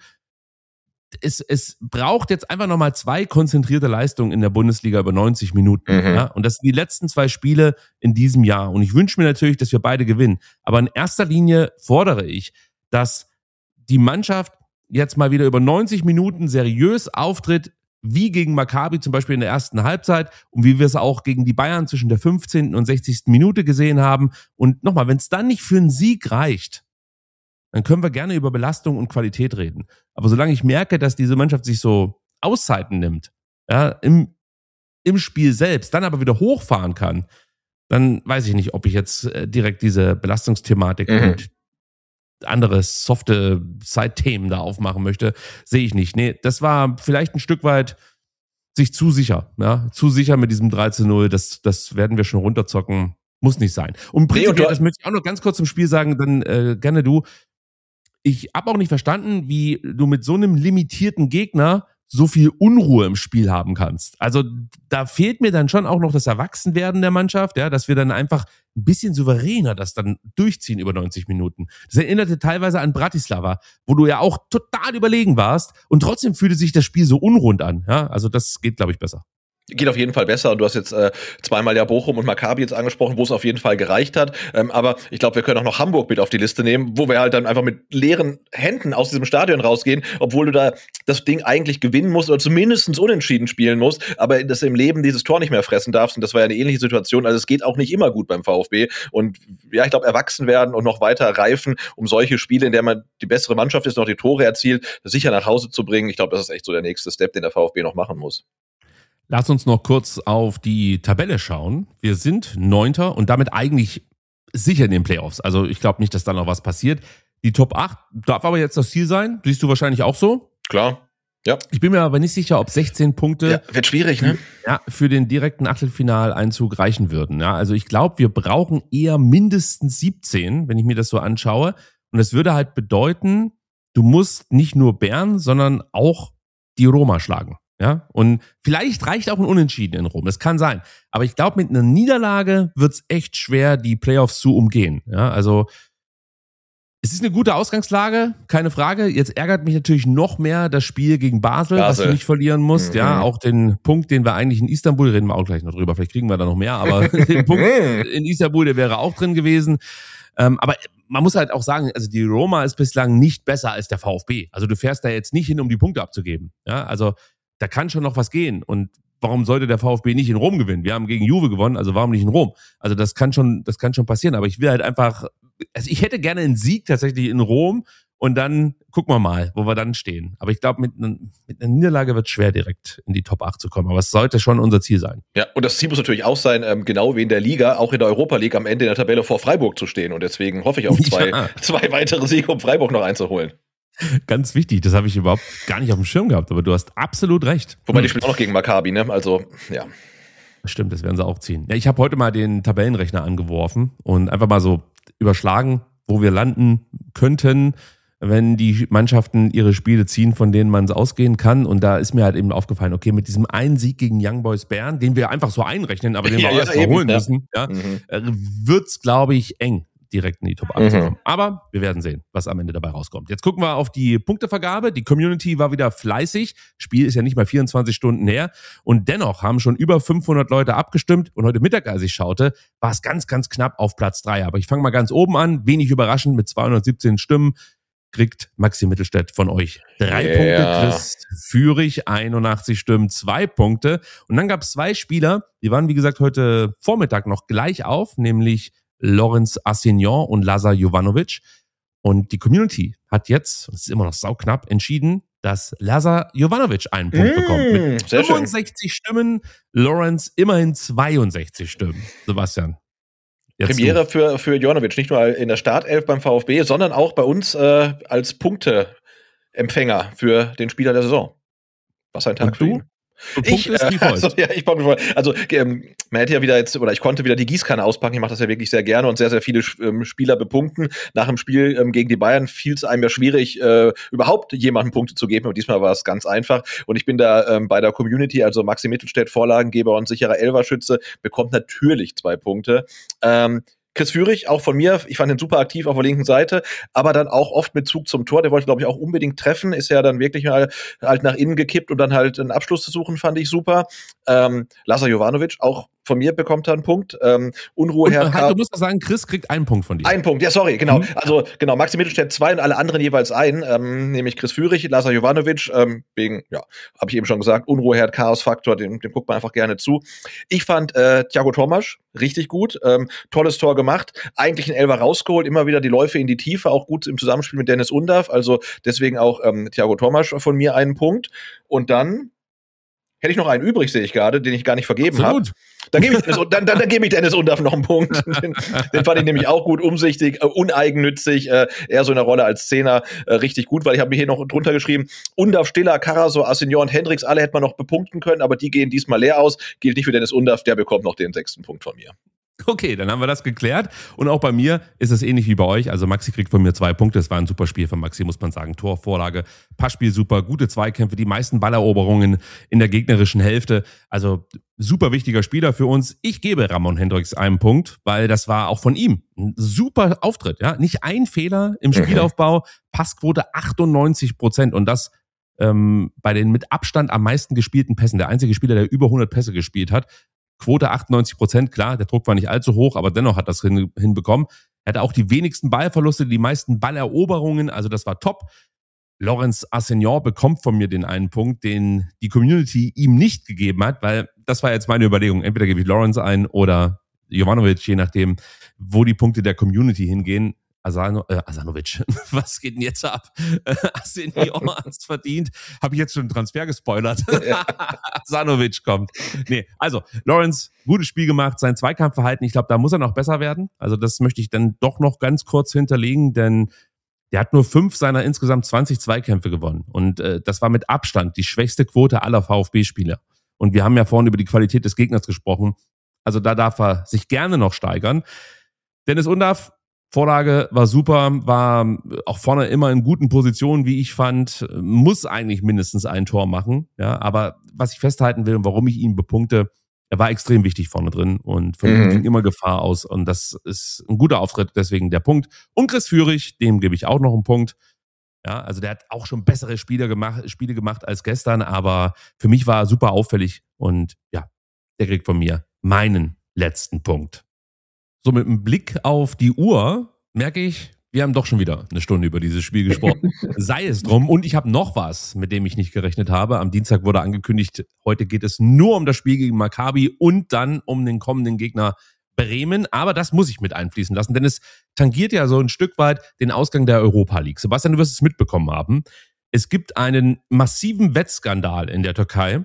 [SPEAKER 6] Es braucht jetzt einfach nochmal 2 konzentrierte Leistungen in der Bundesliga über 90 Minuten. Ja? Und das sind die letzten 2 Spiele in diesem Jahr. Und ich wünsche mir natürlich, dass wir beide gewinnen. Aber in erster Linie fordere ich, dass die Mannschaft jetzt mal wieder über 90 Minuten seriös auftritt, wie gegen Maccabi zum Beispiel in der ersten Halbzeit und wie wir es auch gegen die Bayern zwischen der 15. und 60. Minute gesehen haben. Und nochmal, wenn es dann nicht für einen Sieg reicht, dann können wir gerne über Belastung und Qualität reden. Aber solange ich merke, dass diese Mannschaft sich so Auszeiten nimmt, ja, im Spiel selbst, dann aber wieder hochfahren kann, dann weiß ich nicht, ob ich jetzt direkt diese Belastungsthematik und andere softe Side-Themen da aufmachen möchte, sehe ich nicht. Nee, das war vielleicht ein Stück weit sich zu sicher, ja, zu sicher mit diesem 3:0, das werden wir schon runterzocken, muss nicht sein. Und prinzipiell, das möchte ich auch noch ganz kurz zum Spiel sagen, dann gerne du. Ich habe auch nicht verstanden, wie du mit so einem limitierten Gegner so viel Unruhe im Spiel haben kannst. Also da fehlt mir dann schon auch noch das Erwachsenwerden der Mannschaft, ja, dass wir dann einfach ein bisschen souveräner das dann durchziehen über 90 Minuten. Das erinnerte teilweise an Bratislava, wo du ja auch total überlegen warst und trotzdem fühlte sich das Spiel so unrund an. Ja, also das geht, glaube ich, besser.
[SPEAKER 7] Geht auf jeden Fall besser und du hast jetzt zweimal ja Bochum und Maccabi jetzt angesprochen, wo es auf jeden Fall gereicht hat, aber ich glaube, wir können auch noch Hamburg mit auf die Liste nehmen, wo wir halt dann einfach mit leeren Händen aus diesem Stadion rausgehen, obwohl du da das Ding eigentlich gewinnen musst oder zumindest unentschieden spielen musst, aber dass du im Leben dieses Tor nicht mehr fressen darfst und das war ja eine ähnliche Situation, also es geht auch nicht immer gut beim VfB und ja, ich glaube, erwachsen werden und noch weiter reifen, um solche Spiele, in der man die bessere Mannschaft ist, noch die Tore erzielt, sicher nach Hause zu bringen, ich glaube, das ist echt so der nächste Step, den der VfB noch machen muss.
[SPEAKER 6] Lass uns noch kurz auf die Tabelle schauen. Wir sind 9. und damit eigentlich sicher in den Playoffs. Also ich glaube nicht, dass da noch was passiert. Die Top 8 darf aber jetzt das Ziel sein. Siehst du wahrscheinlich auch so?
[SPEAKER 7] Klar, ja.
[SPEAKER 6] Ich bin mir aber nicht sicher, ob 16 Punkte
[SPEAKER 7] wird schwierig, ne?
[SPEAKER 6] Ja, für den direkten Achtelfinaleinzug reichen würden. Ja, also ich glaube, wir brauchen eher mindestens 17, wenn ich mir das so anschaue. Und das würde halt bedeuten, du musst nicht nur Bern, sondern auch die Roma schlagen. Ja, und vielleicht reicht auch ein Unentschieden in Rom. Das kann sein. Aber ich glaube, mit einer Niederlage wird's echt schwer, die Playoffs zu umgehen. Ja, also es ist eine gute Ausgangslage, keine Frage. Jetzt ärgert mich natürlich noch mehr das Spiel gegen Basel, was du nicht verlieren musst. Ja, auch den Punkt, den wir eigentlich in Istanbul, reden wir auch gleich noch drüber, vielleicht kriegen wir da noch mehr, aber den Punkt in Istanbul, der wäre auch drin gewesen. Aber man muss halt auch sagen, also die Roma ist bislang nicht besser als der VfB. Also du fährst da jetzt nicht hin, um die Punkte abzugeben. Ja, also da kann schon noch was gehen. Und warum sollte der VfB nicht in Rom gewinnen? Wir haben gegen Juve gewonnen, also warum nicht in Rom? Also das kann schon passieren. Aber ich will halt einfach, also ich hätte gerne einen Sieg tatsächlich in Rom und dann gucken wir mal, wo wir dann stehen. Aber ich glaube, mit einer Niederlage wird es schwer, direkt in die Top 8 zu kommen. Aber es sollte schon unser Ziel sein.
[SPEAKER 7] Ja, und das Ziel muss natürlich auch sein, genau wie in der Liga, auch in der Europa League am Ende in der Tabelle vor Freiburg zu stehen. Und deswegen hoffe ich auf zwei weitere Siege, um Freiburg noch einzuholen.
[SPEAKER 6] Ganz wichtig, das habe ich überhaupt gar nicht auf dem Schirm gehabt, aber du hast absolut recht.
[SPEAKER 7] Wobei die spielen auch noch gegen Maccabi, ne? Also, ja.
[SPEAKER 6] Stimmt, das werden sie auch ziehen. Ja, ich habe heute mal den Tabellenrechner angeworfen und einfach mal so überschlagen, wo wir landen könnten, wenn die Mannschaften ihre Spiele ziehen, von denen man es ausgehen kann. Und da ist mir halt eben aufgefallen, okay, mit diesem einen Sieg gegen Young Boys Bern, den wir einfach so einrechnen, aber den wir auch erst mal holen müssen, wird's, glaube ich, eng, direkt in die Top 8 zu kommen. Aber wir werden sehen, was am Ende dabei rauskommt. Jetzt gucken wir auf die Punktevergabe. Die Community war wieder fleißig. Spiel ist ja nicht mal 24 Stunden her. Und dennoch haben schon über 500 Leute abgestimmt. Und heute Mittag, als ich schaute, war es ganz, ganz knapp auf Platz 3. Aber ich fange mal ganz oben an. Wenig überraschend, mit 217 Stimmen kriegt Maxi Mittelstädt von euch 3 Punkte. Chris Führig 81 Stimmen, 2 Punkte. Und dann gab es 2 Spieler, die waren, wie gesagt, heute Vormittag noch gleich auf, nämlich Lorenz Assignon und Lazar Jovanovic. Und die Community hat jetzt, das ist immer noch sauknapp, entschieden, dass Lazar Jovanovic einen Punkt bekommt. Mit 65 Stimmen, Lorenz immerhin 62 Stimmen. Sebastian.
[SPEAKER 7] Premiere für Jovanovic, nicht nur in der Startelf beim VfB, sondern auch bei uns als Punkteempfänger für den Spieler der Saison. Was ein Tag für ihn. Ich man hätte ja wieder jetzt, oder ich konnte wieder die Gießkanne auspacken. Ich mache das ja wirklich sehr gerne und sehr, sehr viele Spieler bepunkten. Nach dem Spiel gegen die Bayern fiel es einem ja schwierig, überhaupt jemandem Punkte zu geben. Aber diesmal war es ganz einfach. Und ich bin da bei der Community, also Maxi Mittelstädt, Vorlagengeber und sicherer Elferschütze, bekommt natürlich 2 Punkte. Chris Führig, auch von mir, ich fand ihn super aktiv auf der linken Seite, aber dann auch oft mit Zug zum Tor. Der wollte, glaube ich, auch unbedingt treffen, ist ja dann wirklich mal halt nach innen gekippt und dann halt einen Abschluss zu suchen, fand ich super. Lazar Jovanovic, auch von mir bekommt er einen Punkt. Unruheherd.
[SPEAKER 6] Du musst doch sagen, Chris kriegt einen Punkt von dir.
[SPEAKER 7] Einen Punkt, ja, sorry, genau. Also, genau, Maxi Mittelstädt 2 und alle anderen jeweils einen, nämlich Chris Führig, Lazar Jovanovic, wegen, ja, habe ich eben schon gesagt, Unruheherd, Chaos-Faktor, dem guckt man einfach gerne zu. Ich fand Thiago Tomasch richtig gut, tolles Tor gemacht, eigentlich einen Elfer rausgeholt, immer wieder die Läufe in die Tiefe, auch gut im Zusammenspiel mit Dennis Undav, also deswegen auch Thiago Tomasch von mir einen Punkt. Und dann hätte ich noch einen übrig, sehe ich gerade, den ich gar nicht vergeben habe. Dann gebe ich Dennis Undav noch einen Punkt. Den fand ich nämlich auch gut, umsichtig, uneigennützig, eher so in der Rolle als Zehner, richtig gut, weil ich habe mir hier noch drunter geschrieben, Undav, Stiller, Karasor, Assignon und Hendricks, alle hätte man noch bepunkten können, aber die gehen diesmal leer aus. Gilt nicht für Dennis Undav, der bekommt noch den 6. Punkt von mir.
[SPEAKER 6] Okay, dann haben wir das geklärt. Und auch bei mir ist es ähnlich wie bei euch. Also Maxi kriegt von mir 2 Punkte. Es war ein super Spiel von Maxi, muss man sagen. Tor, Vorlage, Passspiel super, gute Zweikämpfe, die meisten Balleroberungen in der gegnerischen Hälfte. Also super wichtiger Spieler für uns. Ich gebe Ramon Hendricks einen Punkt, weil das war auch von ihm ein super Auftritt. Ja, nicht ein Fehler im Spielaufbau, Passquote 98%. Und das bei den mit Abstand am meisten gespielten Pässen. Der einzige Spieler, der über 100 Pässe gespielt hat. Quote 98%, klar, der Druck war nicht allzu hoch, aber dennoch hat das hinbekommen. Er hatte auch die wenigsten Ballverluste, die meisten Balleroberungen, also das war top. Lorenz Assignon bekommt von mir den einen Punkt, den die Community ihm nicht gegeben hat, weil das war jetzt meine Überlegung. Entweder gebe ich Lorenz ein oder Jovanovic, je nachdem, wo die Punkte der Community hingehen. Asanovic, was geht denn jetzt ab? Assignon hat's verdient. Habe ich jetzt schon einen Transfer gespoilert? Ja. Asanovic kommt. Nee, also Lorenz, gutes Spiel gemacht, sein Zweikampfverhalten, ich glaube, da muss er noch besser werden. Also das möchte ich dann doch noch ganz kurz hinterlegen, denn der hat nur 5 seiner insgesamt 20 Zweikämpfe gewonnen. Und das war mit Abstand die schwächste Quote aller VfB-Spieler. Und wir haben ja vorhin über die Qualität des Gegners gesprochen. Also da darf er sich gerne noch steigern. Dennis Undav, Vorlage war super, war auch vorne immer in guten Positionen, wie ich fand, muss eigentlich mindestens ein Tor machen. Ja, aber was ich festhalten will und warum ich ihn bepunkte, er war extrem wichtig vorne drin und von ihm ging immer Gefahr aus und das ist ein guter Auftritt, deswegen der Punkt. Und Chris Führig, dem gebe ich auch noch einen Punkt. Ja, also der hat auch schon bessere Spiele gemacht als gestern, aber für mich war er super auffällig und ja, der kriegt von mir meinen letzten Punkt. So mit einem Blick auf die Uhr merke ich, wir haben doch schon wieder eine Stunde über dieses Spiel gesprochen. Sei es drum. Und ich habe noch was, mit dem ich nicht gerechnet habe. Am Dienstag wurde angekündigt, heute geht es nur um das Spiel gegen Maccabi und dann um den kommenden Gegner Bremen. Aber das muss ich mit einfließen lassen, denn es tangiert ja so ein Stück weit den Ausgang der Europa League. Sebastian, du wirst es mitbekommen haben. Es gibt einen massiven Wettskandal in der Türkei.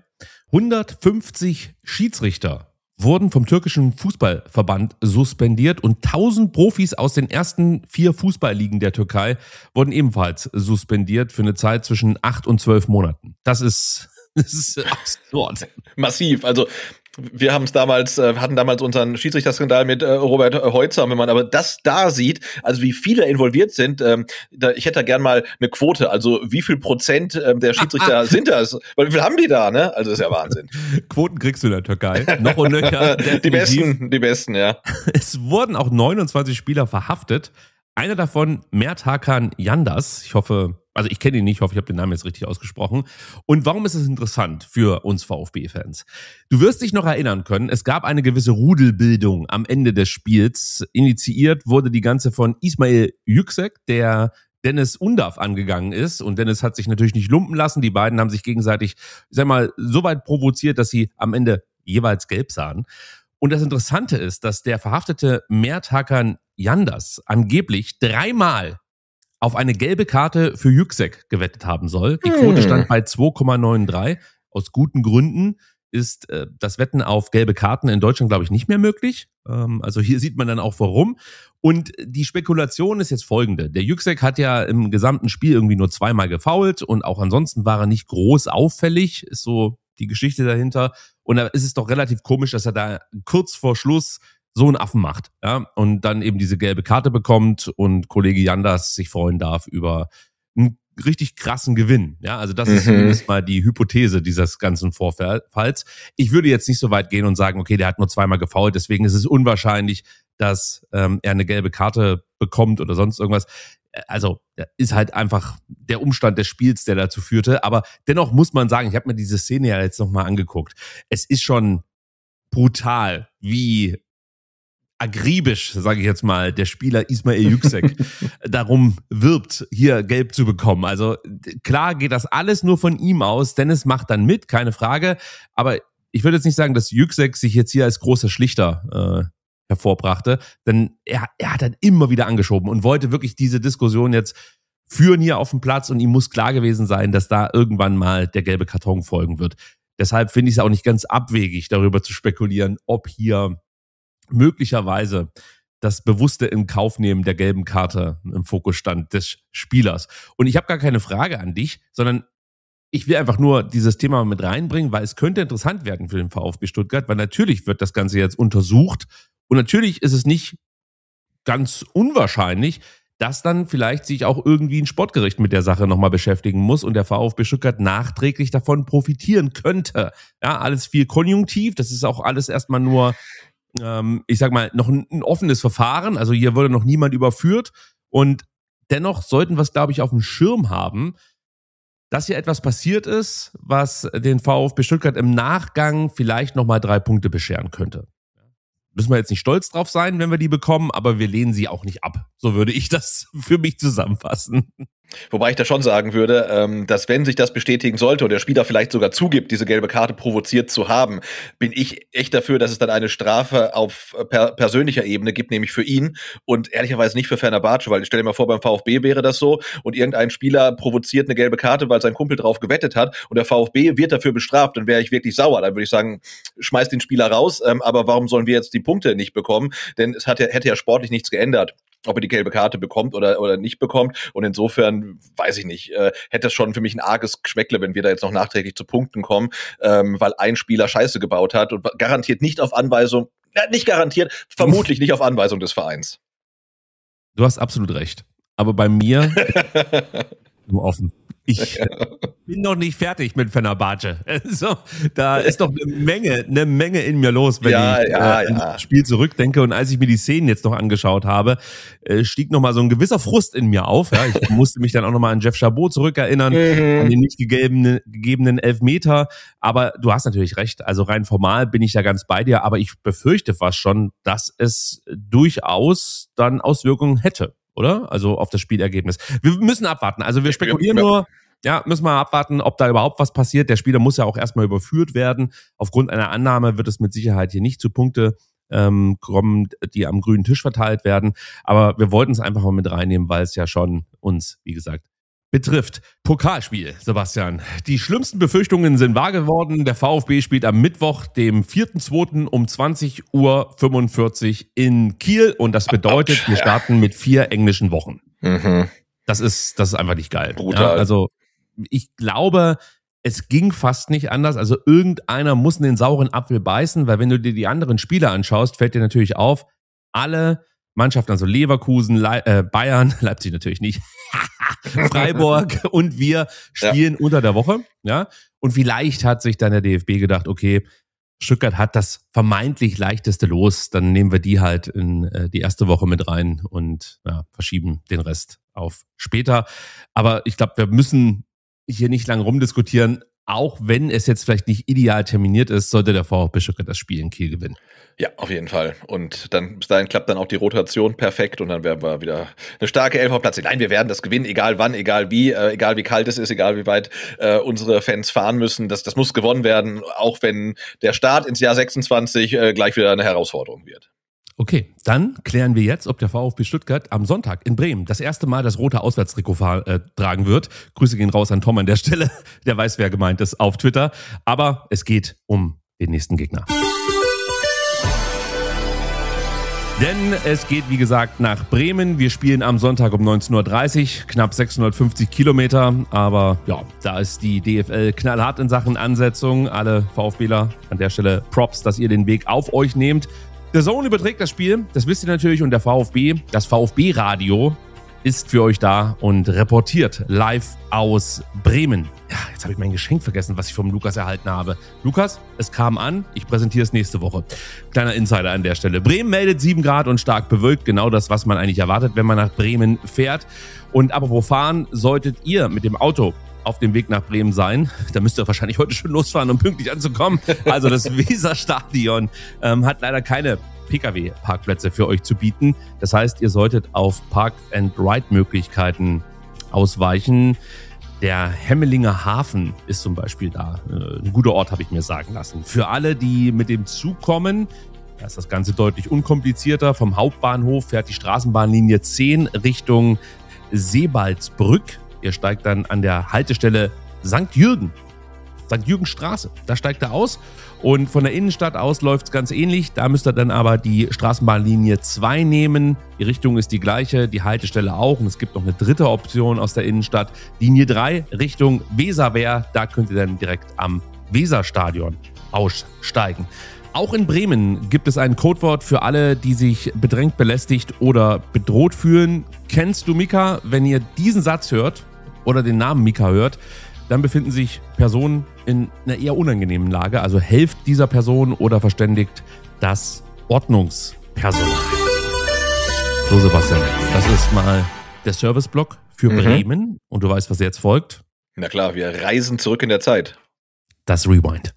[SPEAKER 6] 150 Schiedsrichter wurden vom türkischen Fußballverband suspendiert und 1000 Profis aus den ersten 4 Fußballligen der Türkei wurden ebenfalls suspendiert für eine Zeit zwischen 8 und 12 Monaten. Das ist Das ist absurd.
[SPEAKER 7] Massiv. Also wir hatten damals unseren Schiedsrichterskandal mit Robert Heutzer. Und wenn man aber das da sieht, also wie viele involviert sind, ich hätte da gern mal eine Quote. Also wie viel Prozent der Schiedsrichter sind das? Weil wie viel haben die da, ne? Also das ist ja Wahnsinn.
[SPEAKER 6] Quoten kriegst du in der Türkei. Noch und nöcher.
[SPEAKER 7] Die besten, ja.
[SPEAKER 6] Es wurden auch 29 Spieler verhaftet. Einer davon, Mert Hakan Yandaş. Ich kenne ihn nicht, ich hoffe, ich habe den Namen jetzt richtig ausgesprochen. Und warum ist es interessant für uns VfB-Fans? Du wirst dich noch erinnern können, es gab eine gewisse Rudelbildung am Ende des Spiels. Initiiert wurde die ganze von Ismail Yüksek, der Dennis Undav angegangen ist. Und Dennis hat sich natürlich nicht lumpen lassen. Die beiden haben sich gegenseitig, so weit provoziert, dass sie am Ende jeweils gelb sahen. Und das Interessante ist, dass der verhaftete Mert Hakan Yandaş angeblich 3-mal auf eine gelbe Karte für Yüksek gewettet haben soll. Die Quote stand bei 2,93. Aus guten Gründen ist das Wetten auf gelbe Karten in Deutschland, glaube ich, nicht mehr möglich. Also hier sieht man dann auch warum. Und die Spekulation ist jetzt folgende. Der Yüksek hat ja im gesamten Spiel irgendwie nur 2-mal gefoult und auch ansonsten war er nicht groß auffällig, ist so die Geschichte dahinter. Und da ist es doch relativ komisch, dass er da kurz vor Schluss so einen Affen macht, ja, und dann eben diese gelbe Karte bekommt und Kollege Yandaş sich freuen darf über einen richtig krassen Gewinn, ja, also das ist zumindest mal die Hypothese dieses ganzen Vorfalls. Ich würde jetzt nicht so weit gehen und sagen, okay, der hat nur 2-mal gefoult, deswegen ist es unwahrscheinlich, dass er eine gelbe Karte bekommt oder sonst irgendwas. Also ist halt einfach der Umstand des Spiels, der dazu führte, aber dennoch muss man sagen, ich habe mir diese Szene ja jetzt nochmal angeguckt, es ist schon brutal, wie akribisch, sage ich jetzt mal, der Spieler Ismail Yüksek darum wirbt, hier gelb zu bekommen. Also klar geht das alles nur von ihm aus. Dennis macht dann mit, keine Frage. Aber ich würde jetzt nicht sagen, dass Yüksek sich jetzt hier als großer Schlichter hervorbrachte, denn er hat dann immer wieder angeschoben und wollte wirklich diese Diskussion jetzt führen hier auf dem Platz und ihm muss klar gewesen sein, dass da irgendwann mal der gelbe Karton folgen wird. Deshalb finde ich es auch nicht ganz abwegig, darüber zu spekulieren, ob hier möglicherweise das bewusste Inkaufnehmen der gelben Karte im Fokus stand des Spielers. Und ich habe gar keine Frage an dich, sondern ich will einfach nur dieses Thema mit reinbringen, weil es könnte interessant werden für den VfB Stuttgart, weil natürlich wird das Ganze jetzt untersucht und natürlich ist es nicht ganz unwahrscheinlich, dass dann vielleicht sich auch irgendwie ein Sportgericht mit der Sache nochmal beschäftigen muss und der VfB Stuttgart nachträglich davon profitieren könnte. Ja, alles viel konjunktiv, das ist auch alles erstmal nur ich sag mal, noch ein offenes Verfahren. Also hier wurde noch niemand überführt. Und dennoch sollten wir es, glaube ich, auf dem Schirm haben, dass hier etwas passiert ist, was den VfB Stuttgart im Nachgang vielleicht nochmal 3 Punkte bescheren könnte. Müssen wir jetzt nicht stolz drauf sein, wenn wir die bekommen, aber wir lehnen sie auch nicht ab. So würde ich das für mich zusammenfassen.
[SPEAKER 7] Wobei ich da schon sagen würde, dass wenn sich das bestätigen sollte und der Spieler vielleicht sogar zugibt, diese gelbe Karte provoziert zu haben, bin ich echt dafür, dass es dann eine Strafe auf persönlicher Ebene gibt, nämlich für ihn und ehrlicherweise nicht für Fenerbahce, weil ich stelle mir vor, beim VfB wäre das so und irgendein Spieler provoziert eine gelbe Karte, weil sein Kumpel drauf gewettet hat und der VfB wird dafür bestraft, dann wäre ich wirklich sauer. Dann würde ich sagen, schmeiß den Spieler raus, aber warum sollen wir jetzt die Punkte nicht bekommen? Denn es hätte ja sportlich nichts geändert, ob er die gelbe Karte bekommt oder nicht bekommt. Und insofern, weiß ich nicht, hätte es schon für mich ein arges Geschmäckle, wenn wir da jetzt noch nachträglich zu Punkten kommen, weil ein Spieler Scheiße gebaut hat und garantiert nicht auf Anweisung, nicht garantiert, vermutlich nicht auf Anweisung des Vereins.
[SPEAKER 6] Du hast absolut recht. Aber bei mir nur offen. Ich bin noch nicht fertig mit Fenerbahce. Also, da ist doch eine Menge in mir los, wenn ich ins Spiel zurückdenke. Und als ich mir die Szenen jetzt noch angeschaut habe, stieg noch mal so ein gewisser Frust in mir auf. Ja, ich musste mich dann auch noch mal an Jeff Chabot zurückerinnern, an den nicht gegebenen Elfmeter. Aber du hast natürlich recht. Also rein formal bin ich da ganz bei dir. Aber ich befürchte fast schon, dass es durchaus dann Auswirkungen hätte. Oder? Also auf das Spielergebnis. Wir müssen abwarten. Also wir spekulieren nur, müssen wir abwarten, ob da überhaupt was passiert. Der Spieler muss ja auch erstmal überführt werden. Aufgrund einer Annahme wird es mit Sicherheit hier nicht zu Punkte kommen, die am grünen Tisch verteilt werden. Aber wir wollten es einfach mal mit reinnehmen, weil es ja schon uns, wie gesagt, betrifft. Pokalspiel, Sebastian. Die schlimmsten Befürchtungen sind wahr geworden. Der VfB spielt am Mittwoch, dem 4.2. um 20.45 Uhr in Kiel. Und das bedeutet, wir starten mit 4 englischen Wochen. Das ist einfach nicht geil.
[SPEAKER 7] Brutal.
[SPEAKER 6] Ja, also ich glaube, Es ging fast nicht anders. Also irgendeiner muss in den sauren Apfel beißen, weil wenn du dir die anderen Spiele anschaust, fällt dir natürlich auf, alle Mannschaften, also Leverkusen, Bayern, Leipzig natürlich nicht, Freiburg und wir spielen unter der Woche. Ja? Und vielleicht hat sich dann der DFB gedacht, okay, Stuttgart hat das vermeintlich leichteste Los, dann nehmen wir die halt in die erste Woche mit rein und verschieben den Rest auf später. Aber ich glaube, wir müssen hier nicht lange rumdiskutieren. Auch wenn es jetzt vielleicht nicht ideal terminiert ist, sollte der VfB Stuttgart das Spiel in Kiel gewinnen.
[SPEAKER 7] Ja, auf jeden Fall. Und dann bis dahin klappt dann auch die Rotation perfekt und dann werden wir wieder eine starke Elf auf Platz. Nein, wir werden das gewinnen, egal wann, egal wie kalt es ist, egal wie weit unsere Fans fahren müssen. Das muss gewonnen werden, auch wenn der Start ins Jahr 26 gleich wieder eine Herausforderung wird.
[SPEAKER 6] Okay, dann klären wir jetzt, ob der VfB Stuttgart am Sonntag in Bremen das erste Mal das rote Auswärtstrikot tragen wird. Grüße gehen raus an Tom an der Stelle. Der weiß, wer gemeint ist auf Twitter. Aber es geht um den nächsten Gegner. Denn es geht, wie gesagt, nach Bremen. Wir spielen am Sonntag um 19.30 Uhr, knapp 650 Kilometer. Aber ja, da ist die DFL knallhart in Sachen Ansetzung. Alle VfBler an der Stelle Props, dass ihr den Weg auf euch nehmt. Der Zone überträgt das Spiel, das wisst ihr natürlich, und der VfB, das VfB-Radio, ist für euch da und reportiert live aus Bremen. Ja, jetzt habe ich mein Geschenk vergessen, was ich vom Lukas erhalten habe. Lukas, es kam an, ich präsentiere es nächste Woche. Kleiner Insider an der Stelle. Bremen meldet 7 Grad und stark bewölkt, genau das, was man eigentlich erwartet, wenn man nach Bremen fährt. Und apropos fahren, solltet ihr mit dem Auto auf dem Weg nach Bremen sein. Da müsst ihr wahrscheinlich heute schon losfahren, um pünktlich anzukommen. Also das Weserstadion hat leider keine Pkw-Parkplätze für euch zu bieten. Das heißt, ihr solltet auf Park-and-Ride-Möglichkeiten ausweichen. Der Hemmelinger Hafen ist zum Beispiel da. Ein guter Ort, habe ich mir sagen lassen. Für alle, die mit dem Zug kommen, da ist das Ganze deutlich unkomplizierter. Vom Hauptbahnhof fährt die Straßenbahnlinie 10 Richtung Sebaldsbrück. Ihr steigt dann an der Haltestelle St. Jürgenstraße. Da steigt er aus und von der Innenstadt aus läuft es ganz ähnlich. Da müsst ihr dann aber die Straßenbahnlinie 2 nehmen. Die Richtung ist die gleiche, die Haltestelle auch. Und es gibt noch eine dritte Option aus der Innenstadt. Linie 3 Richtung Weserwehr. Da könnt ihr dann direkt am Weserstadion aussteigen. Auch in Bremen gibt es ein Codewort für alle, die sich bedrängt, belästigt oder bedroht fühlen. Kennst du Mika? Wenn ihr diesen Satz hört oder den Namen Mika hört, dann befinden sich Personen in einer eher unangenehmen Lage. Also helft dieser Person oder verständigt das Ordnungspersonal. So, Sebastian, das ist mal der Serviceblock für Bremen. Und du weißt, was jetzt folgt?
[SPEAKER 7] Na klar, wir reisen zurück in der Zeit.
[SPEAKER 6] Das Rewind.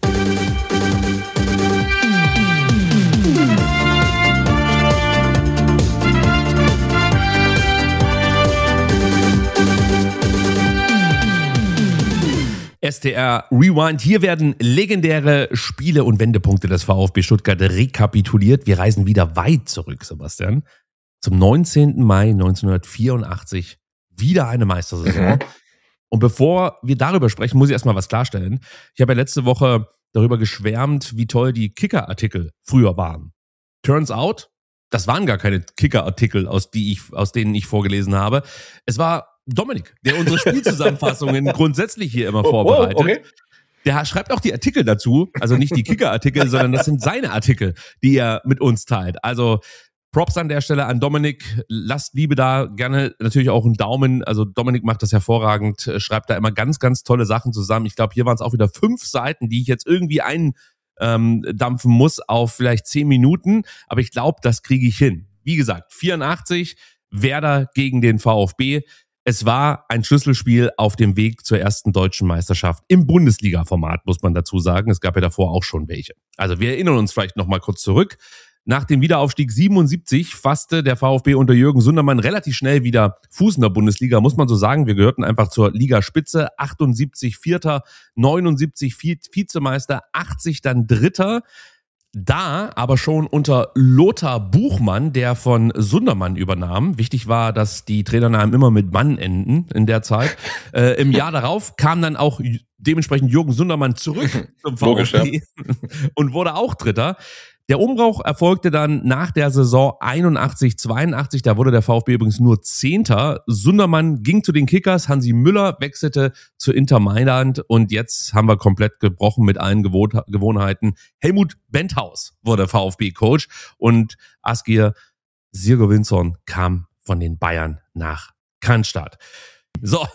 [SPEAKER 6] STR Rewind. Hier werden legendäre Spiele und Wendepunkte des VfB Stuttgart rekapituliert. Wir reisen wieder weit zurück, Sebastian. Zum 19. Mai 1984. Wieder eine Meistersaison. Und bevor wir darüber sprechen, muss ich erstmal was klarstellen. Ich habe ja letzte Woche darüber geschwärmt, wie toll die Kicker-Artikel früher waren. Turns out, das waren gar keine Kicker-Artikel, aus denen ich vorgelesen habe. Es war Dominik, der unsere Spielzusammenfassungen grundsätzlich hier immer vorbereitet. Okay. Der schreibt auch die Artikel dazu, also nicht die Kicker-Artikel, sondern das sind seine Artikel, die er mit uns teilt. Also Props an der Stelle an Dominik, lasst Liebe da, gerne natürlich auch einen Daumen. Also Dominik macht das hervorragend, schreibt da immer ganz, ganz tolle Sachen zusammen. Ich glaube, hier waren es auch wieder 5 Seiten, die ich jetzt irgendwie eindampfen muss auf vielleicht 10 Minuten. Aber ich glaube, das kriege ich hin. Wie gesagt, 84, Werder gegen den VfB. Es war ein Schlüsselspiel auf dem Weg zur ersten deutschen Meisterschaft im Bundesliga-Format, muss man dazu sagen. Es gab ja davor auch schon welche. Also wir erinnern uns vielleicht noch mal kurz zurück. Nach dem Wiederaufstieg 77 fasste der VfB unter Jürgen Sundermann relativ schnell wieder Fuß in der Bundesliga, muss man so sagen. Wir gehörten einfach zur Ligaspitze. 78 Vierter, 79 Vizemeister, 80 dann Dritter. Da aber schon unter Lothar Buchmann, der von Sundermann übernahm. Wichtig war, dass die Trainernamen immer mit Mann enden in der Zeit. Im Jahr darauf kam dann auch dementsprechend Jürgen Sundermann zurück zum VfB und wurde auch Dritter. Der Umbruch erfolgte dann nach der Saison 81/82. Da wurde der VfB übrigens nur 10. Sundermann ging zu den Kickers, Hansi Müller wechselte zu Inter Mailand und jetzt haben wir komplett gebrochen mit allen Gewohnheiten. Helmut Benthaus wurde VfB-Coach und Asgeir Sigurvinsson kam von den Bayern nach Cannstatt. So,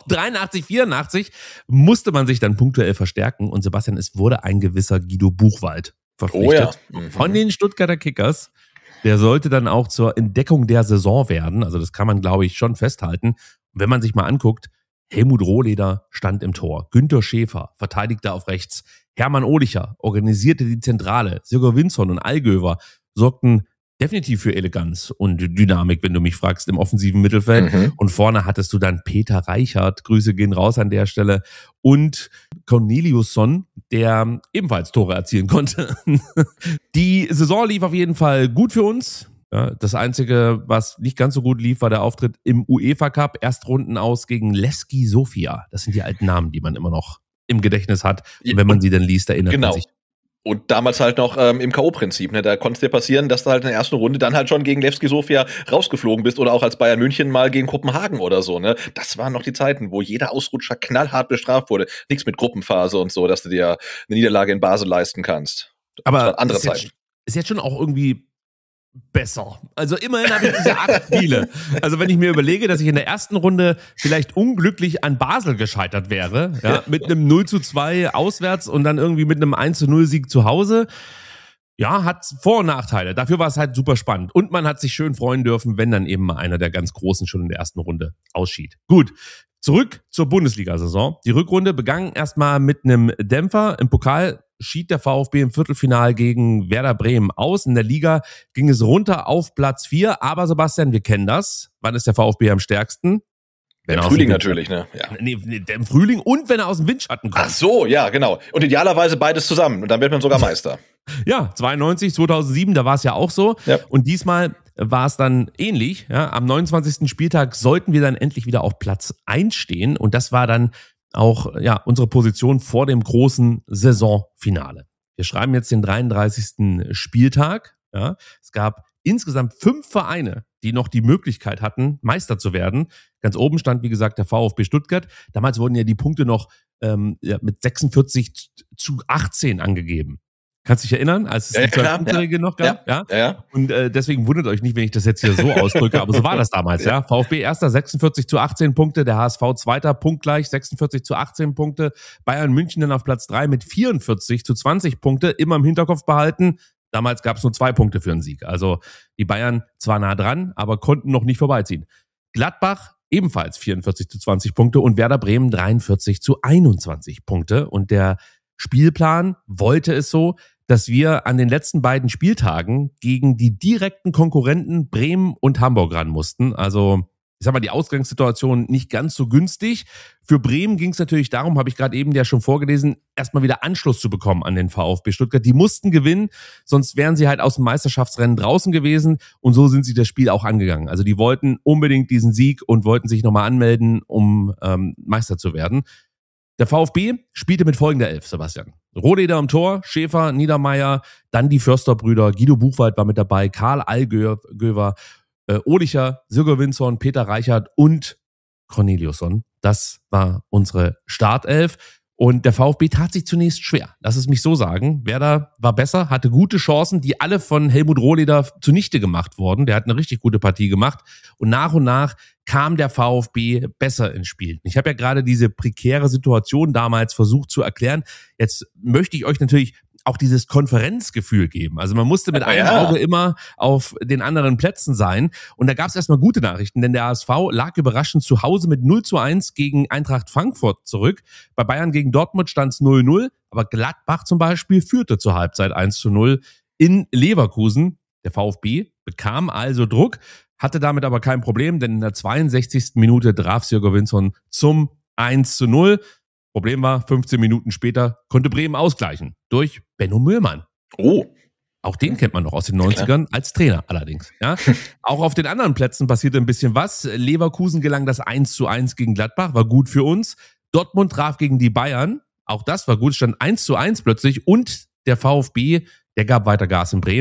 [SPEAKER 6] 83/84 musste man sich dann punktuell verstärken und Sebastian, es wurde ein gewisser Guido Buchwald verpflichtet von den Stuttgarter Kickers. Der sollte dann auch zur Entdeckung der Saison werden. Also das kann man, glaube ich, schon festhalten. Und wenn man sich mal anguckt, Helmut Rohleder stand im Tor. Günter Schäfer verteidigte auf rechts. Hermann Ohlicher organisierte die Zentrale. Sigurvinsson und Allgöwer sorgten definitiv für Eleganz und Dynamik, wenn du mich fragst, im offensiven Mittelfeld. Und vorne hattest du dann Peter Reichert, Grüße gehen raus an der Stelle, und Corneliusson, der ebenfalls Tore erzielen konnte. Die Saison lief auf jeden Fall gut für uns. Ja, das Einzige, was nicht ganz so gut lief, war der Auftritt im UEFA Cup. Erstrunden aus gegen Levski Sofia. Das sind die alten Namen, die man immer noch im Gedächtnis hat. Und wenn man sie dann liest, erinnert man sich.
[SPEAKER 7] Und damals halt noch im K.O.-Prinzip, ne? Da konnte es dir passieren, dass du halt in der ersten Runde dann halt schon gegen Levski Sofia rausgeflogen bist oder auch als Bayern München mal gegen Kopenhagen oder so, ne? Das waren noch die Zeiten, wo jeder Ausrutscher knallhart bestraft wurde. Nichts mit Gruppenphase und so, dass du dir eine Niederlage in Basel leisten kannst.
[SPEAKER 6] Aber
[SPEAKER 7] das waren andere Zeiten.
[SPEAKER 6] Ist jetzt schon auch irgendwie besser. Also immerhin habe ich diese 8 Spiele. Also wenn ich mir überlege, dass ich in der ersten Runde vielleicht unglücklich an Basel gescheitert wäre, ja, mit einem 0:2 auswärts und dann irgendwie mit einem 1:0 Sieg zu Hause, ja, hat Vor- und Nachteile. Dafür war es halt super spannend. Und man hat sich schön freuen dürfen, wenn dann eben mal einer der ganz Großen schon in der ersten Runde ausschied. Gut. Zurück zur Bundesliga-Saison. Die Rückrunde begann erstmal mit einem Dämpfer. Im Pokal schied der VfB im Viertelfinal gegen Werder Bremen aus. In der Liga ging es runter auf Platz 4. Aber Sebastian, wir kennen das. Wann ist der VfB am stärksten?
[SPEAKER 7] Im Frühling natürlich, ne? Ja.
[SPEAKER 6] Nee, im Frühling und wenn er aus dem Windschatten kommt.
[SPEAKER 7] Ach so, ja, genau. Und idealerweise beides zusammen. Und dann wird man sogar Meister.
[SPEAKER 6] Ja, 92, 2007, da war es ja auch so. Ja. Und diesmal war es dann ähnlich. Ja, am 29. Spieltag sollten wir dann endlich wieder auf Platz 1 stehen. Und das war dann auch ja unsere Position vor dem großen Saisonfinale. Wir schreiben jetzt den 33. Spieltag. Ja, es gab insgesamt 5 Vereine, die noch die Möglichkeit hatten, Meister zu werden. Ganz oben stand, wie gesagt, der VfB Stuttgart. Damals wurden ja die Punkte noch mit 46:18 angegeben. Kannst du dich erinnern, als es die 12-Punkte-Regel noch gab? Ja. Und deswegen wundert euch nicht, wenn ich das jetzt hier so ausdrücke, aber so war das damals. Ja. VfB erster, 46:18 Punkte, der HSV zweiter, punktgleich, 46:18 Punkte. Bayern München dann auf Platz 3 mit 44:20 Punkte, immer im Hinterkopf behalten. Damals gab es nur 2 Punkte für einen Sieg. Also die Bayern zwar nah dran, aber konnten noch nicht vorbeiziehen. Gladbach ebenfalls 44:20 Punkte und Werder Bremen 43:21 Punkte. Und der Spielplan wollte es so, dass wir an den letzten beiden Spieltagen gegen die direkten Konkurrenten Bremen und Hamburg ran mussten. Also ich sag mal, die Ausgangssituation nicht ganz so günstig. Für Bremen ging es natürlich darum, habe ich gerade eben ja schon vorgelesen, erstmal wieder Anschluss zu bekommen an den VfB Stuttgart. Die mussten gewinnen, sonst wären sie halt aus dem Meisterschaftsrennen draußen gewesen. Und so sind sie das Spiel auch angegangen. Also die wollten unbedingt diesen Sieg und wollten sich nochmal anmelden, um Meister zu werden. Der VfB spielte mit folgender Elf, Sebastian. Rohleder im Tor, Schäfer, Niedermeyer, dann die Försterbrüder, Guido Buchwald war mit dabei, Karl Allgöwer, Ohlicher, Sigurvinsson, Peter Reichert und Corneliusson. Das war unsere Startelf. Und der VfB tat sich zunächst schwer. Lass es mich so sagen. Werder war besser, hatte gute Chancen, die alle von Helmut Rohleder zunichte gemacht wurden. Der hat eine richtig gute Partie gemacht. Und nach kam der VfB besser ins Spiel. Ich habe ja gerade diese prekäre Situation damals versucht zu erklären. Jetzt möchte ich euch natürlich auch dieses Konferenzgefühl geben. Also man musste mit einem Auge immer auf den anderen Plätzen sein. Und da gab es erstmal gute Nachrichten, denn der HSV lag überraschend zu Hause mit 0:1 gegen Eintracht Frankfurt zurück. Bei Bayern gegen Dortmund stand es 0:0, aber Gladbach zum Beispiel führte zur Halbzeit 1:0 in Leverkusen. Der VfB bekam also Druck, hatte damit aber kein Problem, denn in der 62. Minute traf Sigurvinsson zum 1:0. Problem war, 15 Minuten später konnte Bremen ausgleichen. Durch Benno Müllmann.
[SPEAKER 7] Oh.
[SPEAKER 6] Auch den kennt man noch aus den 90ern als Trainer allerdings. Ja. Auch auf den anderen Plätzen passierte ein bisschen was. Leverkusen gelang das 1:1 gegen Gladbach, war gut für uns. Dortmund traf gegen die Bayern. Auch das war gut, stand 1:1 plötzlich. Und der VfB, der gab weiter Gas in Bremen.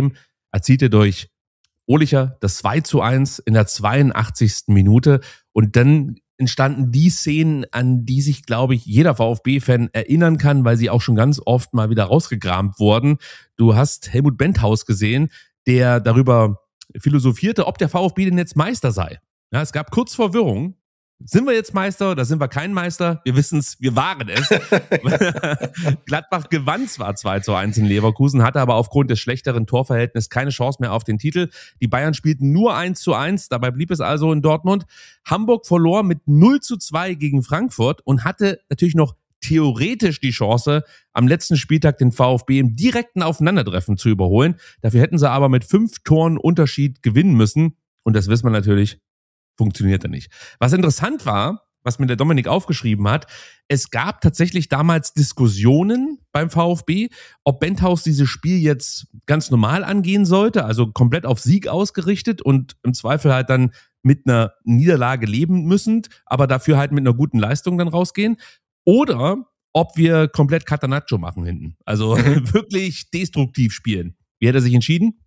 [SPEAKER 6] erzielte durch Ohlicher das 2:1 in der 82. Minute. Und dann entstanden die Szenen, an die sich, glaube ich, jeder VfB-Fan erinnern kann, weil sie auch schon ganz oft mal wieder rausgekramt wurden. Du hast Helmut Benthaus gesehen, der darüber philosophierte, ob der VfB denn jetzt Meister sei. Ja, es gab kurz Verwirrung. Sind wir jetzt Meister oder sind wir kein Meister? Wir wissen es, wir waren es. Gladbach gewann zwar 2:1 in Leverkusen, hatte aber aufgrund des schlechteren Torverhältnisses keine Chance mehr auf den Titel. Die Bayern spielten nur 1:1, dabei blieb es also in Dortmund. Hamburg verlor mit 0:2 gegen Frankfurt und hatte natürlich noch theoretisch die Chance, am letzten Spieltag den VfB im direkten Aufeinandertreffen zu überholen. Dafür hätten sie aber mit 5 Toren Unterschied gewinnen müssen. Und das wissen wir natürlich, funktionierte nicht. Was interessant war, was mir der Dominik aufgeschrieben hat, es gab tatsächlich damals Diskussionen beim VfB, ob Benthaus dieses Spiel jetzt ganz normal angehen sollte, also komplett auf Sieg ausgerichtet und im Zweifel halt dann mit einer Niederlage leben müssend, aber dafür halt mit einer guten Leistung dann rausgehen. Oder ob wir komplett Catenaccio machen hinten. Also wirklich destruktiv spielen. Wie hat er sich entschieden?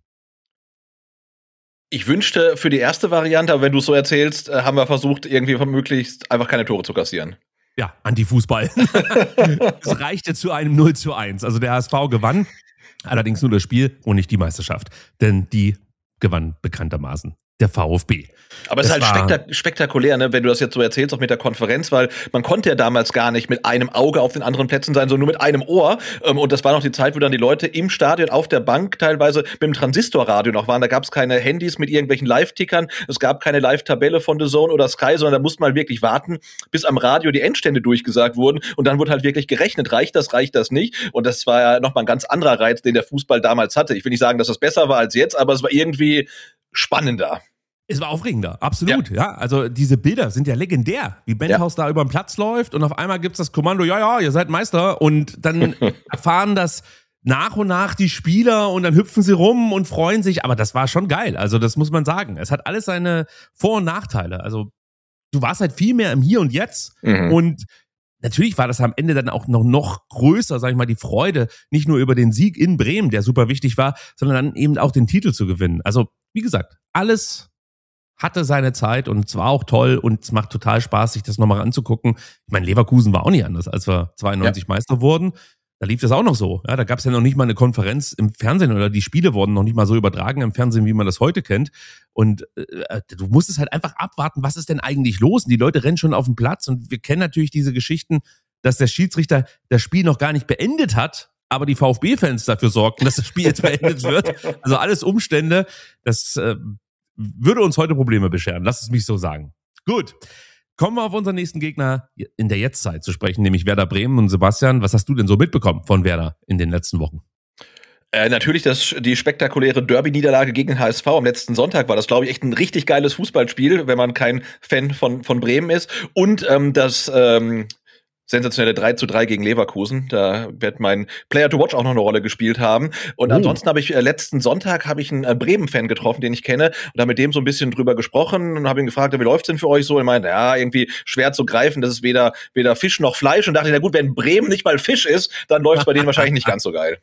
[SPEAKER 7] Ich wünschte für die erste Variante, aber wenn du es so erzählst, haben wir versucht, irgendwie möglichst einfach keine Tore zu kassieren.
[SPEAKER 6] Ja, Anti-Fußball. Es reichte zu einem 0:1. Also der HSV gewann, allerdings nur das Spiel und nicht die Meisterschaft. Denn die gewann bekanntermaßen der VfB.
[SPEAKER 7] Aber es ist halt spektakulär, ne, wenn du das jetzt so erzählst, auch mit der Konferenz, weil man konnte ja damals gar nicht mit einem Auge auf den anderen Plätzen sein, sondern nur mit einem Ohr. Und das war noch die Zeit, wo dann die Leute im Stadion auf der Bank teilweise mit dem Transistorradio noch waren. Da gab es keine Handys mit irgendwelchen Live-Tickern. Es gab keine Live-Tabelle von The Zone oder Sky, sondern da musste man wirklich warten, bis am Radio die Endstände durchgesagt wurden. Und dann wurde halt wirklich gerechnet, reicht das nicht? Und das war ja nochmal ein ganz anderer Reiz, den der Fußball damals hatte. Ich will nicht sagen, dass das besser war als jetzt, aber es war irgendwie spannender.
[SPEAKER 6] Es war aufregender, absolut. Ja, also diese Bilder sind ja legendär, wie Benthaus da über den Platz läuft und auf einmal gibt's das Kommando, ja, ihr seid Meister, und dann erfahren das nach und nach die Spieler und dann hüpfen sie rum und freuen sich, aber das war schon geil, also das muss man sagen. Es hat alles seine Vor- und Nachteile, also du warst halt viel mehr im Hier und Jetzt und natürlich war das am Ende dann auch noch größer, sag ich mal, die Freude, nicht nur über den Sieg in Bremen, der super wichtig war, sondern dann eben auch den Titel zu gewinnen. Also, wie gesagt, alles hatte seine Zeit und es war auch toll und es macht total Spaß, sich das nochmal anzugucken. Ich meine, Leverkusen war auch nicht anders, als wir 92 Meister wurden. Da lief das auch noch so. Ja, da gab es ja noch nicht mal eine Konferenz im Fernsehen oder die Spiele wurden noch nicht mal so übertragen im Fernsehen, wie man das heute kennt. Und du musstest halt einfach abwarten, was ist denn eigentlich los? Und die Leute rennen schon auf den Platz und wir kennen natürlich diese Geschichten, dass der Schiedsrichter das Spiel noch gar nicht beendet hat, aber die VfB-Fans dafür sorgten, dass das Spiel jetzt beendet wird. Also alles Umstände, das würde uns heute Probleme bescheren. Lass es mich so sagen. Gut. Kommen wir auf unseren nächsten Gegner in der Jetztzeit zu sprechen, nämlich Werder Bremen. Und Sebastian, was hast du denn so mitbekommen von Werder in den letzten Wochen?
[SPEAKER 7] Natürlich die spektakuläre Derby-Niederlage gegen den HSV am letzten Sonntag war das, glaube ich, echt ein richtig geiles Fußballspiel, wenn man kein Fan von Bremen ist. Und das sensationelle 3:3 gegen Leverkusen. Da wird mein Player to Watch auch noch eine Rolle gespielt haben. Und ansonsten habe ich letzten Sonntag einen Bremen-Fan getroffen, den ich kenne, und habe mit dem so ein bisschen drüber gesprochen und habe ihn gefragt, wie läuft's denn für euch so? Und er meinte, ja, irgendwie schwer zu greifen, das ist weder Fisch noch Fleisch. Und dachte ich, na gut, wenn Bremen nicht mal Fisch ist, dann läuft's bei denen wahrscheinlich nicht ganz so geil.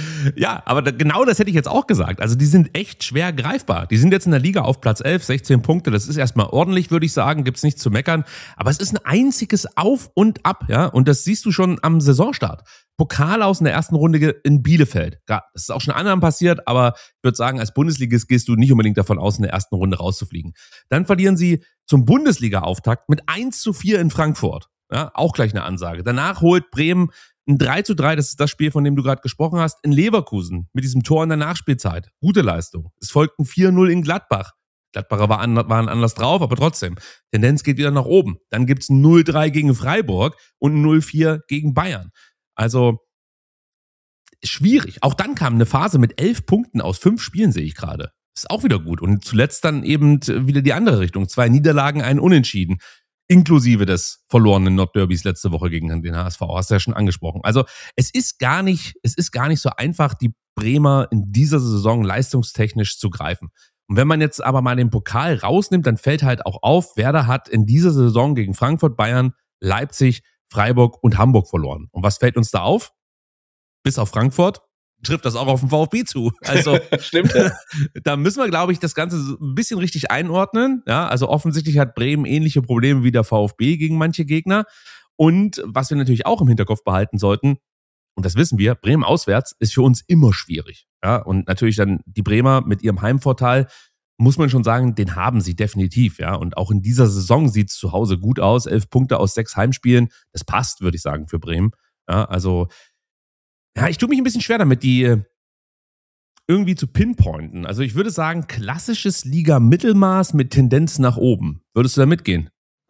[SPEAKER 6] Ja, aber genau das hätte ich jetzt auch gesagt. Also die sind echt schwer greifbar. Die sind jetzt in der Liga auf Platz 11, 16 Punkte. Das ist erstmal ordentlich, würde ich sagen. Gibt's nichts zu meckern. Aber es ist ein einziges Auf und Ab, ja. Und das siehst du schon am Saisonstart. Pokal aus in der ersten Runde in Bielefeld. Das ist auch schon anderen passiert, aber ich würde sagen, als Bundesligist gehst du nicht unbedingt davon aus, in der ersten Runde rauszufliegen. Dann verlieren sie zum Bundesliga-Auftakt mit 1:4 in Frankfurt. Ja, auch gleich eine Ansage. Danach holt Bremen ein 3:3, das ist das Spiel, von dem du gerade gesprochen hast, in Leverkusen mit diesem Tor in der Nachspielzeit. Gute Leistung. Es folgten 4:0 in Gladbach. Gladbacher waren anders drauf, aber trotzdem. Tendenz geht wieder nach oben. Dann gibt's ein 0:3 gegen Freiburg und ein 0:4 gegen Bayern. Also schwierig. Auch dann kam eine Phase mit 11 Punkten aus 5 Spielen, sehe ich gerade. Ist auch wieder gut. Und zuletzt dann eben wieder die andere Richtung. 2 Niederlagen, ein Unentschieden. Inklusive des verlorenen Nordderbys letzte Woche gegen den HSV. Hast du ja schon angesprochen. Also es ist gar nicht so einfach, die Bremer in dieser Saison leistungstechnisch zu greifen. Und wenn man jetzt aber mal den Pokal rausnimmt, dann fällt halt auch auf, Werder hat in dieser Saison gegen Frankfurt, Bayern, Leipzig, Freiburg und Hamburg verloren. Und was fällt uns da auf? Bis auf Frankfurt, trifft das auch auf den VfB zu. Also
[SPEAKER 7] Stimmt, ja.
[SPEAKER 6] Da müssen wir, glaube ich, das Ganze so ein bisschen richtig einordnen. Ja, also offensichtlich hat Bremen ähnliche Probleme wie der VfB gegen manche Gegner. Und was wir natürlich auch im Hinterkopf behalten sollten, und das wissen wir, Bremen auswärts ist für uns immer schwierig. Ja, und natürlich dann die Bremer mit ihrem Heimvorteil, muss man schon sagen, den haben sie definitiv. Ja, und auch in dieser Saison sieht es zu Hause gut aus. 11 Punkte aus 6 Heimspielen, das passt, würde ich sagen, für Bremen. Ja, also ja, ich tue mich ein bisschen schwer damit, die irgendwie zu pinpointen. Also ich würde sagen, klassisches Liga-Mittelmaß mit Tendenz nach oben. Würdest du da mitgehen?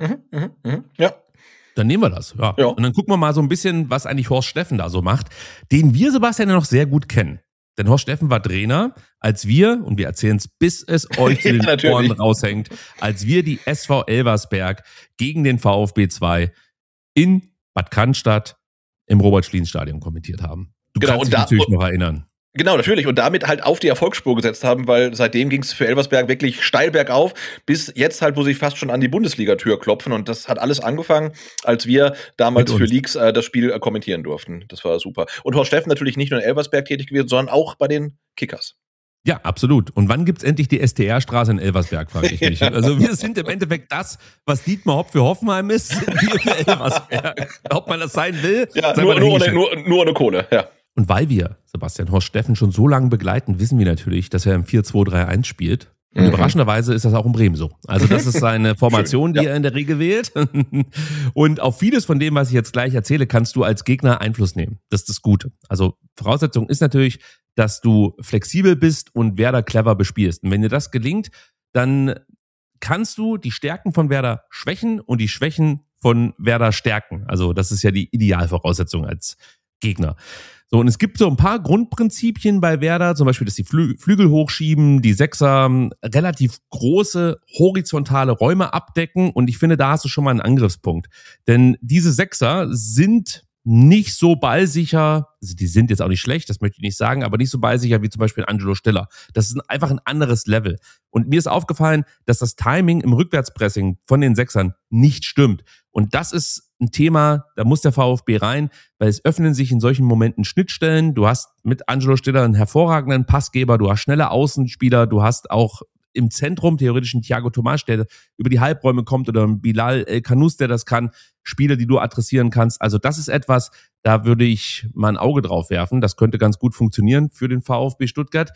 [SPEAKER 7] Ja.
[SPEAKER 6] Dann nehmen wir das. Ja.
[SPEAKER 7] Ja.
[SPEAKER 6] Und dann gucken wir mal so ein bisschen, was eigentlich Horst Steffen da so macht, den wir, Sebastian, ja noch sehr gut kennen. Denn Horst Steffen war Trainer, als wir, und wir erzählen es, bis es euch zu den Ohren raushängt, als wir die SV Elversberg gegen den VfB 2 in Bad Cannstatt im Robert-Schlien-Stadion kommentiert haben. Du kannst dich natürlich noch erinnern.
[SPEAKER 7] Genau, natürlich. Und damit halt auf die Erfolgsspur gesetzt haben, weil seitdem ging es für Elversberg wirklich steil bergauf, bis jetzt halt, wo sie fast schon an die Bundesliga-Tür klopfen. Und das hat alles angefangen, als wir damals für Leaks das Spiel kommentieren durften. Das war super. Und Horst Steffen natürlich nicht nur in Elversberg tätig gewesen, sondern auch bei den Kickers.
[SPEAKER 6] Ja, absolut. Und wann gibt's endlich die STR-Straße in Elversberg, frage ich mich. Also wir sind im Endeffekt das, was Dietmar Hopp für Hoffenheim ist, sind wir für Elversberg. Ob man das sein will?
[SPEAKER 7] Ja, nur ohne Kohle, ja.
[SPEAKER 6] Und weil wir Sebastian Horst Steffen schon so lange begleiten, wissen wir natürlich, dass er im 4-2-3-1 spielt. Und überraschenderweise ist das auch in Bremen so. Also das ist seine Formation, die er in der Regel wählt. Und auf vieles von dem, was ich jetzt gleich erzähle, kannst du als Gegner Einfluss nehmen. Das ist das Gute. Also Voraussetzung ist natürlich, dass du flexibel bist und Werder clever bespielst. Und wenn dir das gelingt, dann kannst du die Stärken von Werder schwächen und die Schwächen von Werder stärken. Also das ist ja die Idealvoraussetzung als Gegner. So, und es gibt so ein paar Grundprinzipien bei Werder, zum Beispiel, dass die Flügel hochschieben, die Sechser relativ große horizontale Räume abdecken, und ich finde, da hast du schon mal einen Angriffspunkt. Denn diese Sechser sind nicht so ballsicher, also die sind jetzt auch nicht schlecht, das möchte ich nicht sagen, aber nicht so ballsicher wie zum Beispiel Angelo Stiller. Das ist einfach ein anderes Level. Und mir ist aufgefallen, dass das Timing im Rückwärtspressing von den Sechsern nicht stimmt. Und das ist ein Thema, da muss der VfB rein, weil es öffnen sich in solchen Momenten Schnittstellen. Du hast mit Angelo Stiller einen hervorragenden Passgeber, du hast schnelle Außenspieler, du hast auch im Zentrum theoretisch einen Thiago Tomasch, der über die Halbräume kommt, oder einen Bilal El-Kanous, der das kann, Spieler, die du adressieren kannst. Also das ist etwas, da würde ich mal ein Auge drauf werfen. Das könnte ganz gut funktionieren für den VfB Stuttgart.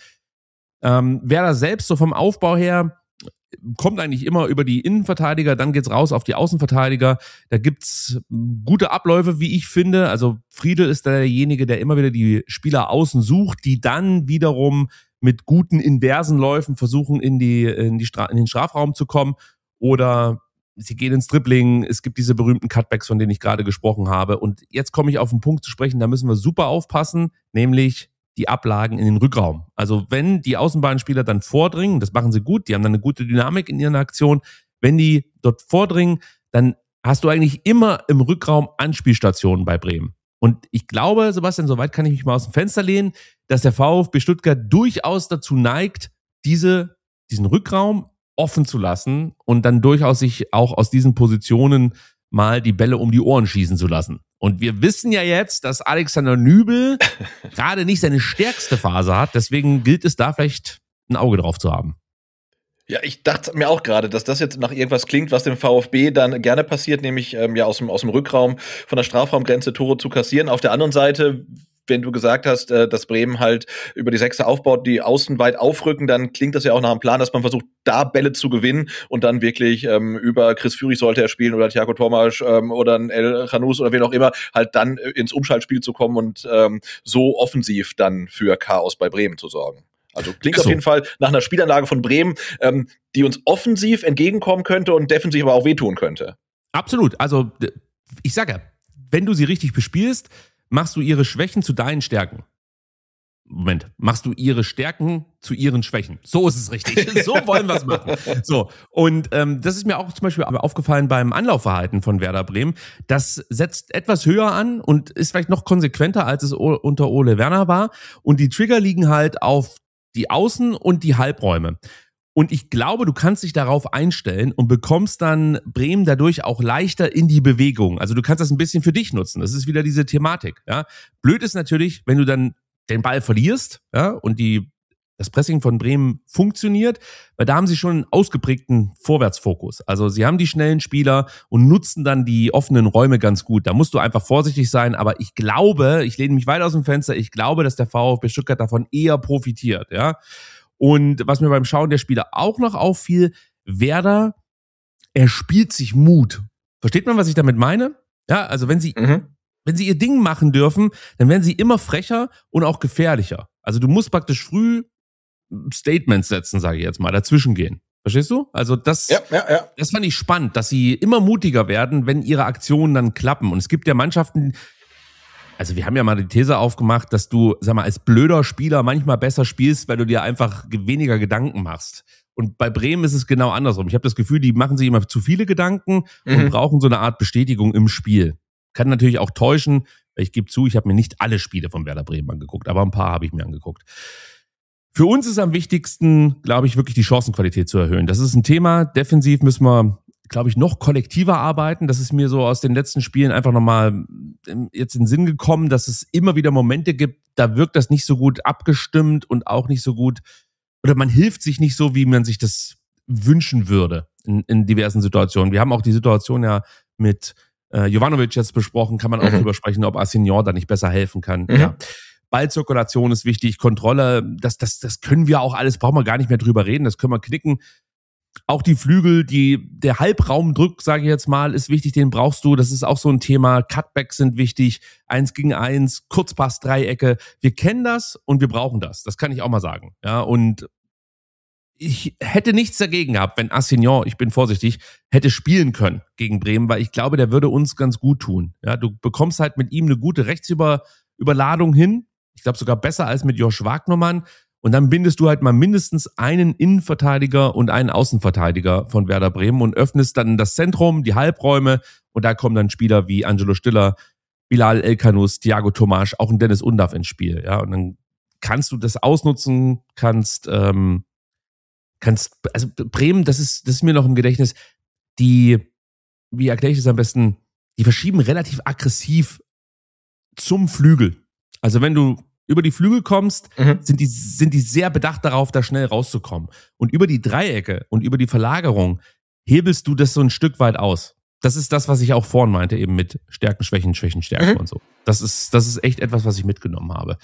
[SPEAKER 6] Werder selbst, so vom Aufbau her, kommt eigentlich immer über die Innenverteidiger, dann geht's raus auf die Außenverteidiger. Da gibt's gute Abläufe, wie ich finde. Also Friedel ist derjenige, der immer wieder die Spieler außen sucht, die dann wiederum mit guten inversen Läufen versuchen, in den Strafraum zu kommen, oder sie gehen ins Dribbling. Es gibt diese berühmten Cutbacks, von denen ich gerade gesprochen habe. Und jetzt komme ich auf einen Punkt zu sprechen, da müssen wir super aufpassen, nämlich die Ablagen in den Rückraum. Also wenn die Außenbahnspieler dann vordringen, das machen sie gut, die haben dann eine gute Dynamik in ihren Aktionen, wenn die dort vordringen, dann hast du eigentlich immer im Rückraum Anspielstationen bei Bremen. Und ich glaube, Sebastian, soweit kann ich mich mal aus dem Fenster lehnen, dass der VfB Stuttgart durchaus dazu neigt, diesen Rückraum offen zu lassen und dann durchaus sich auch aus diesen Positionen mal die Bälle um die Ohren schießen zu lassen. Und wir wissen ja jetzt, dass Alexander Nübel gerade nicht seine stärkste Phase hat. Deswegen gilt es da vielleicht ein Auge drauf zu haben.
[SPEAKER 7] Ja, ich dachte mir auch gerade, dass das jetzt nach irgendwas klingt, was dem VfB dann gerne passiert, nämlich aus dem Rückraum von der Strafraumgrenze Tore zu kassieren. Auf der anderen Seite, wenn du gesagt hast, dass Bremen halt über die Sechser aufbaut, die außen weit aufrücken, dann klingt das ja auch nach einem Plan, dass man versucht, da Bälle zu gewinnen und dann wirklich über Chris Führig sollte er spielen oder Thiago Tomasch oder ein El-Kanous oder wen auch immer, halt dann ins Umschaltspiel zu kommen und so offensiv dann für Chaos bei Bremen zu sorgen. Also klingt auf jeden Fall nach einer Spielanlage von Bremen, die uns offensiv entgegenkommen könnte und defensiv aber auch wehtun könnte.
[SPEAKER 6] Absolut. Also ich sage ja, wenn du sie richtig bespielst, machst du ihre Schwächen zu deinen Stärken. Moment, machst du ihre Stärken zu ihren Schwächen. So ist es richtig. So wollen wir es machen. So, und das ist mir auch zum Beispiel aufgefallen beim Anlaufverhalten von Werder Bremen. Das setzt etwas höher an und ist vielleicht noch konsequenter, als es unter Ole Werner war. Und die Trigger liegen halt auf die Außen- und die Halbräume. Und ich glaube, du kannst dich darauf einstellen und bekommst dann Bremen dadurch auch leichter in die Bewegung. Also du kannst das ein bisschen für dich nutzen. Das ist wieder diese Thematik. Ja? Blöd ist natürlich, wenn du dann den Ball verlierst, ja, und das Pressing von Bremen funktioniert, weil da haben sie schon einen ausgeprägten Vorwärtsfokus. Also sie haben die schnellen Spieler und nutzen dann die offenen Räume ganz gut. Da musst du einfach vorsichtig sein, aber ich lehne mich weit aus dem Fenster, ich glaube, dass der VfB Stuttgart davon eher profitiert, ja. Und was mir beim Schauen der Spieler auch noch auffiel, Werder, er spielt sich Mut. Versteht man, was ich damit meine? Ja, also wenn sie ihr Ding machen dürfen, dann werden sie immer frecher und auch gefährlicher. Also du musst praktisch früh Statements setzen, sage ich jetzt mal, dazwischen gehen. Verstehst du? Also das fand ich spannend, dass sie immer mutiger werden, wenn ihre Aktionen dann klappen. Und es gibt ja Mannschaften, also wir haben ja mal die These aufgemacht, dass du, sag mal, als blöder Spieler manchmal besser spielst, weil du dir einfach weniger Gedanken machst. Und bei Bremen ist es genau andersrum. Ich habe das Gefühl, die machen sich immer zu viele Gedanken und brauchen so eine Art Bestätigung im Spiel. Kann natürlich auch täuschen. Ich gebe zu, ich habe mir nicht alle Spiele von Werder Bremen angeguckt, aber ein paar habe ich mir angeguckt. Für uns ist am wichtigsten, glaube ich, wirklich die Chancenqualität zu erhöhen. Das ist ein Thema. Defensiv müssen wir, glaube ich, noch kollektiver arbeiten. Das ist mir so aus den letzten Spielen einfach nochmal jetzt in den Sinn gekommen, dass es immer wieder Momente gibt, da wirkt das nicht so gut abgestimmt und auch nicht so gut, oder man hilft sich nicht so, wie man sich das wünschen würde in diversen Situationen. Wir haben auch die Situation ja mit Jovanovic jetzt besprochen, kann man auch drüber sprechen, ob Assignon da nicht besser helfen kann. Ja. Ballzirkulation ist wichtig, Kontrolle, das können wir auch alles, brauchen wir gar nicht mehr drüber reden, das können wir knicken. Auch die Flügel, der Halbraumdruck, sage ich jetzt mal, ist wichtig, den brauchst du, das ist auch so ein Thema, Cutbacks sind wichtig, 1 gegen 1, Kurzpass, Dreiecke, wir kennen das und wir brauchen das kann ich auch mal sagen. Ja, und ich hätte nichts dagegen gehabt, wenn Assignon, ich bin vorsichtig, hätte spielen können gegen Bremen, weil ich glaube, der würde uns ganz gut tun. Ja, du bekommst halt mit ihm eine gute Rechtsüberladung hin. Ich glaube sogar besser als mit Josh Wagnermann. Und dann bindest du halt mal mindestens einen Innenverteidiger und einen Außenverteidiger von Werder Bremen und öffnest dann das Zentrum, die Halbräume. Und da kommen dann Spieler wie Angelo Stiller, Bilal El-Kanous, Thiago Tomasch, auch ein Dennis Undav ins Spiel. Ja, und dann kannst du das ausnutzen, also Bremen, das ist mir noch im Gedächtnis, wie erkläre ich das am besten, die verschieben relativ aggressiv zum Flügel. Also wenn du über die Flügel kommst, sind die sehr bedacht darauf, da schnell rauszukommen. Und über die Dreiecke und über die Verlagerung hebelst du das so ein Stück weit aus. Das ist das, was ich auch vorhin meinte, eben mit Stärken, Schwächen, Schwächen, Stärken und so. Das ist echt etwas, was ich mitgenommen habe.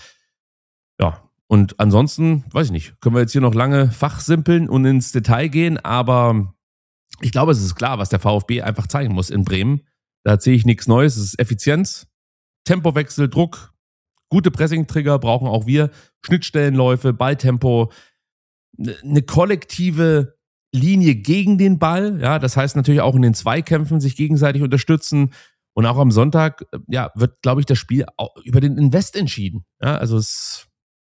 [SPEAKER 6] Ja. Und ansonsten, weiß ich nicht, können wir jetzt hier noch lange fachsimpeln und ins Detail gehen, aber ich glaube, es ist klar, was der VfB einfach zeigen muss in Bremen. Da sehe ich nichts Neues, es ist Effizienz, Tempowechsel, Druck, gute Pressing-Trigger brauchen auch wir, Schnittstellenläufe, Balltempo, eine kollektive Linie gegen den Ball, ja, das heißt natürlich auch in den Zweikämpfen sich gegenseitig unterstützen und auch am Sonntag, ja, wird, glaube ich, das Spiel über den Invest entschieden, ja, also es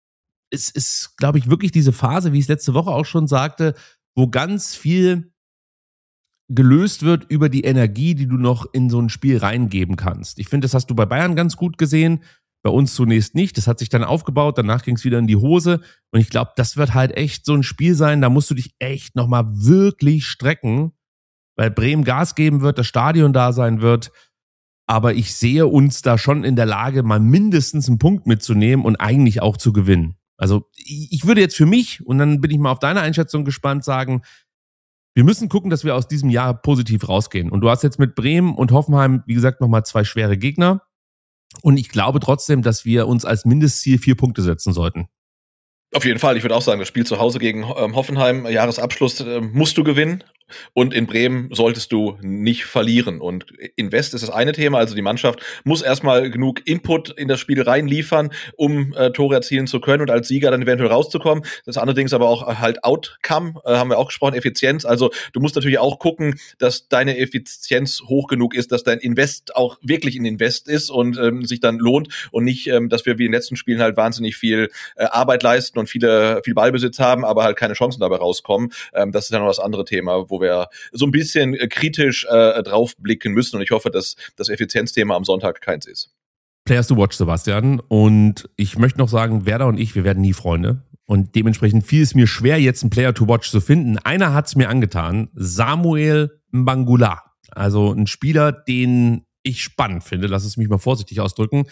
[SPEAKER 6] ist, glaube ich, wirklich diese Phase, wie ich es letzte Woche auch schon sagte, wo ganz viel gelöst wird über die Energie, die du noch in so ein Spiel reingeben kannst. Ich finde, das hast du bei Bayern ganz gut gesehen, bei uns zunächst nicht. Das hat sich dann aufgebaut, danach ging es wieder in die Hose und ich glaube, das wird halt echt so ein Spiel sein, da musst du dich echt nochmal wirklich strecken, weil Bremen Gas geben wird, das Stadion da sein wird, aber ich sehe uns da schon in der Lage, mal mindestens einen Punkt mitzunehmen und eigentlich auch zu gewinnen. Also ich würde jetzt für mich, und dann bin ich mal auf deine Einschätzung gespannt, sagen, wir müssen gucken, dass wir aus diesem Jahr positiv rausgehen. Und du hast jetzt mit Bremen und Hoffenheim, wie gesagt, nochmal 2 schwere Gegner. Und ich glaube trotzdem, dass wir uns als Mindestziel 4 Punkte setzen sollten.
[SPEAKER 7] Auf jeden Fall, ich würde auch sagen, das Spiel zu Hause gegen Hoffenheim, Jahresabschluss, musst du gewinnen. Und in Bremen solltest du nicht verlieren. Und Invest ist das eine Thema, also die Mannschaft muss erstmal genug Input in das Spiel reinliefern, um Tore erzielen zu können und als Sieger dann eventuell rauszukommen. Das andere Ding ist aber auch halt Outcome, haben wir auch gesprochen, Effizienz. Also du musst natürlich auch gucken, dass deine Effizienz hoch genug ist, dass dein Invest auch wirklich ein Invest ist und sich dann lohnt und nicht, dass wir wie in den letzten Spielen halt wahnsinnig viel Arbeit leisten und viel Ballbesitz haben, aber halt keine Chancen dabei rauskommen. Das ist dann noch das andere Thema, wo wir so ein bisschen kritisch drauf blicken müssen. Und ich hoffe, dass das Effizienzthema am Sonntag keins ist.
[SPEAKER 6] Players to watch, Sebastian. Und ich möchte noch sagen, Werder und ich, wir werden nie Freunde. Und dementsprechend fiel es mir schwer, jetzt einen Player to watch zu finden. Einer hat es mir angetan. Samuel Mbangula. Also ein Spieler, den ich spannend finde. Lass es mich mal vorsichtig ausdrücken.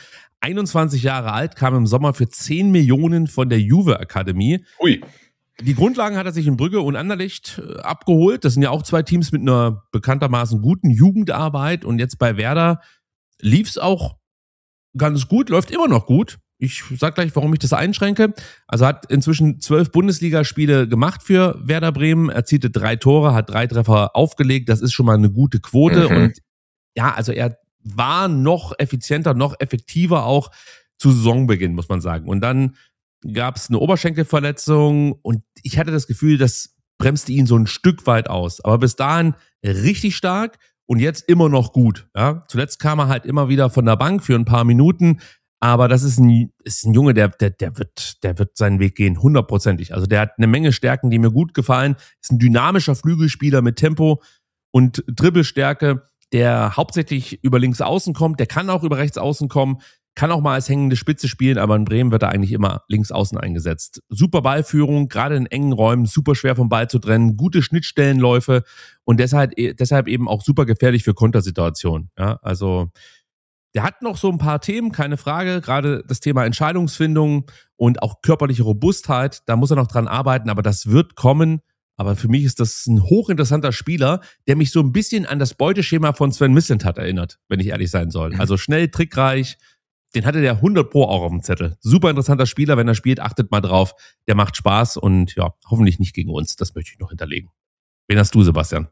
[SPEAKER 6] 21 Jahre alt, kam im Sommer für 10 Millionen von der Juve Akademie.
[SPEAKER 7] Ui.
[SPEAKER 6] Die Grundlagen hat er sich in Brügge und Anderlecht abgeholt. Das sind ja auch 2 Teams mit einer bekanntermaßen guten Jugendarbeit. Und jetzt bei Werder lief es auch ganz gut, läuft immer noch gut. Ich sag gleich, warum ich das einschränke. Also hat inzwischen 12 Bundesligaspiele gemacht für Werder Bremen, erzielte 3 Tore, hat 3 Treffer aufgelegt. Das ist schon mal eine gute Quote. Und ja, also er war noch effizienter, noch effektiver auch zu Saisonbeginn, muss man sagen. Und dann gab es eine Oberschenkelverletzung und ich hatte das Gefühl, das bremste ihn so ein Stück weit aus. Aber bis dahin richtig stark und jetzt immer noch gut. Ja? Zuletzt kam er halt immer wieder von der Bank für ein paar Minuten, aber das ist ein Junge, der wird seinen Weg gehen, 100%. Also der hat eine Menge Stärken, die mir gut gefallen. Ist ein dynamischer Flügelspieler mit Tempo und Dribbelstärke, der hauptsächlich über links außen kommt. Der kann auch über rechts außen kommen. Kann auch mal als hängende Spitze spielen, aber in Bremen wird er eigentlich immer links außen eingesetzt. Super Ballführung, gerade in engen Räumen, super schwer vom Ball zu trennen, gute Schnittstellenläufe und deshalb eben auch super gefährlich für Kontersituationen. Ja, also der hat noch so ein paar Themen, keine Frage, gerade das Thema Entscheidungsfindung und auch körperliche Robustheit, da muss er noch dran arbeiten, aber das wird kommen. Aber für mich ist das ein hochinteressanter Spieler, der mich so ein bisschen an das Beuteschema von Sven Mislintat erinnert, wenn ich ehrlich sein soll. Also schnell, trickreich. Den hatte der 100 Pro auch auf dem Zettel. Super interessanter Spieler, wenn er spielt, achtet mal drauf. Der macht Spaß und ja, hoffentlich nicht gegen uns. Das möchte ich noch hinterlegen. Wen hast du, Sebastian?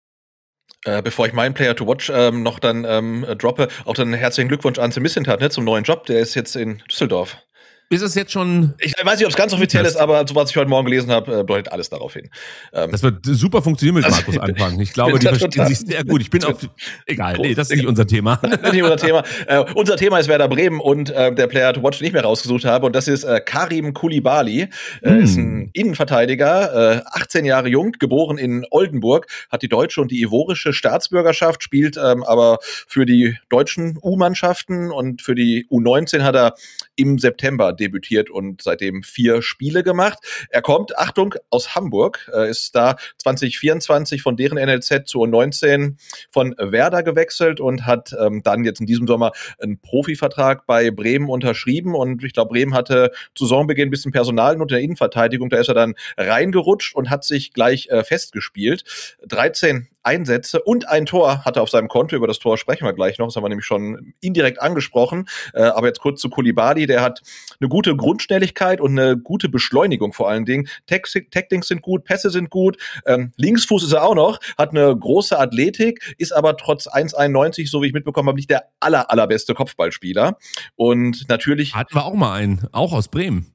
[SPEAKER 7] Bevor ich meinen Player to Watch noch dann droppe, auch dann herzlichen Glückwunsch an Sven Mislintat, ne, zum neuen Job. Der ist jetzt in Düsseldorf.
[SPEAKER 6] Ist es jetzt schon...
[SPEAKER 7] Ich weiß nicht, ob es ganz offiziell ist, aber so was ich heute Morgen gelesen habe, deutet alles darauf hin.
[SPEAKER 6] Das wird super funktionieren mit Markus anfangen. Ich glaube, die verstehen sich sehr gut. Ich bin auf... Egal, nee, das ist nicht unser Thema.
[SPEAKER 7] Das ist nicht unser Thema. Unser Thema ist Werder Bremen und der Player to Watch, den ich mir rausgesucht habe. Und das ist Karim Koulibaly. Ist ein Innenverteidiger, 18 Jahre jung, geboren in Oldenburg, hat die deutsche und die ivorische Staatsbürgerschaft, spielt aber für die deutschen U-Mannschaften und für die U19 hat er im September debütiert und seitdem 4 Spiele gemacht. Er kommt, Achtung, aus Hamburg, ist da 2024 von deren NLZ zur U19 von Werder gewechselt und hat dann jetzt in diesem Sommer einen Profivertrag bei Bremen unterschrieben und ich glaube, Bremen hatte zu Saisonbeginn ein bisschen Personalnot in der Innenverteidigung, da ist er dann reingerutscht und hat sich gleich festgespielt. 13 Einsätze und ein Tor hat er auf seinem Konto. Über das Tor sprechen wir gleich noch. Das haben wir nämlich schon indirekt angesprochen. Aber jetzt kurz zu Koulibaly. Der hat eine gute Grundschnelligkeit und eine gute Beschleunigung vor allen Dingen. Tacklings sind gut, Pässe sind gut. Linksfuß ist er auch noch, hat eine große Athletik, ist aber trotz 1,91, so wie ich mitbekommen habe, nicht der allerbeste Kopfballspieler. Und natürlich... Hatten wir auch mal einen, auch aus Bremen.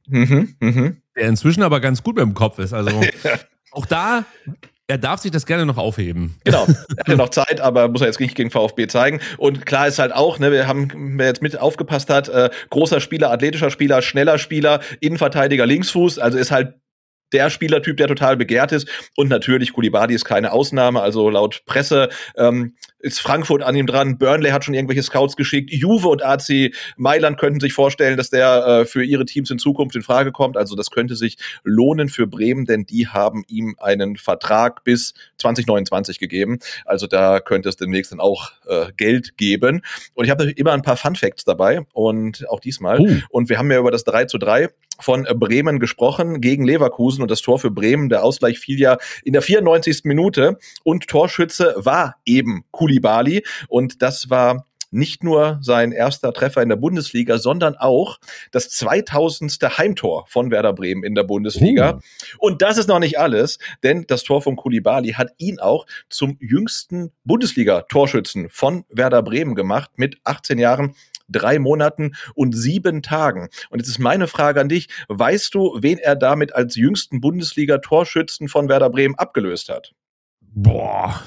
[SPEAKER 7] Der inzwischen aber ganz gut mit dem Kopf ist. Also auch da... Er darf sich das gerne noch aufheben. Genau, er hat ja noch Zeit, aber muss er jetzt nicht gegen VfB zeigen. Und klar ist halt auch, ne, wer jetzt mit aufgepasst hat, großer Spieler, athletischer Spieler, schneller Spieler, Innenverteidiger, Linksfuß, also ist halt der Spielertyp, der total begehrt ist. Und natürlich, Koulibaly ist keine Ausnahme, also laut Presse ist Frankfurt an ihm dran, Burnley hat schon irgendwelche Scouts geschickt, Juve und AC Mailand könnten sich vorstellen, dass der für ihre Teams in Zukunft in Frage kommt. Also das könnte sich lohnen für Bremen, denn die haben ihm einen Vertrag bis 2029 gegeben. Also da könnte es demnächst dann auch Geld geben. Und ich habe immer ein paar Fun-Facts dabei und auch diesmal. Und wir haben ja über das 3:3 von Bremen gesprochen gegen Leverkusen und das Tor für Bremen, der Ausgleich fiel ja in der 94. Minute und Torschütze war eben Koulibaly und das war nicht nur sein erster Treffer in der Bundesliga, sondern auch das 2000. Heimtor von Werder Bremen in der Bundesliga. Und das ist noch nicht alles, denn das Tor von Koulibaly hat ihn auch zum jüngsten Bundesliga-Torschützen von Werder Bremen gemacht mit 18 Jahren. 3 Monaten und 7 Tagen. Und jetzt ist meine Frage an dich, weißt du, wen er damit als jüngsten Bundesliga-Torschützen von Werder Bremen abgelöst hat? Boah.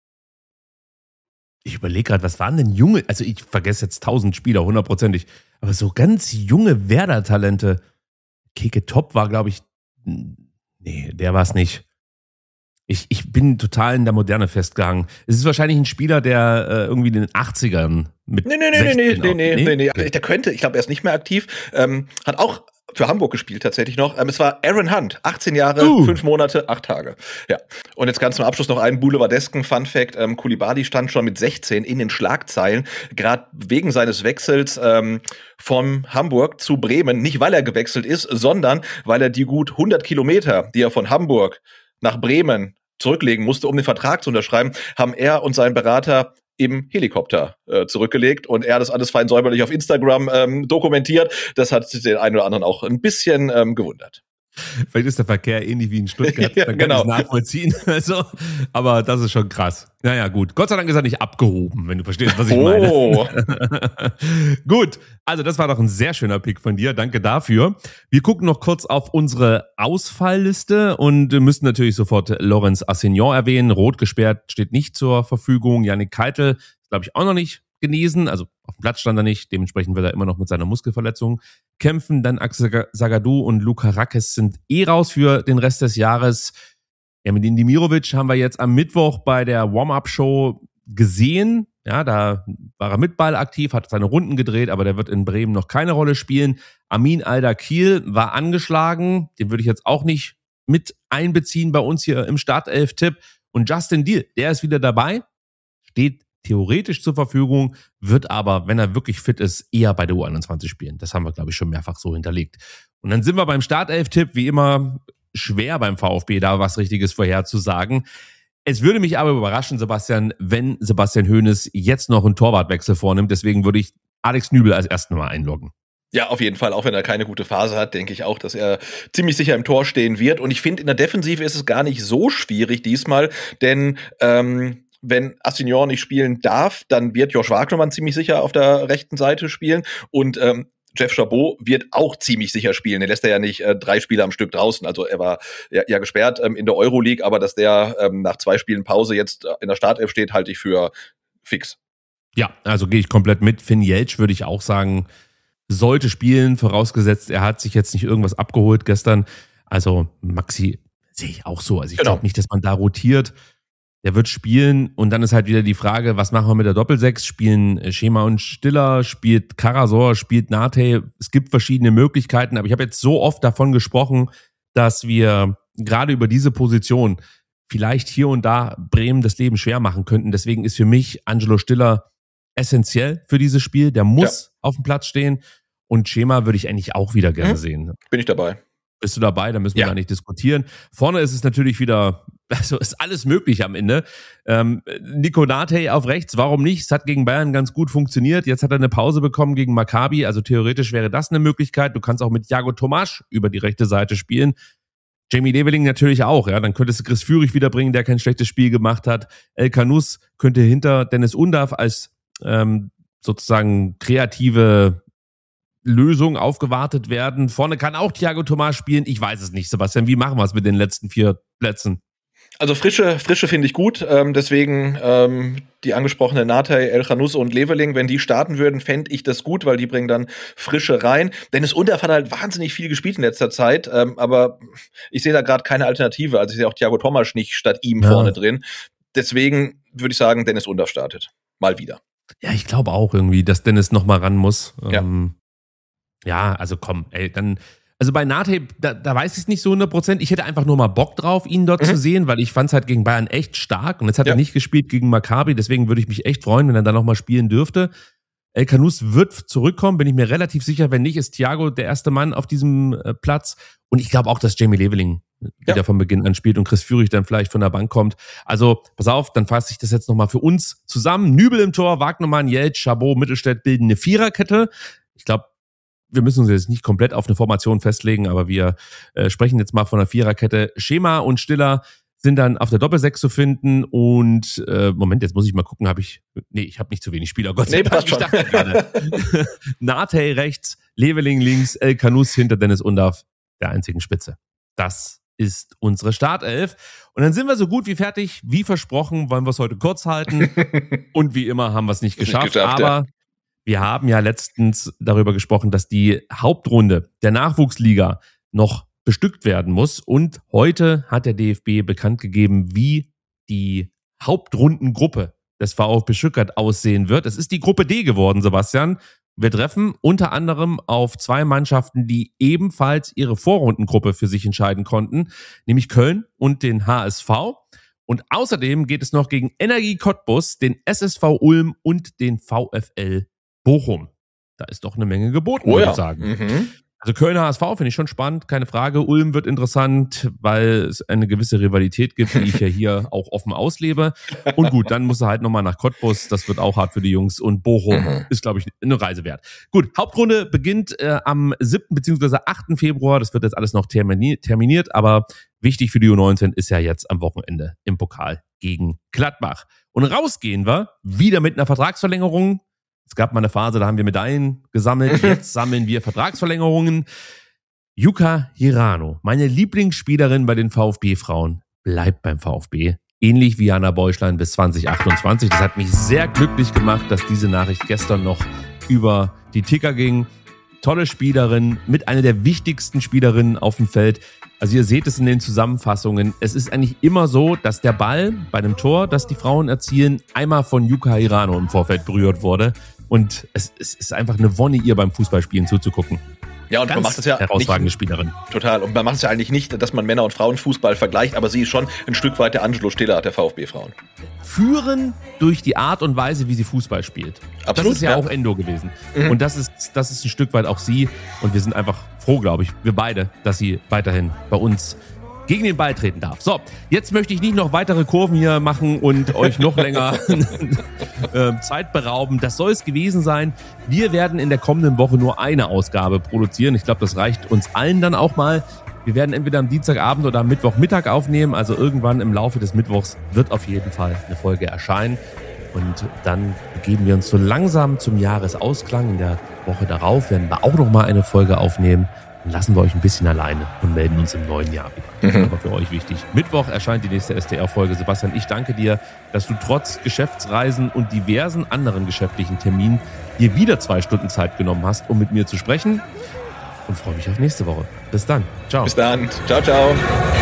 [SPEAKER 7] Ich überlege gerade, was waren denn junge, also ich vergesse jetzt 1000 Spieler, 100%, aber so ganz junge Werder-Talente. Keke Top war, glaube ich, nee, der war es nicht. Ich bin total in der Moderne festgehangen. Es ist wahrscheinlich ein Spieler, der irgendwie in den 80ern mit. Nee. Der könnte, ich glaube, er ist nicht mehr aktiv. Hat auch für Hamburg gespielt tatsächlich noch. Es war Aaron Hunt, 18 Jahre, 5 Monate, 8 Tage. Ja. Und jetzt ganz zum Abschluss noch einen boulevardesken Fun-Fact. Koulibaly stand schon mit 16 in den Schlagzeilen, gerade wegen seines Wechsels von Hamburg zu Bremen. Nicht, weil er gewechselt ist, sondern weil er die gut 100 Kilometer, die er von Hamburg nach Bremen zurücklegen musste, um den Vertrag zu unterschreiben, haben er und sein Berater im Helikopter zurückgelegt und er das alles fein säuberlich auf Instagram dokumentiert. Das hat den einen oder anderen auch ein bisschen gewundert.
[SPEAKER 6] Vielleicht ist der Verkehr ähnlich wie in Stuttgart,
[SPEAKER 7] ja,
[SPEAKER 6] dann kann
[SPEAKER 7] genau.
[SPEAKER 6] ich es nachvollziehen. Also, aber das ist schon krass. Naja, gut. Gott sei Dank ist er nicht abgehoben, wenn du verstehst, was ich meine. Gut, also das war doch ein sehr schöner Pick von dir. Danke dafür. Wir gucken noch kurz auf unsere Ausfallliste und müssen natürlich sofort Lorenz Assignon erwähnen. Rot gesperrt steht nicht zur Verfügung. Yannick Keitel, glaube ich, auch noch nicht genesen, also auf dem Platz stand er nicht, dementsprechend wird er immer noch mit seiner Muskelverletzung kämpfen. Dann Axel Zagadou und Luka Rakes sind raus für den Rest des Jahres. Ja, mit Dimirovic haben wir jetzt am Mittwoch bei der Warm-Up-Show gesehen. Ja, da war er mit Ball aktiv, hat seine Runden gedreht, aber der wird in Bremen noch keine Rolle spielen. Amin Al-Dakil war angeschlagen, den würde ich jetzt auch nicht mit einbeziehen bei uns hier im Startelf-Tipp. Und Justin Deal, der ist wieder dabei, steht theoretisch zur Verfügung, wird aber, wenn er wirklich fit ist, eher bei der U21 spielen. Das haben wir, glaube ich, schon mehrfach so hinterlegt. Und dann sind wir beim Startelf-Tipp, wie immer schwer beim VfB, da was Richtiges vorherzusagen. Es würde mich aber überraschen, Sebastian, wenn Sebastian Hoeneß jetzt noch einen Torwartwechsel vornimmt. Deswegen würde ich Alex Nübel als ersten Mal einloggen.
[SPEAKER 7] Ja, auf jeden Fall. Auch wenn er keine gute Phase hat, denke ich auch, dass er ziemlich sicher im Tor stehen wird. Und ich finde, in der Defensive ist es gar nicht so schwierig diesmal, denn wenn Assignon nicht spielen darf, dann wird Josh Wagnermann ziemlich sicher auf der rechten Seite spielen und Jeff Chabot wird auch ziemlich sicher spielen. Den lässt er ja nicht 3 Spiele am Stück draußen. Also er war ja gesperrt in der Euroleague, aber dass der nach 2 Spielen Pause jetzt in der Startelf steht, halte ich für fix.
[SPEAKER 6] Ja, also gehe ich komplett mit. Finn Jeltsch würde ich auch sagen, sollte spielen, vorausgesetzt, er hat sich jetzt nicht irgendwas abgeholt gestern. Also Maxi sehe ich auch so. Also ich glaube nicht, dass man da rotiert. Der wird spielen und dann ist halt wieder die Frage, was machen wir mit der Doppelsechs? Spielen Schema und Stiller, spielt Karasor, spielt Nate? Es gibt verschiedene Möglichkeiten, aber ich habe jetzt so oft davon gesprochen, dass wir gerade über diese Position vielleicht hier und da Bremen das Leben schwer machen könnten. Deswegen ist für mich Angelo Stiller essentiell für dieses Spiel. Der muss auf dem Platz stehen und Schema würde ich eigentlich auch wieder gerne sehen.
[SPEAKER 7] Bin ich dabei.
[SPEAKER 6] Bist du dabei? Da müssen wir gar nicht diskutieren. Vorne ist es natürlich wieder, also ist alles möglich am Ende. Nico Nate auf rechts, warum nicht? Es hat gegen Bayern ganz gut funktioniert. Jetzt hat er eine Pause bekommen gegen Maccabi, also theoretisch wäre das eine Möglichkeit. Du kannst auch mit Thiago Tomasch über die rechte Seite spielen. Jamie Leveling natürlich auch, ja. Dann könntest du Chris Führig wiederbringen, der kein schlechtes Spiel gemacht hat. El Canus könnte hinter Dennis Undav als sozusagen kreative Lösung aufgewartet werden. Vorne kann auch Thiago Tomasch spielen. Ich weiß es nicht, Sebastian. Wie machen wir es mit den letzten 4 Plätzen?
[SPEAKER 7] Also Frische finde ich gut. Deswegen die angesprochene Nate, El Canus und Leveling, wenn die starten würden, fände ich das gut, weil die bringen dann Frische rein. Dennis Undav hat halt wahnsinnig viel gespielt in letzter Zeit, aber ich sehe da gerade keine Alternative. Also ich sehe auch Thiago Tomasch nicht statt ihm vorne drin. Deswegen würde ich sagen, Dennis Undav startet. Mal wieder.
[SPEAKER 6] Ja, ich glaube auch irgendwie, dass Dennis noch mal ran muss. Ja, also komm, ey, dann, also bei Nate, da weiß ich es nicht so 100%. Ich hätte einfach nur mal Bock drauf, ihn dort zu sehen, weil ich fand es halt gegen Bayern echt stark und jetzt hat er nicht gespielt gegen Maccabi, deswegen würde ich mich echt freuen, wenn er da noch mal spielen dürfte. El Canus wird zurückkommen, bin ich mir relativ sicher. Wenn nicht, ist Thiago der erste Mann auf diesem Platz. Und ich glaube auch, dass Jamie Leveling wieder von Beginn an spielt und Chris Führig dann vielleicht von der Bank kommt. Also, pass auf, dann fasse ich das jetzt nochmal für uns zusammen. Nübel im Tor, Wagnermann, Jeltsch, Chabot, Mittelstädt bilden eine Viererkette. Ich glaube, wir müssen uns jetzt nicht komplett auf eine Formation festlegen, aber wir sprechen jetzt mal von einer Viererkette. Schema und Stiller sind dann auf der Doppelsechs zu finden und Moment, jetzt muss ich mal gucken, ich habe nicht zu wenig Spieler, Gott sei Dank.
[SPEAKER 7] Passt schon.
[SPEAKER 6] Nate rechts, Leveling links, El Canus hinter Dennis Undav, der einzigen Spitze. Das ist unsere Startelf. Und dann sind wir so gut wie fertig. Wie versprochen, wollen wir es heute kurz halten. Und wie immer haben wir es nicht geschafft. Aber wir haben ja letztens darüber gesprochen, dass die Hauptrunde der Nachwuchsliga noch bestückt werden muss. Und heute hat der DFB bekannt gegeben, wie die Hauptrundengruppe des VfB Stuttgart aussehen wird. Es ist die Gruppe D geworden, Sebastian. Wir treffen unter anderem auf 2 Mannschaften, die ebenfalls ihre Vorrundengruppe für sich entscheiden konnten, nämlich Köln und den HSV. Und außerdem geht es noch gegen Energie Cottbus, den SSV Ulm und den VfL Bochum. Da ist doch eine Menge geboten, würde ich sagen. Mhm. Also Köln HSV finde ich schon spannend, keine Frage. Ulm wird interessant, weil es eine gewisse Rivalität gibt, die ich ja hier auch offen auslebe. Und gut, dann muss er halt nochmal nach Cottbus, das wird auch hart für die Jungs. Und Bochum ist, glaube ich, eine Reise wert. Gut, Hauptrunde beginnt am 7. bzw. 8. Februar. Das wird jetzt alles noch terminiert, aber wichtig für die U19 ist ja jetzt am Wochenende im Pokal gegen Gladbach. Und rausgehen wir wieder mit einer Vertragsverlängerung. Es gab mal eine Phase, da haben wir Medaillen gesammelt. Jetzt sammeln wir Vertragsverlängerungen. Jukka Hirano, meine Lieblingsspielerin bei den VfB-Frauen, bleibt beim VfB. Ähnlich wie Jana Beuschlein bis 2028. Das hat mich sehr glücklich gemacht, dass diese Nachricht gestern noch über die Ticker ging. Tolle Spielerin, mit einer der wichtigsten Spielerinnen auf dem Feld. Also ihr seht es in den Zusammenfassungen. Es ist eigentlich immer so, dass der Ball bei einem Tor, das die Frauen erzielen, einmal von Jukka Hirano im Vorfeld berührt wurde. Und es ist einfach eine Wonne, ihr beim Fußballspielen zuzugucken.
[SPEAKER 7] Ja, und man macht es ja
[SPEAKER 6] herausragende
[SPEAKER 7] nicht,
[SPEAKER 6] Spielerin.
[SPEAKER 7] Total. Und man macht es ja eigentlich nicht, dass man Männer- und Frauenfußball vergleicht, aber sie ist schon ein Stück weit der Angelo Stiller der VfB-Frauen.
[SPEAKER 6] Führen durch die Art und Weise, wie sie Fußball spielt.
[SPEAKER 7] Absolut,
[SPEAKER 6] das ist ja auch Endo gewesen. Mhm. Und das ist ein Stück weit auch sie. Und wir sind einfach froh, glaube ich, wir beide, dass sie weiterhin bei uns gegen den Ball treten darf. So, jetzt möchte ich nicht noch weitere Kurven hier machen und euch noch länger Zeit berauben. Das soll es gewesen sein. Wir werden in der kommenden Woche nur eine Ausgabe produzieren. Ich glaube, das reicht uns allen dann auch mal. Wir werden entweder am Dienstagabend oder am Mittwochmittag aufnehmen. Also irgendwann im Laufe des Mittwochs wird auf jeden Fall eine Folge erscheinen. Und dann begeben wir uns so langsam zum Jahresausklang. In der Woche darauf werden wir auch noch mal eine Folge aufnehmen. Dann lassen wir euch ein bisschen alleine und melden uns im neuen Jahr wieder. Aber für euch wichtig. Mittwoch erscheint die nächste SDR-Folge. Sebastian, ich danke dir, dass du trotz Geschäftsreisen und diversen anderen geschäftlichen Terminen dir wieder 2 Stunden Zeit genommen hast, um mit mir zu sprechen. Und freue mich auf nächste Woche. Bis dann. Ciao.
[SPEAKER 7] Bis dann. Ciao, ciao.